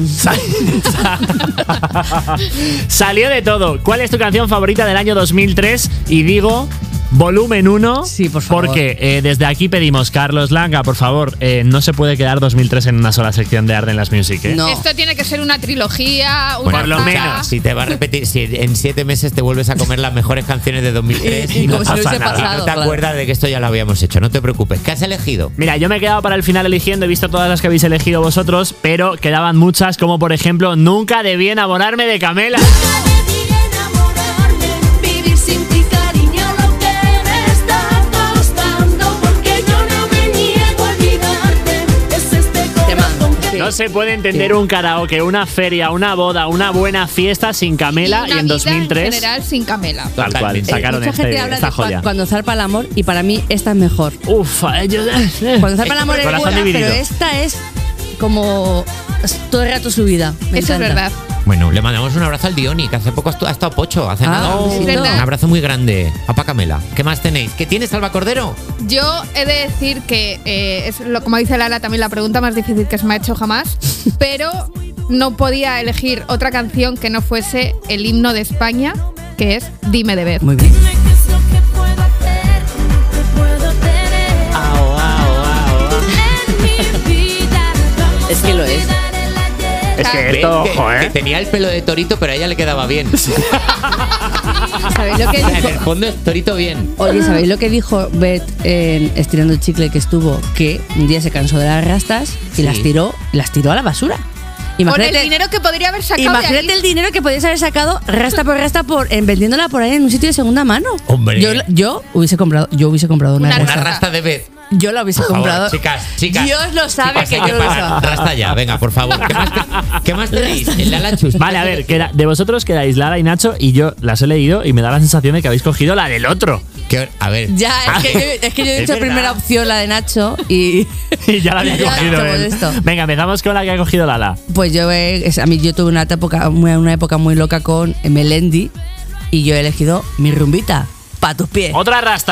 S6: Salió de todo. ¿Cuál es tu canción favorita del año dos mil tres? Y digo volumen uno.
S4: Sí, por favor.
S6: Porque eh, desde aquí pedimos, Carlos Langa, por favor, eh, no se puede quedar dos mil tres en una sola sección de Arden las Music. ¿eh?
S4: No.
S8: Esto tiene que ser una trilogía, una
S6: por lo
S8: saga.
S6: menos.
S3: Si te va a repetir, si en siete meses te vuelves a comer las mejores canciones de dos mil tres
S4: Y- y
S3: no
S4: como si no
S3: pasa
S4: hubiese
S3: nada.
S4: pasado,
S3: no te
S4: claro.
S3: acuerdas de que esto ya lo habíamos hecho, no te preocupes. ¿Qué has elegido?
S6: Mira, yo me he quedado para el final eligiendo, he visto todas las que habéis elegido vosotros, pero quedaban muchas, como por ejemplo, Nunca debí enamorarme de Camela.
S17: Vivir sin ti, cariño, lo que me está costando, porque yo no me niego a olvidarte. Es este corazón que
S6: No se puede entender un karaoke, una feria, una boda, una buena fiesta sin Camela y,
S8: una
S6: en
S8: vida
S6: dos mil tres.
S8: en general sin Camela.
S6: Tal cual,
S3: Totalmente.
S6: sacaron
S4: Mucha
S6: este-
S4: gente habla
S6: esta
S4: de cua-
S6: joya.
S4: cuando zarpa el amor y para mí esta es mejor.
S6: Uf, eh, yo-
S4: Cuando zarpa el amor es
S6: Corazón
S4: buena,
S6: dividido.
S4: pero esta es como es todo el rato su vida. Me
S8: Eso es
S4: encanta.
S8: verdad.
S3: Bueno, le mandamos un abrazo al Dioni, que hace poco ha estu- ha estado pocho, hace
S4: Ah,
S3: nada.
S4: un besito.
S3: Un abrazo muy grande. Apa Camela. ¿Qué más tenéis? ¿Qué tienes, Alba Cordero?
S8: Yo he de decir que eh, es lo, como dice Lala, también la pregunta más difícil que se me ha hecho jamás, pero no podía elegir otra canción que no fuese el himno de España, que es Dime de Beth.
S4: Muy bien.
S17: dime qué es lo que puedo hacer, que puedo tener en mi vida. Vamos
S4: Es que lo
S17: a
S4: es.
S17: olvidar el ayer.
S6: Es que
S3: ¿Ves?
S6: esto,
S3: que,
S6: ojo,
S3: que
S6: ¿eh?
S3: tenía el pelo de torito, pero a ella le quedaba bien.
S4: ¿Sabéis lo que
S3: O sea, en
S4: dijo?
S3: el fondo es torito bien.
S4: Oye, ¿sabéis lo que dijo Beth en Estirando el Chicle que estuvo? Que un día se cansó de las rastas y
S3: Sí.
S4: las tiró, las tiró a la basura.
S8: Con
S4: Imagínate,
S8: el dinero que podría haber sacado de
S4: imagínate
S8: ahí.
S4: el dinero que podías haber sacado rasta por rasta por en vendiéndola por ahí en un sitio de segunda mano.
S3: Hombre.
S4: Yo, yo hubiese comprado, yo hubiese comprado una,
S8: Una
S4: rasta.
S3: Una rasta de Beth.
S4: Yo la hubiese
S3: Por favor,
S4: comprado.
S3: chicas, chicas.
S4: Dios lo sabe
S3: Chicas,
S4: que
S3: hay
S4: yo lo
S3: pagar.
S4: usaba.
S3: Rasta ya, venga, por favor. ¿Qué más, te- qué más tenéis? Lala Chus.
S6: Vale, a ver, queda- de vosotros quedáis Lara y Nacho y yo las he leído y me da la sensación de que habéis cogido la del otro.
S3: ¿Qué- a ver.
S4: Ya, es que, yo, es que yo he
S3: Es
S4: dicho
S3: verdad.
S4: primera opción la de Nacho y
S6: Y ya la había
S4: Ya,
S6: cogido
S4: todo
S6: él.
S4: esto.
S6: Venga, empezamos con la que ha cogido Lala.
S4: pues yo he- es- a mí yo tuve una época muy, una época muy loca con Melendi y yo he elegido Mi Rumbita, pa' tus pies.
S6: Otra rasta.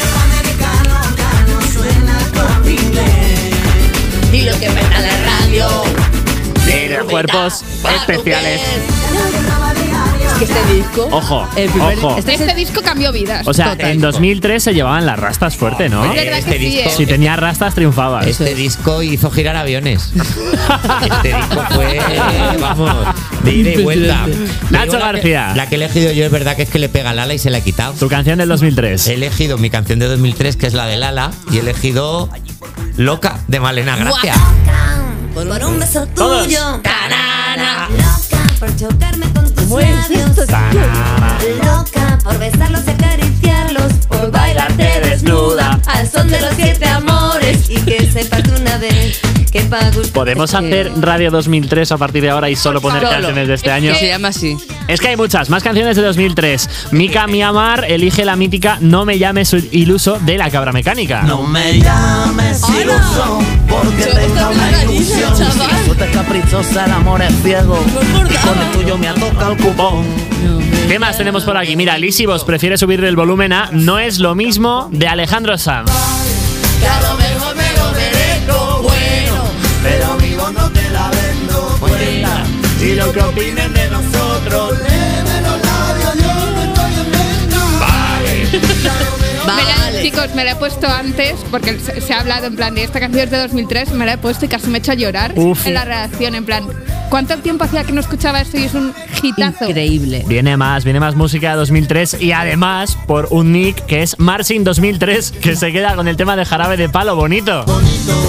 S4: Y lo que pasa en la radio.
S6: De cuerpos especiales.
S4: Es que este disco.
S6: Ojo,
S4: el primer-
S6: ojo.
S4: Este es
S8: Este
S4: el-
S8: disco cambió vidas.
S6: O sea,
S4: Total.
S6: en dos mil tres se llevaban las rastas fuerte, ¿no?
S8: Es verdad
S3: Este
S8: que sí,
S3: disco-
S8: ¿eh?
S6: Si tenías rastas, triunfabas.
S3: Este disco hizo girar aviones. Este disco fue, vamos, de ida y vuelta.
S6: Nacho
S3: Digo, la que-
S6: García.
S3: La que he elegido yo es verdad que es que le pega a Lala y se la he quitado.
S6: Tu canción del dos mil tres.
S3: He elegido mi canción de dos mil tres, que es la de Lala, y he elegido Loca, de Malena Gracia.
S17: Por un beso
S6: Todos.
S17: tuyo, tanana. Loca por chocarme con tus
S4: ¿Cómo es
S17: labios.
S4: esto?
S17: Loca por besarlos y acariciarlos. Por bailarte desnuda al son de los siete amores. Y que sepas de una vez que
S6: ¿Podemos hacer Radio dos mil tres a partir de ahora y solo poner
S4: Solo.
S6: canciones de este
S4: Es
S6: año?
S4: que se llama así.
S6: Es que hay muchas, más canciones de dos mil tres. Mika Miamar elige la mítica No me llames iluso de La Cabra Mecánica.
S10: No me llames iluso, porque tengo una ilusión. Si tú te caprichosa, el amor es ciego. Y con el tuyo me atoca el cupón.
S6: ¿Qué más tenemos por aquí? Mira, Lizzy Boss prefiere subirle el volumen a No es lo mismo de Alejandro Sanz.
S10: Que a lo mejor me lo merezco, bueno, pero vivo no te la vendo buena. Y lo que opinen de nosotros, léeme los labios, yo no estoy en venta.
S8: Me la- chicos, me la he puesto antes porque se, se ha hablado en plan de esta canción es de dos mil tres, me la he puesto y casi me he hecho a llorar
S6: Uf.
S8: en la redacción, en plan, ¿cuánto tiempo hacía que no escuchaba esto y es un hitazo?
S4: Increíble.
S6: Viene más, viene más música de dos mil tres y además por un nick que es Marcin dos mil tres, que se queda con el tema de Jarabe de Palo, bonito.
S10: Todo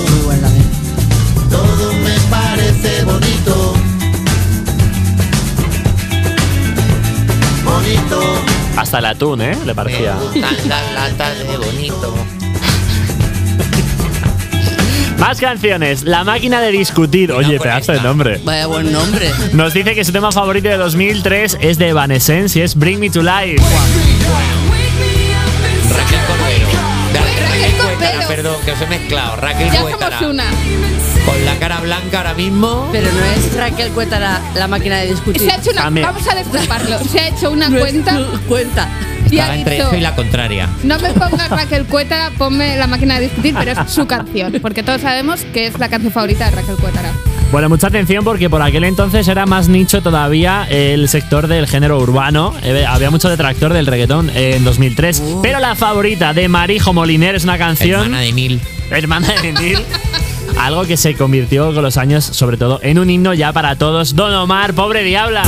S10: me parece bonito. Bonito.
S6: Hasta el atún, ¿eh? Le parecía.
S9: Me gustan las latas de bonito.
S6: Más canciones. La máquina de discutir. Oye, pedazo de nombre.
S4: Vaya buen nombre.
S6: Nos dice que su tema favorito de dos mil tres es de Evanescence y es Bring Me to Life.
S9: Raquel Cordero. Raquel, Raquel Cuétara,
S8: Cordero.
S9: perdón, que os he mezclado. Raquel
S8: Ya
S9: Cuétara.
S8: somos una.
S9: Con la cara blanca ahora mismo.
S4: Pero no es Raquel Cuétara la máquina de discutir.
S8: Se ha hecho una,
S6: También.
S8: vamos a destaparlo, se ha hecho una
S4: No es
S8: cuenta
S4: tu cuenta.
S8: y ha
S9: Estaba entre
S8: dicho,
S9: eso y la contraria.
S8: no me pongas Raquel Cuétara, ponme La Máquina de Discutir, pero es su canción, porque todos sabemos que es la canción favorita de Raquel Cuétara.
S6: Bueno, mucha atención porque por aquel entonces era más nicho todavía el sector del género urbano. Eh, había mucho detractor del reggaetón en dos mil tres.
S9: Uh.
S6: Pero la favorita de Marijo Moliner es una canción…
S9: Hermana de Nil.
S6: Hermana de Nil. Algo que se convirtió con los años, sobre todo, en un himno ya para todos. Don Omar, Pobre Diabla.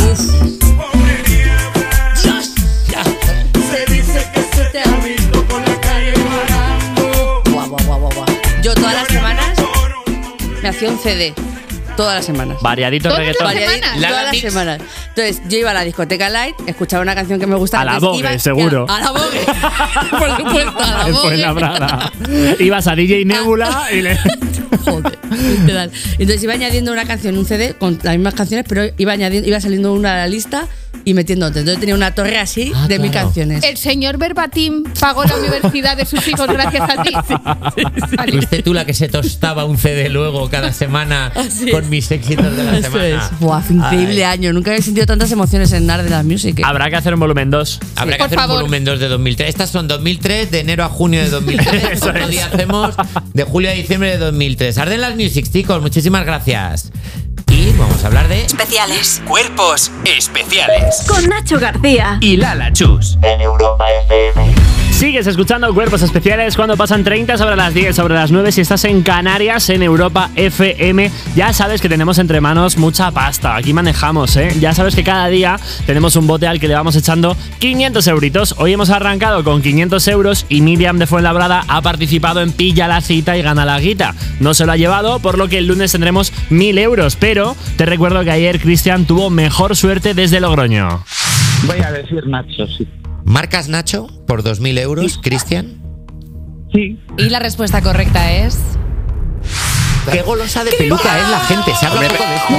S10: Se dice que se te ha visto por la calle parando.
S4: Guau, guau, guau, guau, guau. Yo todas las semanas me hacía un C D. Todas las semanas.
S6: Variadito el
S8: ¿Todas
S6: reggaetón.
S8: las
S4: Variadito,
S8: semanas?
S4: todas
S9: Lala
S4: las
S9: Mix.
S4: semanas. Entonces, yo iba a la discoteca Light, escuchaba una canción que me gustaba.
S6: A la
S4: entonces
S6: Vogue,
S4: iba-
S6: seguro.
S4: A la Vogue. Por supuesto, a la
S6: En
S4: Vogue.
S6: Fuenlabrada. Ibas a D J Nebula y le…
S4: Joder, literal. Entonces iba añadiendo una canción, un C D con las mismas canciones, pero iba añadiendo, iba saliendo una a la lista y metiendo otra. Entonces tenía una torre así
S9: Ah,
S4: de mil
S9: claro.
S4: canciones.
S8: El señor Verbatim pagó la universidad de sus hijos gracias a ti.
S9: Fuiste tú la que se tostaba un C D luego cada semana
S4: Así es.
S9: con mis éxitos de la
S4: Eso
S9: semana.
S4: es. Buah, fue increíble año. Nunca había sentido tantas emociones en Nar de la Music. eh.
S6: Habrá que hacer un volumen dos.
S9: Habrá que
S8: Por
S9: hacer
S8: favor.
S9: un volumen dos de dos mil tres. Estas son dos mil tres, de enero a junio de dos mil tres.
S6: Eso
S9: Otro
S6: es.
S9: día hacemos de julio a diciembre de dos mil tres. Arden las Musics, chicos. Muchísimas gracias. Y vamos a hablar de…
S2: Especiales.
S1: Cuerpos especiales.
S2: Con Nacho García.
S1: Y Lala Chus.
S10: En Europa F M.
S6: Sigues escuchando Cuerpos Especiales cuando pasan treinta sobre las diez, sobre las nueve si estás en Canarias, en Europa F M. Ya sabes que tenemos entre manos mucha pasta. Aquí manejamos, ¿eh? Ya sabes que cada día tenemos un bote al que le vamos echando quinientos euritos. Hoy hemos arrancado con quinientos euros y Miriam de Fuenlabrada ha participado en Pilla la Cita y Gana la Guita. No se lo ha llevado, por lo que el lunes tendremos mil euros. Pero te recuerdo que ayer Cristian tuvo mejor suerte desde Logroño.
S12: Voy a decir Nacho, sí.
S9: ¿Marcas Nacho por dos mil euros, Cristian?
S12: Sí.
S21: Y la respuesta correcta es…
S9: Qué golosa de peluca es la gente. Se habla poco de esto.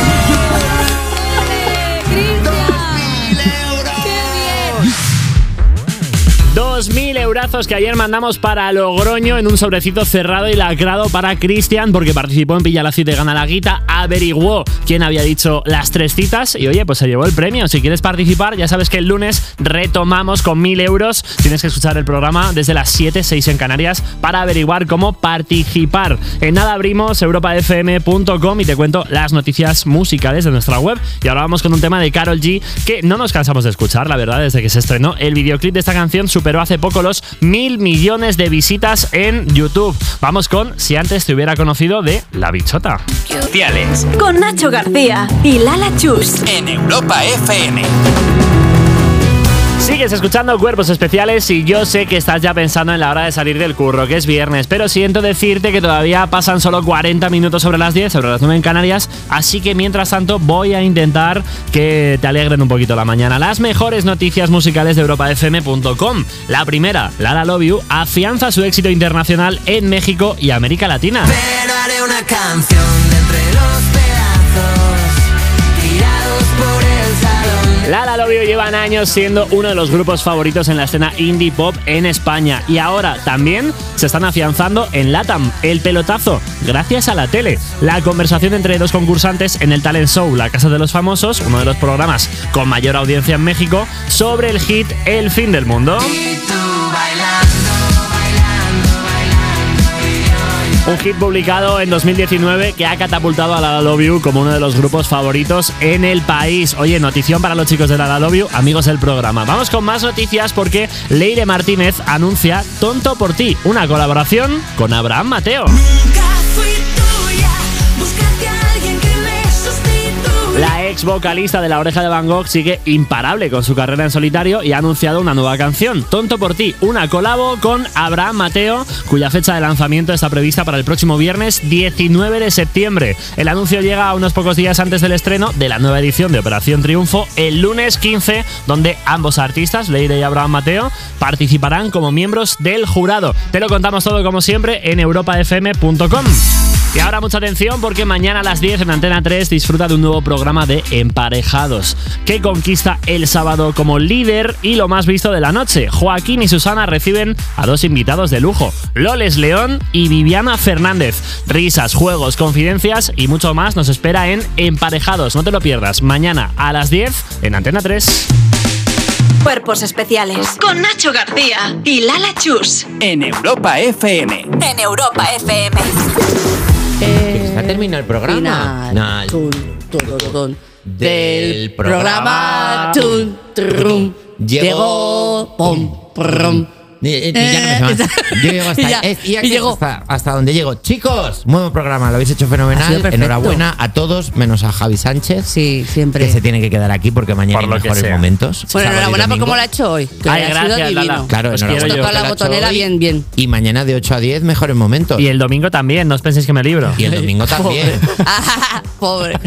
S6: dos mil eurazos que ayer mandamos para Logroño en un sobrecito cerrado y lacrado para Cristian porque participó en Pilla la Cita y Gana la Guita, averiguó quién había dicho las tres citas y oye, pues se llevó el premio. Si quieres participar, ya sabes que el lunes retomamos con mil euros. Tienes que escuchar el programa desde las siete, seis en Canarias para averiguar cómo participar. En nada abrimos europa f m punto com y te cuento las noticias musicales de nuestra web. Y ahora vamos con un tema de Karol G que no nos cansamos de escuchar, la verdad, desde que se estrenó. El videoclip de esta canción superó hace poco los mil millones de visitas en YouTube. Vamos con Si antes te hubiera conocido de La Bichota.
S1: Especiales.
S2: Con Nacho García y Lala Chus.
S1: En Europa F M.
S6: Sigues escuchando Cuerpos Especiales y yo sé que estás ya pensando en la hora de salir del curro, que es viernes, pero siento decirte que todavía pasan solo cuarenta minutos sobre las diez, sobre las nueve en Canarias, así que mientras tanto voy a intentar que te alegren un poquito la mañana. Las mejores noticias musicales de europa f m punto com. La primera, Lala Love You, afianza su éxito internacional en México y América Latina.
S10: Pero haré una canción de entre los pedazos tirados por el salón.
S6: Lala Love You llevan años siendo uno de los grupos favoritos en la escena indie pop en España y ahora también se están afianzando en LATAM, el pelotazo, gracias a la tele. La conversación entre dos concursantes en el talent show La Casa de los Famosos, uno de los programas con mayor audiencia en México, sobre el hit El Fin del Mundo. Un hit publicado en dos mil diecinueve que ha catapultado a Lala Love You como uno de los grupos favoritos en el país. Oye, notición para los chicos de Lala Love You, amigos del programa. Vamos con más noticias porque Leire Martínez anuncia Tonto por ti, una colaboración con Abraham Mateo. La ex vocalista de La Oreja de Van Gogh sigue imparable con su carrera en solitario y ha anunciado una nueva canción, Tonto por ti, una colabo con Abraham Mateo, cuya fecha de lanzamiento está prevista para el próximo viernes diecinueve de septiembre. El anuncio llega a unos pocos días antes del estreno de la nueva edición de Operación Triunfo el lunes quince, donde ambos artistas, Leire y Abraham Mateo, participarán como miembros del jurado. Te lo contamos todo como siempre en europa f m punto com. Y ahora mucha atención porque mañana a las diez en Antena tres disfruta de un nuevo programa de Emparejados, que conquista el sábado como líder y lo más visto de la noche. Joaquín y Susana reciben a dos invitados de lujo, Loles León y Viviana Fernández. Risas, juegos, confidencias y mucho más nos espera en Emparejados. No te lo pierdas, mañana a las diez en Antena tres.
S2: Cuerpos Especiales con Nacho García y Lala Chus
S1: En Europa F M.
S2: en Europa F M.
S3: Que se ha terminado el programa.
S4: Final.
S3: No,
S4: Tun, tun, tun, tun.
S3: Del
S4: Del
S3: programa.
S4: programa. Tun, trum.
S3: Llegó.
S4: Llegó. Pum, prum.
S3: Y, y ya no me sé más. Yo llego hasta,
S4: Y ya,
S3: es- y aquí
S4: y llegó.
S3: hasta, hasta donde llego. Chicos, nuevo programa, lo habéis hecho
S4: Ha
S3: fenomenal.
S4: sido perfecto.
S3: Enhorabuena a todos, menos a Javi Sánchez.
S4: Sí, siempre.
S3: Que se tiene que quedar aquí porque mañana
S6: Por
S3: hay
S6: lo que
S3: mejores
S6: sea.
S3: momentos.
S4: Bueno,
S3: Sábado y
S4: enhorabuena por
S3: domingo.
S4: cómo lo ha hecho hoy. Que
S6: Ay,
S4: ha
S6: gracias,
S4: sido divino.
S6: Lala.
S3: Claro,
S6: Os
S3: enhorabuena.
S6: quiero yo.
S4: Toca la
S3: que lo ha hecho
S4: botonera
S3: hoy.
S4: bien, bien.
S3: Y mañana de ocho a diez, mejores momentos.
S6: Y el domingo también, no os penséis que me libro.
S3: Y el domingo también.
S4: Pobre.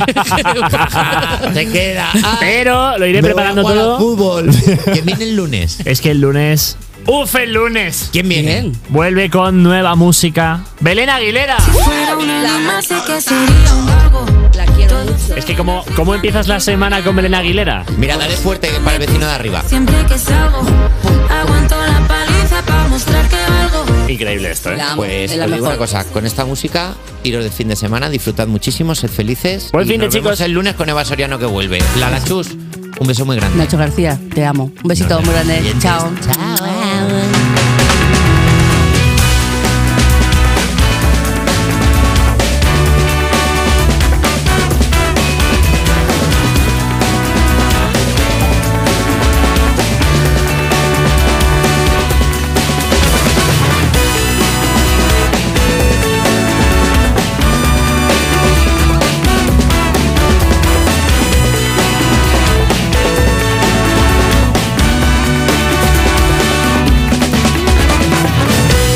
S3: Se queda. Ah,
S6: Pero lo iré
S3: me voy
S6: preparando
S3: a jugar al
S6: todo.
S3: fútbol. Que viene el lunes.
S6: Es que el lunes... ¡Uf, el lunes!
S3: ¿Quién viene?
S4: Bien.
S6: Vuelve con nueva música. ¡Belén Aguilera!
S16: La más sé que sería un vago.
S4: La quiero mucho.
S6: Es que como, ¿cómo empiezas la semana con Belén Aguilera?
S3: Mira, dale fuerte para el vecino de arriba.
S16: Siempre que salgo, aguanto la paliza para mostrar que valgo.
S6: Increíble esto, ¿eh?
S4: La amo,
S3: Pues
S4: es la
S3: os digo
S4: mejor.
S3: una cosa, con esta música, iros de fin de semana, disfrutad muchísimo, sed felices.
S6: Buen
S3: y
S6: fin de,
S3: nos vemos
S6: chicos.
S3: el lunes con Eva Soriano que vuelve. Lala Chus, un beso muy grande.
S4: Nacho García, te amo. Un besito muy grande.
S3: Oyentes.
S4: Chao.
S3: Chao.